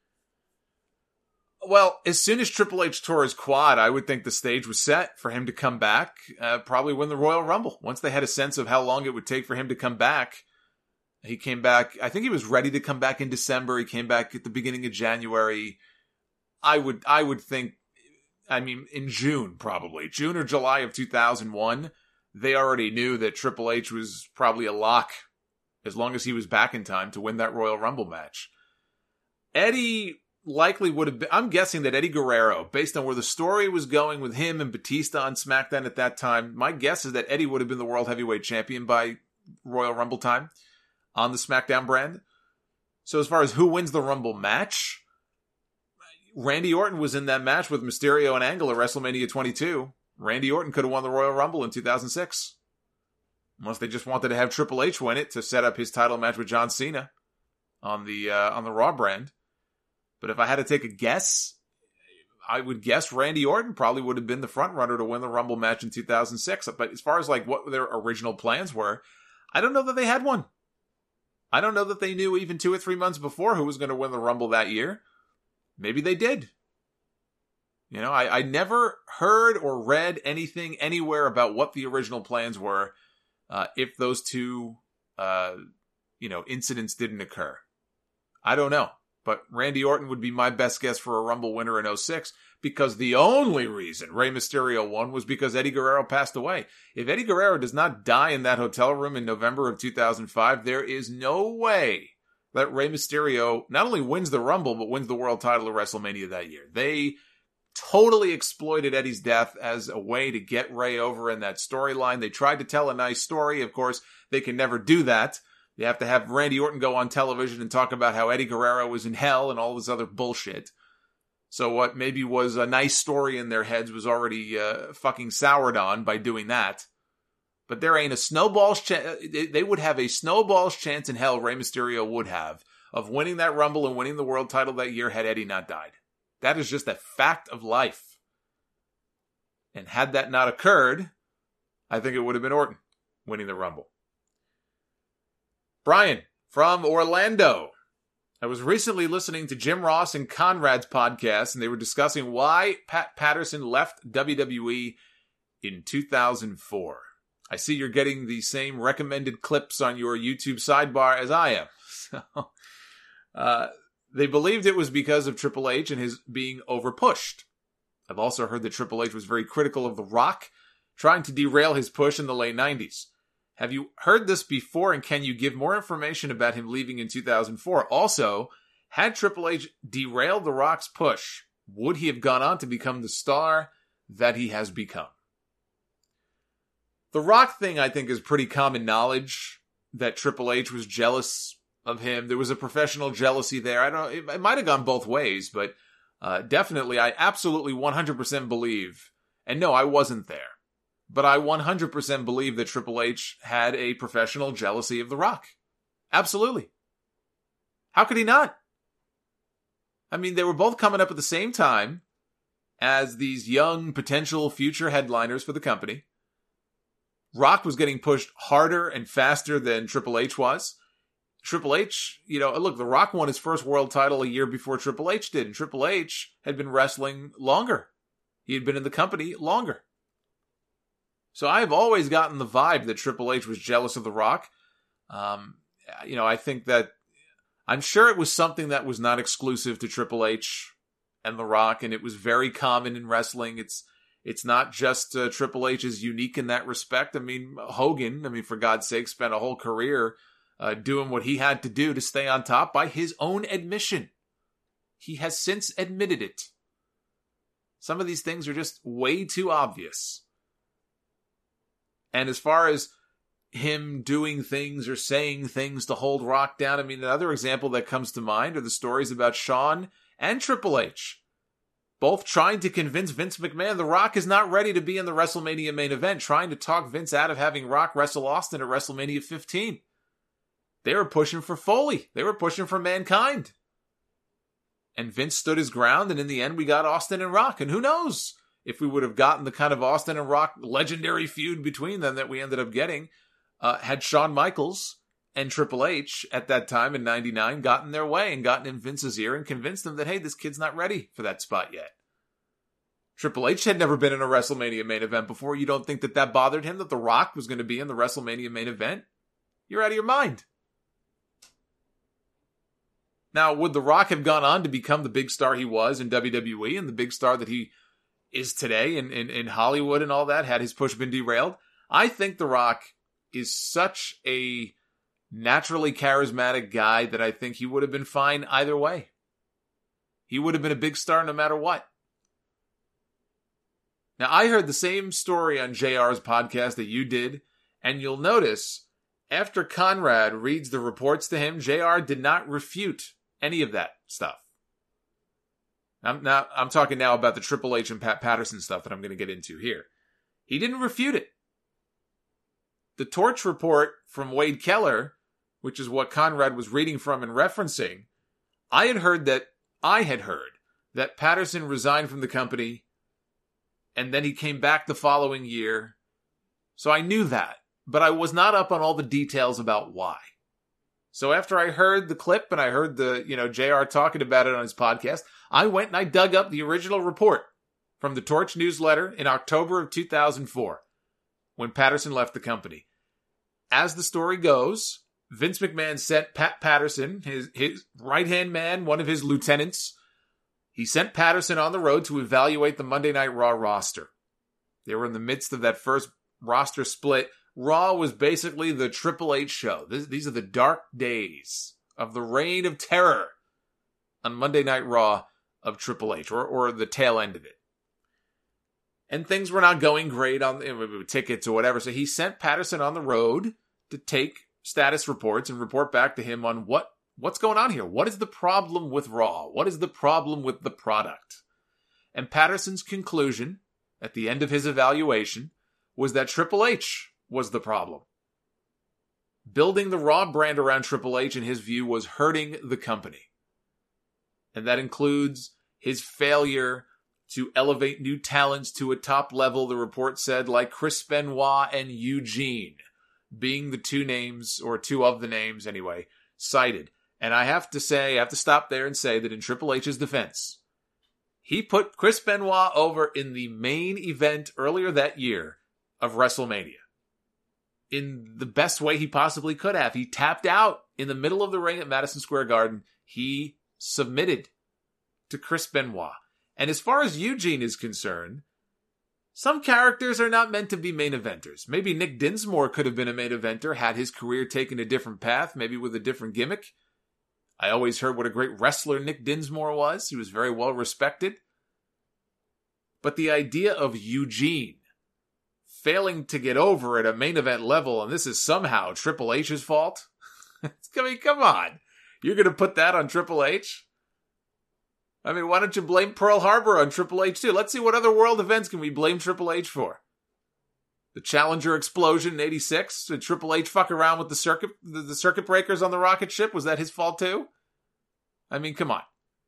Well, as soon as Triple H tore his quad, I would think the stage was set for him to come back, probably win the Royal Rumble. Once they had a sense of how long it would take for him to come back, he came back. I think he was ready to come back in December. He came back at the beginning of January. I would think, in June, probably. June or July of 2001, they already knew that Triple H was probably a lock as long as he was back in time to win that Royal Rumble match. Eddie likely would have been, I'm guessing that Eddie Guerrero, based on where the story was going with him and Batista on SmackDown at that time, my guess is that Eddie would have been the World Heavyweight Champion by Royal Rumble time on the SmackDown brand. So as far as who wins the Rumble match, Randy Orton was in that match with Mysterio and Angle at WrestleMania 22. Randy Orton could have won the Royal Rumble in 2006. Unless they just wanted to have Triple H win it to set up his title match with John Cena on the Raw brand. But if I had to take a guess, I would guess Randy Orton probably would have been the front runner to win the Rumble match in 2006. But as far as like what their original plans were, I don't know that they had one. I don't know that they knew even 2 or 3 months before who was going to win the Rumble that year. Maybe they did. You know, I never heard or read anything anywhere about what the original plans were if those two, incidents didn't occur. I don't know. But Randy Orton would be my best guess for a Rumble winner in 2006 because the only reason Rey Mysterio won was because Eddie Guerrero passed away. If Eddie Guerrero does not die in that hotel room in November of 2005, there is no way that Rey Mysterio not only wins the Rumble, but wins the world title at WrestleMania that year. They totally exploited Eddie's death as a way to get Rey over in that storyline. They tried to tell a nice story. Of course, they can never do that. You have to have Randy Orton go on television and talk about how Eddie Guerrero was in hell and all this other bullshit. So what maybe was a nice story in their heads was already fucking soured on by doing that. But there ain't a snowball's chance. They would have a snowball's chance in hell, Rey Mysterio would have, of winning that Rumble and winning the world title that year had Eddie not died. That is just a fact of life. And had that not occurred, I think it would have been Orton winning the Rumble. Brian from Orlando. I was recently listening to Jim Ross and Conrad's podcast, and they were discussing why Pat Patterson left WWE in 2004. I see you're getting the same recommended clips on your YouTube sidebar as I am. So, they believed it was because of Triple H and his being overpushed. I've also heard that Triple H was very critical of The Rock, trying to derail his push in the late 90s. Have you heard this before, and can you give more information about him leaving in 2004? Also, had Triple H derailed The Rock's push, would he have gone on to become the star that he has become? The Rock thing, I think, is pretty common knowledge that Triple H was jealous of him. There was a professional jealousy there. It might have gone both ways, but definitely, I absolutely 100% believe, and no, I wasn't there, but I 100% believe that Triple H had a professional jealousy of The Rock. Absolutely. How could he not? I mean, they were both coming up at the same time as these young potential future headliners for the company. Rock was getting pushed harder and faster than Triple H was. Triple H, look, The Rock won his first world title a year before Triple H did, and Triple H had been wrestling longer. He had been in the company longer. So I have always gotten the vibe that Triple H was jealous of The Rock. I think that, I'm sure it was something that was not exclusive to Triple H and The Rock, and it was very common in wrestling. It's not just Triple H is unique in that respect. I mean, Hogan, for God's sake, spent a whole career doing what he had to do to stay on top by his own admission. He has since admitted it. Some of these things are just way too obvious. And as far as him doing things or saying things to hold Rock down, another example that comes to mind are the stories about Shawn and Triple H, both trying to convince Vince McMahon The Rock is not ready to be in the WrestleMania main event, trying to talk Vince out of having Rock wrestle Austin at WrestleMania 15. They were pushing for Foley. They were pushing for Mankind. And Vince stood his ground, and in the end, we got Austin and Rock. And who knows if we would have gotten the kind of Austin and Rock legendary feud between them that we ended up getting had Shawn Michaels and Triple H at that time in 99 gotten their way and gotten in Vince's ear and convinced him that, hey, this kid's not ready for that spot yet. Triple H had never been in a WrestleMania main event before. You don't think that bothered him, that The Rock was going to be in the WrestleMania main event? You're out of your mind. Now, would The Rock have gone on to become the big star he was in WWE and the big star that he is today in Hollywood and all that, had his push been derailed? I think The Rock is such a naturally charismatic guy that I think he would have been fine either way. He would have been a big star no matter what. Now, I heard the same story on JR's podcast that you did, and you'll notice after Conrad reads the reports to him, JR did not refute any of that stuff. I'm talking now about the Triple H and Pat Patterson stuff that I'm going to get into here. He didn't refute it. The Torch report from Wade Keller, which is what Conrad was reading from and referencing, I had heard that Patterson resigned from the company and then he came back the following year. So I knew that, but I was not up on all the details about why. So after I heard the clip and I heard the, JR talking about it on his podcast, I went and I dug up the original report from the Torch newsletter in October of 2004 when Patterson left the company. As the story goes, Vince McMahon sent Pat Patterson, his right-hand man, one of his lieutenants. He sent Patterson on the road to evaluate the Monday Night Raw roster. They were in the midst of that first roster split. Raw was basically the Triple H show. These are the dark days of the reign of terror on Monday Night Raw of Triple H, or the tail end of it. And things were not going great on tickets or whatever, so he sent Patterson on the road to take status reports and report back to him on what's going on here. What is the problem with Raw? What is the problem with the product? And Patterson's conclusion at the end of his evaluation was that Triple H was the problem. Building the Raw brand around Triple H, in his view, was hurting the company. And that includes his failure to elevate new talents to a top level, the report said, like Chris Benoit and Eugene, being the two names, or two of the names anyway, cited. And I have to stop there and say that in Triple H's defense, he put Chris Benoit over in the main event earlier that year of WrestleMania. In the best way he possibly could have. He tapped out in the middle of the ring at Madison Square Garden. He submitted to Chris Benoit. And as far as Eugene is concerned, some characters are not meant to be main eventers. Maybe Nick Dinsmore could have been a main eventer had his career taken a different path, maybe with a different gimmick. I always heard what a great wrestler Nick Dinsmore was. He was very well respected. But the idea of Eugene failing to get over at a main event level, and this is somehow Triple H's fault? I mean, come on. You're going to put that on Triple H? I mean, why don't you blame Pearl Harbor on Triple H too? Let's see, what other world events can we blame Triple H for? The Challenger explosion in '86? Did Triple H fuck around with the circuit breakers on the rocket ship? Was that his fault too? I mean, come on.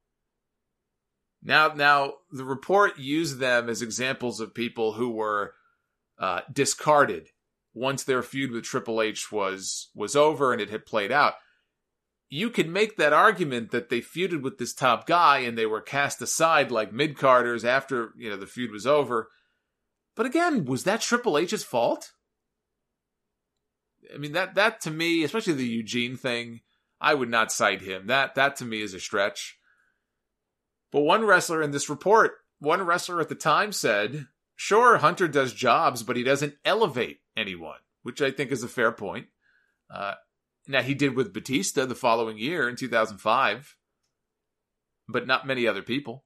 Now, the report used them as examples of people who were discarded once their feud with Triple H was over and it had played out. You could make that argument that they feuded with this top guy and they were cast aside like mid-carders after, the feud was over. But again, was that Triple H's fault? I mean, that to me, especially the Eugene thing, I would not cite him. That to me is a stretch. But one wrestler in this report, one wrestler at the time said, sure, Hunter does jobs, but he doesn't elevate anyone, which I think is a fair point. Now, he did with Batista the following year in 2005, but not many other people.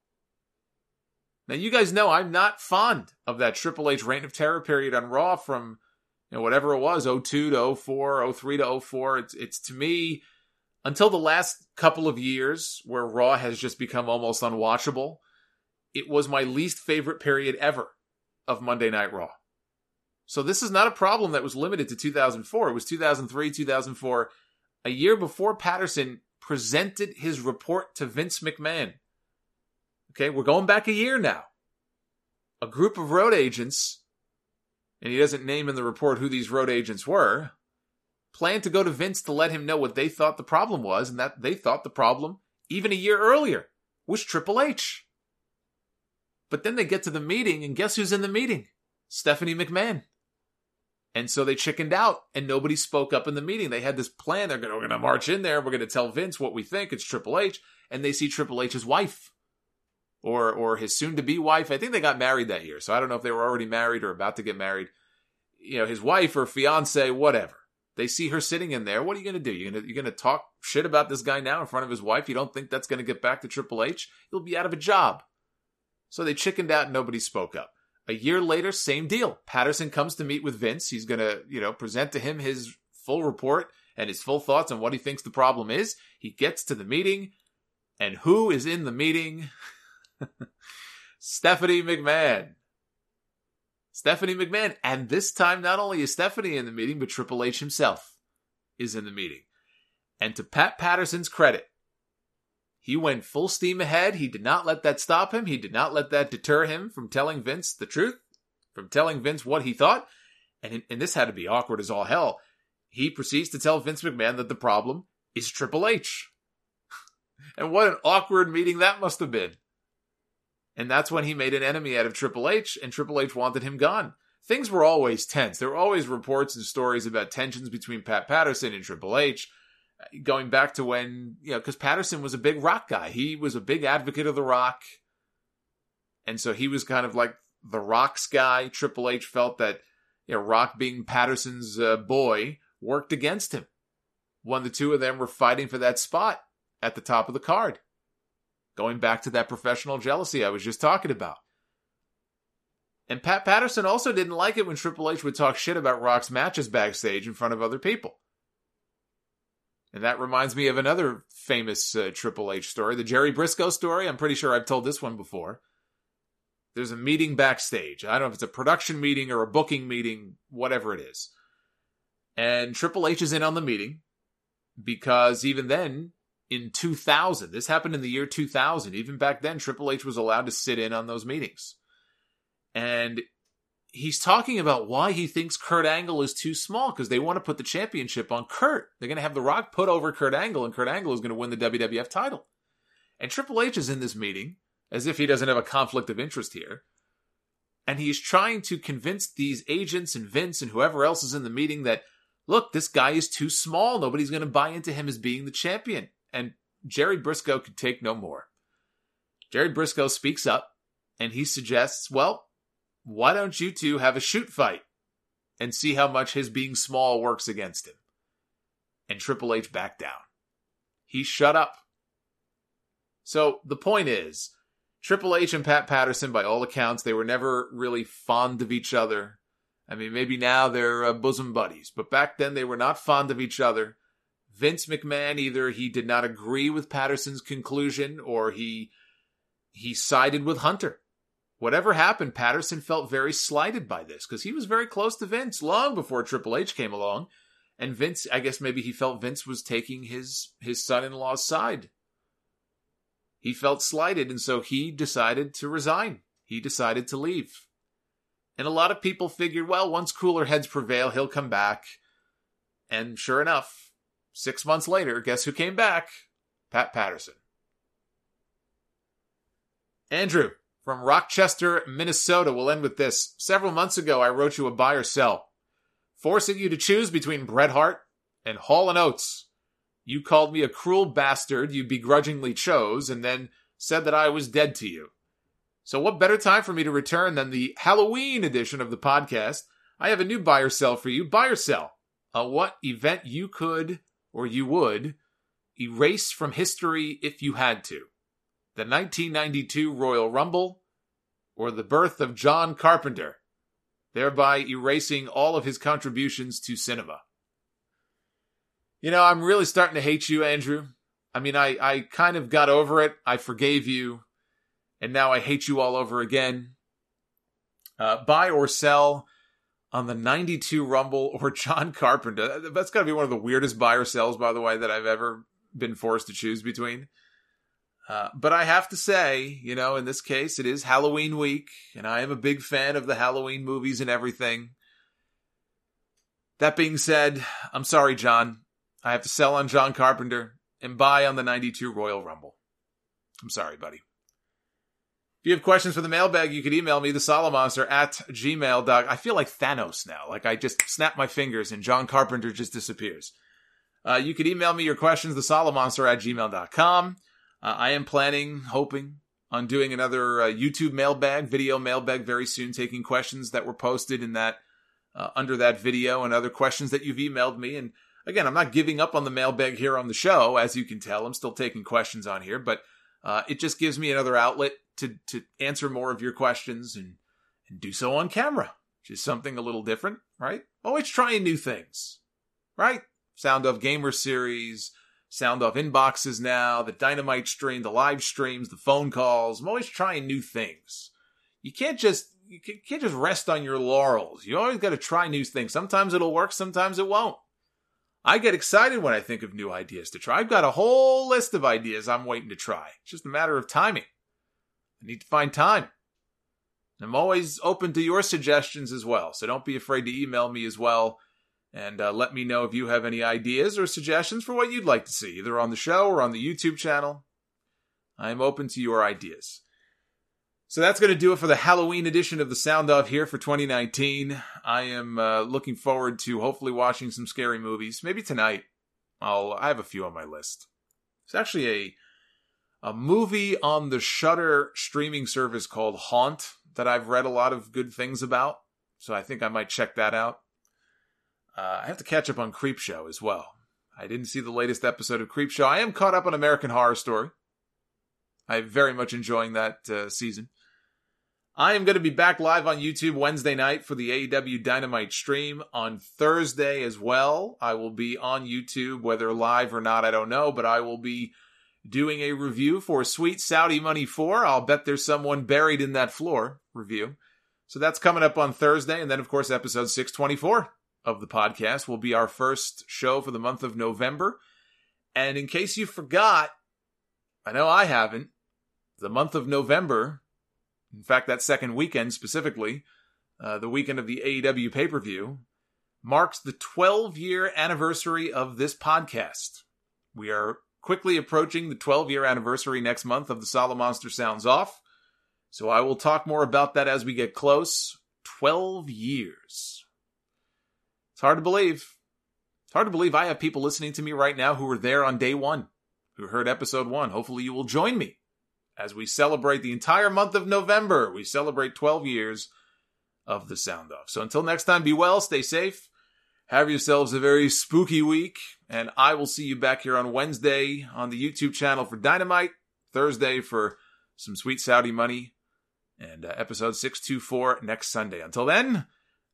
Now, you guys know I'm not fond of that Triple H Reign of Terror period on Raw from, whatever it was, 02 to 04, 03 to 04. It's to me, until the last couple of years where Raw has just become almost unwatchable, it was my least favorite period ever of Monday Night Raw. So this is not a problem that was limited to 2004. It was 2003, 2004, a year before Patterson presented his report to Vince McMahon. Okay, we're going back a year now. A group of road agents, and he doesn't name in the report who these road agents were, planned to go to Vince to let him know what they thought the problem was, and that they thought the problem, even a year earlier, was Triple H. But then they get to the meeting, and guess who's in the meeting? Stephanie McMahon. And so they chickened out, and nobody spoke up in the meeting. They had this plan. We're going to march in there. We're going to tell Vince what we think. It's Triple H. And they see Triple H's wife. Or his soon-to-be wife. I think they got married that year. So I don't know if they were already married or about to get married. His wife or fiance, whatever. They see her sitting in there. What are you going to do? You're going to talk shit about this guy now in front of his wife? You don't think that's going to get back to Triple H? He'll be out of a job. So they chickened out and nobody spoke up. A year later, same deal. Patterson comes to meet with Vince. He's going to, present to him his full report and his full thoughts on what he thinks the problem is. He gets to the meeting. And who is in the meeting? Stephanie McMahon. Stephanie McMahon. And this time, not only is Stephanie in the meeting, but Triple H himself is in the meeting. And to Pat Patterson's credit, he went full steam ahead. He did not let that stop him. He did not let that deter him from telling Vince the truth, from telling Vince what he thought. And this had to be awkward as all hell. He proceeds to tell Vince McMahon that the problem is Triple H. And what an awkward meeting that must have been. And that's when he made an enemy out of Triple H, and Triple H wanted him gone. Things were always tense. There were always reports and stories about tensions between Pat Patterson and Triple H, going back to when, because Patterson was a big Rock guy. He was a big advocate of The Rock. And so he was kind of like the Rock's guy. Triple H felt that, Rock being Patterson's boy worked against him. When the two of them were fighting for that spot at the top of the card. Going back to that professional jealousy I was just talking about. And Pat Patterson also didn't like it when Triple H would talk shit about Rock's matches backstage in front of other people. And that reminds me of another famous Triple H story, the Jerry Briscoe story. I'm pretty sure I've told this one before. There's a meeting backstage. I don't know if it's a production meeting or a booking meeting, whatever it is. And Triple H is in on the meeting because even then, in 2000, this happened in the year 2000. Even back then, Triple H was allowed to sit in on those meetings. And he's talking about why he thinks Kurt Angle is too small because they want to put the championship on Kurt. They're going to have The Rock put over Kurt Angle, and Kurt Angle is going to win the WWF title. And Triple H is in this meeting as if he doesn't have a conflict of interest here. And he's trying to convince these agents and Vince and whoever else is in the meeting that, look, this guy is too small. Nobody's going to buy into him as being the champion. And Jerry Briscoe could take no more. Jerry Briscoe speaks up and he suggests, well, why don't you two have a shoot fight and see how much his being small works against him? And Triple H backed down. He shut up. So the point is, Triple H and Pat Patterson, by all accounts, they were never really fond of each other. I mean, maybe now they're bosom buddies, but back then they were not fond of each other. Vince McMahon, either he did not agree with Patterson's conclusion or he sided with Hunter. Whatever happened, Patterson felt very slighted by this because he was very close to Vince long before Triple H came along. And Vince, I guess maybe he felt Vince was taking his son-in-law's side. He felt slighted, and so he decided to resign. He decided to leave. And a lot of people figured, well, once cooler heads prevail, he'll come back. And sure enough, 6 months later, guess who came back? Pat Patterson. Andrew from Rochester, Minnesota. We'll end with this. Several months ago, I wrote you a buy or sell, forcing you to choose between Bret Hart and Hall & Oates. You called me a cruel bastard you begrudgingly chose, and then said that I was dead to you. So what better time for me to return than the Halloween edition of the podcast? I have a new buy or sell for you. Buy or sell. What event you could, or you would, erase from history if you had to. The 1992 Royal Rumble, or the birth of John Carpenter, thereby erasing all of his contributions to cinema. You know, I'm really starting to hate you, Andrew. I mean, I kind of got over it. I forgave you. And now I hate you all over again. Buy or sell on the 92 Rumble or John Carpenter. That's got to be one of the weirdest buy or sells, by the way, that I've ever been forced to choose between. But I have to say, you know, in this case, it is Halloween week, and I am a big fan of the Halloween movies and everything. That being said, I'm sorry, John. I have to sell on John Carpenter and buy on the 92 Royal Rumble. I'm sorry, buddy. If you have questions for the mailbag, you could email me, thesolomonster@gmail.com. I feel like Thanos now. Like I just snap my fingers and John Carpenter just disappears. You could email me your questions, thesolomonster@gmail.com. I am hoping on doing another YouTube mailbag, video mailbag very soon, taking questions that were posted in that under that video and other questions that you've emailed me. And again, I'm not giving up on the mailbag here on the show, as you can tell. I'm still taking questions on here, but it just gives me another outlet to answer more of your questions and do so on camera, which is something a little different, right? Always trying new things, right? Sound Off Gamer Series, Sound Off Inboxes now, the Dynamite stream, the live streams, the phone calls. I'm always trying new things. You can't just rest on your laurels. You always got to try new things. Sometimes it'll work, sometimes it won't. I get excited when I think of new ideas to try. I've got a whole list of ideas I'm waiting to try. It's just a matter of timing. I need to find time. I'm always open to your suggestions as well, so don't be afraid to email me as well. And let me know if you have any ideas or suggestions for what you'd like to see, either on the show or on the YouTube channel. I am open to your ideas. So that's going to do it for the Halloween edition of the Sound Off here for 2019. I am looking forward to hopefully watching some scary movies. Maybe tonight. I have a few on my list. It's actually a movie on the Shudder streaming service called Haunt that I've read a lot of good things about. So I think I might check that out. I have to catch up on Creepshow as well. I didn't see the latest episode of Creepshow. I am caught up on American Horror Story. I'm very much enjoying that season. I am going to be back live on YouTube Wednesday night for the AEW Dynamite stream. On Thursday as well, I will be on YouTube, whether live or not, I don't know, but I will be doing a review for Sweet Saudi Money 4. I'll bet there's someone buried in that floor review. So that's coming up on Thursday. And then, of course, episode 624 of the podcast will be our first show for the month of November. And in case you forgot, I know I haven't, the month of November, in fact, that second weekend specifically, the weekend of the AEW pay-per-view, marks the 12-year anniversary of this podcast. We are quickly approaching the 12-year anniversary next month of the Solomonster Sounds Off. So I will talk more about that as we get close. 12 years. It's hard to believe. It's hard to believe I have people listening to me right now who were there on day one, who heard episode 1. Hopefully you will join me as we celebrate the entire month of November. We celebrate 12 years of the Sound Off. So until next time, be well, stay safe, have yourselves a very spooky week, and I will see you back here on Wednesday on the YouTube channel for Dynamite, Thursday for some Sweet Saudi Money, and episode 624 next Sunday. Until then,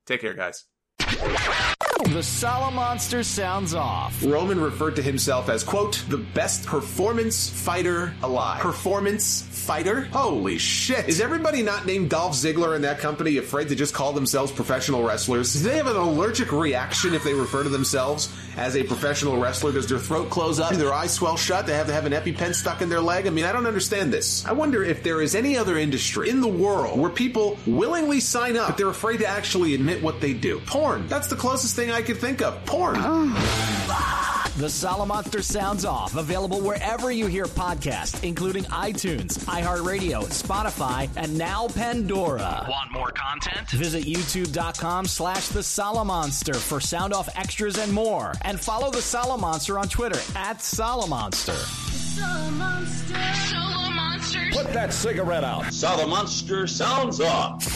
Take care, guys. The Salamonster sounds off. Roman referred to himself as, quote, the best performance fighter alive. Performance fighter? Holy shit. Is everybody not named Dolph Ziggler in that company afraid to just call themselves professional wrestlers? Do they have an allergic reaction if they refer to themselves as a professional wrestler? Does their throat close up? Do their eyes swell shut? They have to have an EpiPen stuck in their leg? I mean, I don't understand this. I wonder if there is any other industry in the world where people willingly sign up, but they're afraid to actually admit what they do. Porn. That's the closest thing I could think of. Porn. The Salamonster sounds off. Available wherever you hear podcasts, including iTunes, iHeartRadio, Spotify, and now Pandora. Want more content? Visit youtube.com/The Salamonster for sound off extras and more. And follow The Salamonster on Twitter @Salamonster. Salamonster. Put that cigarette out. Salamonster sounds off.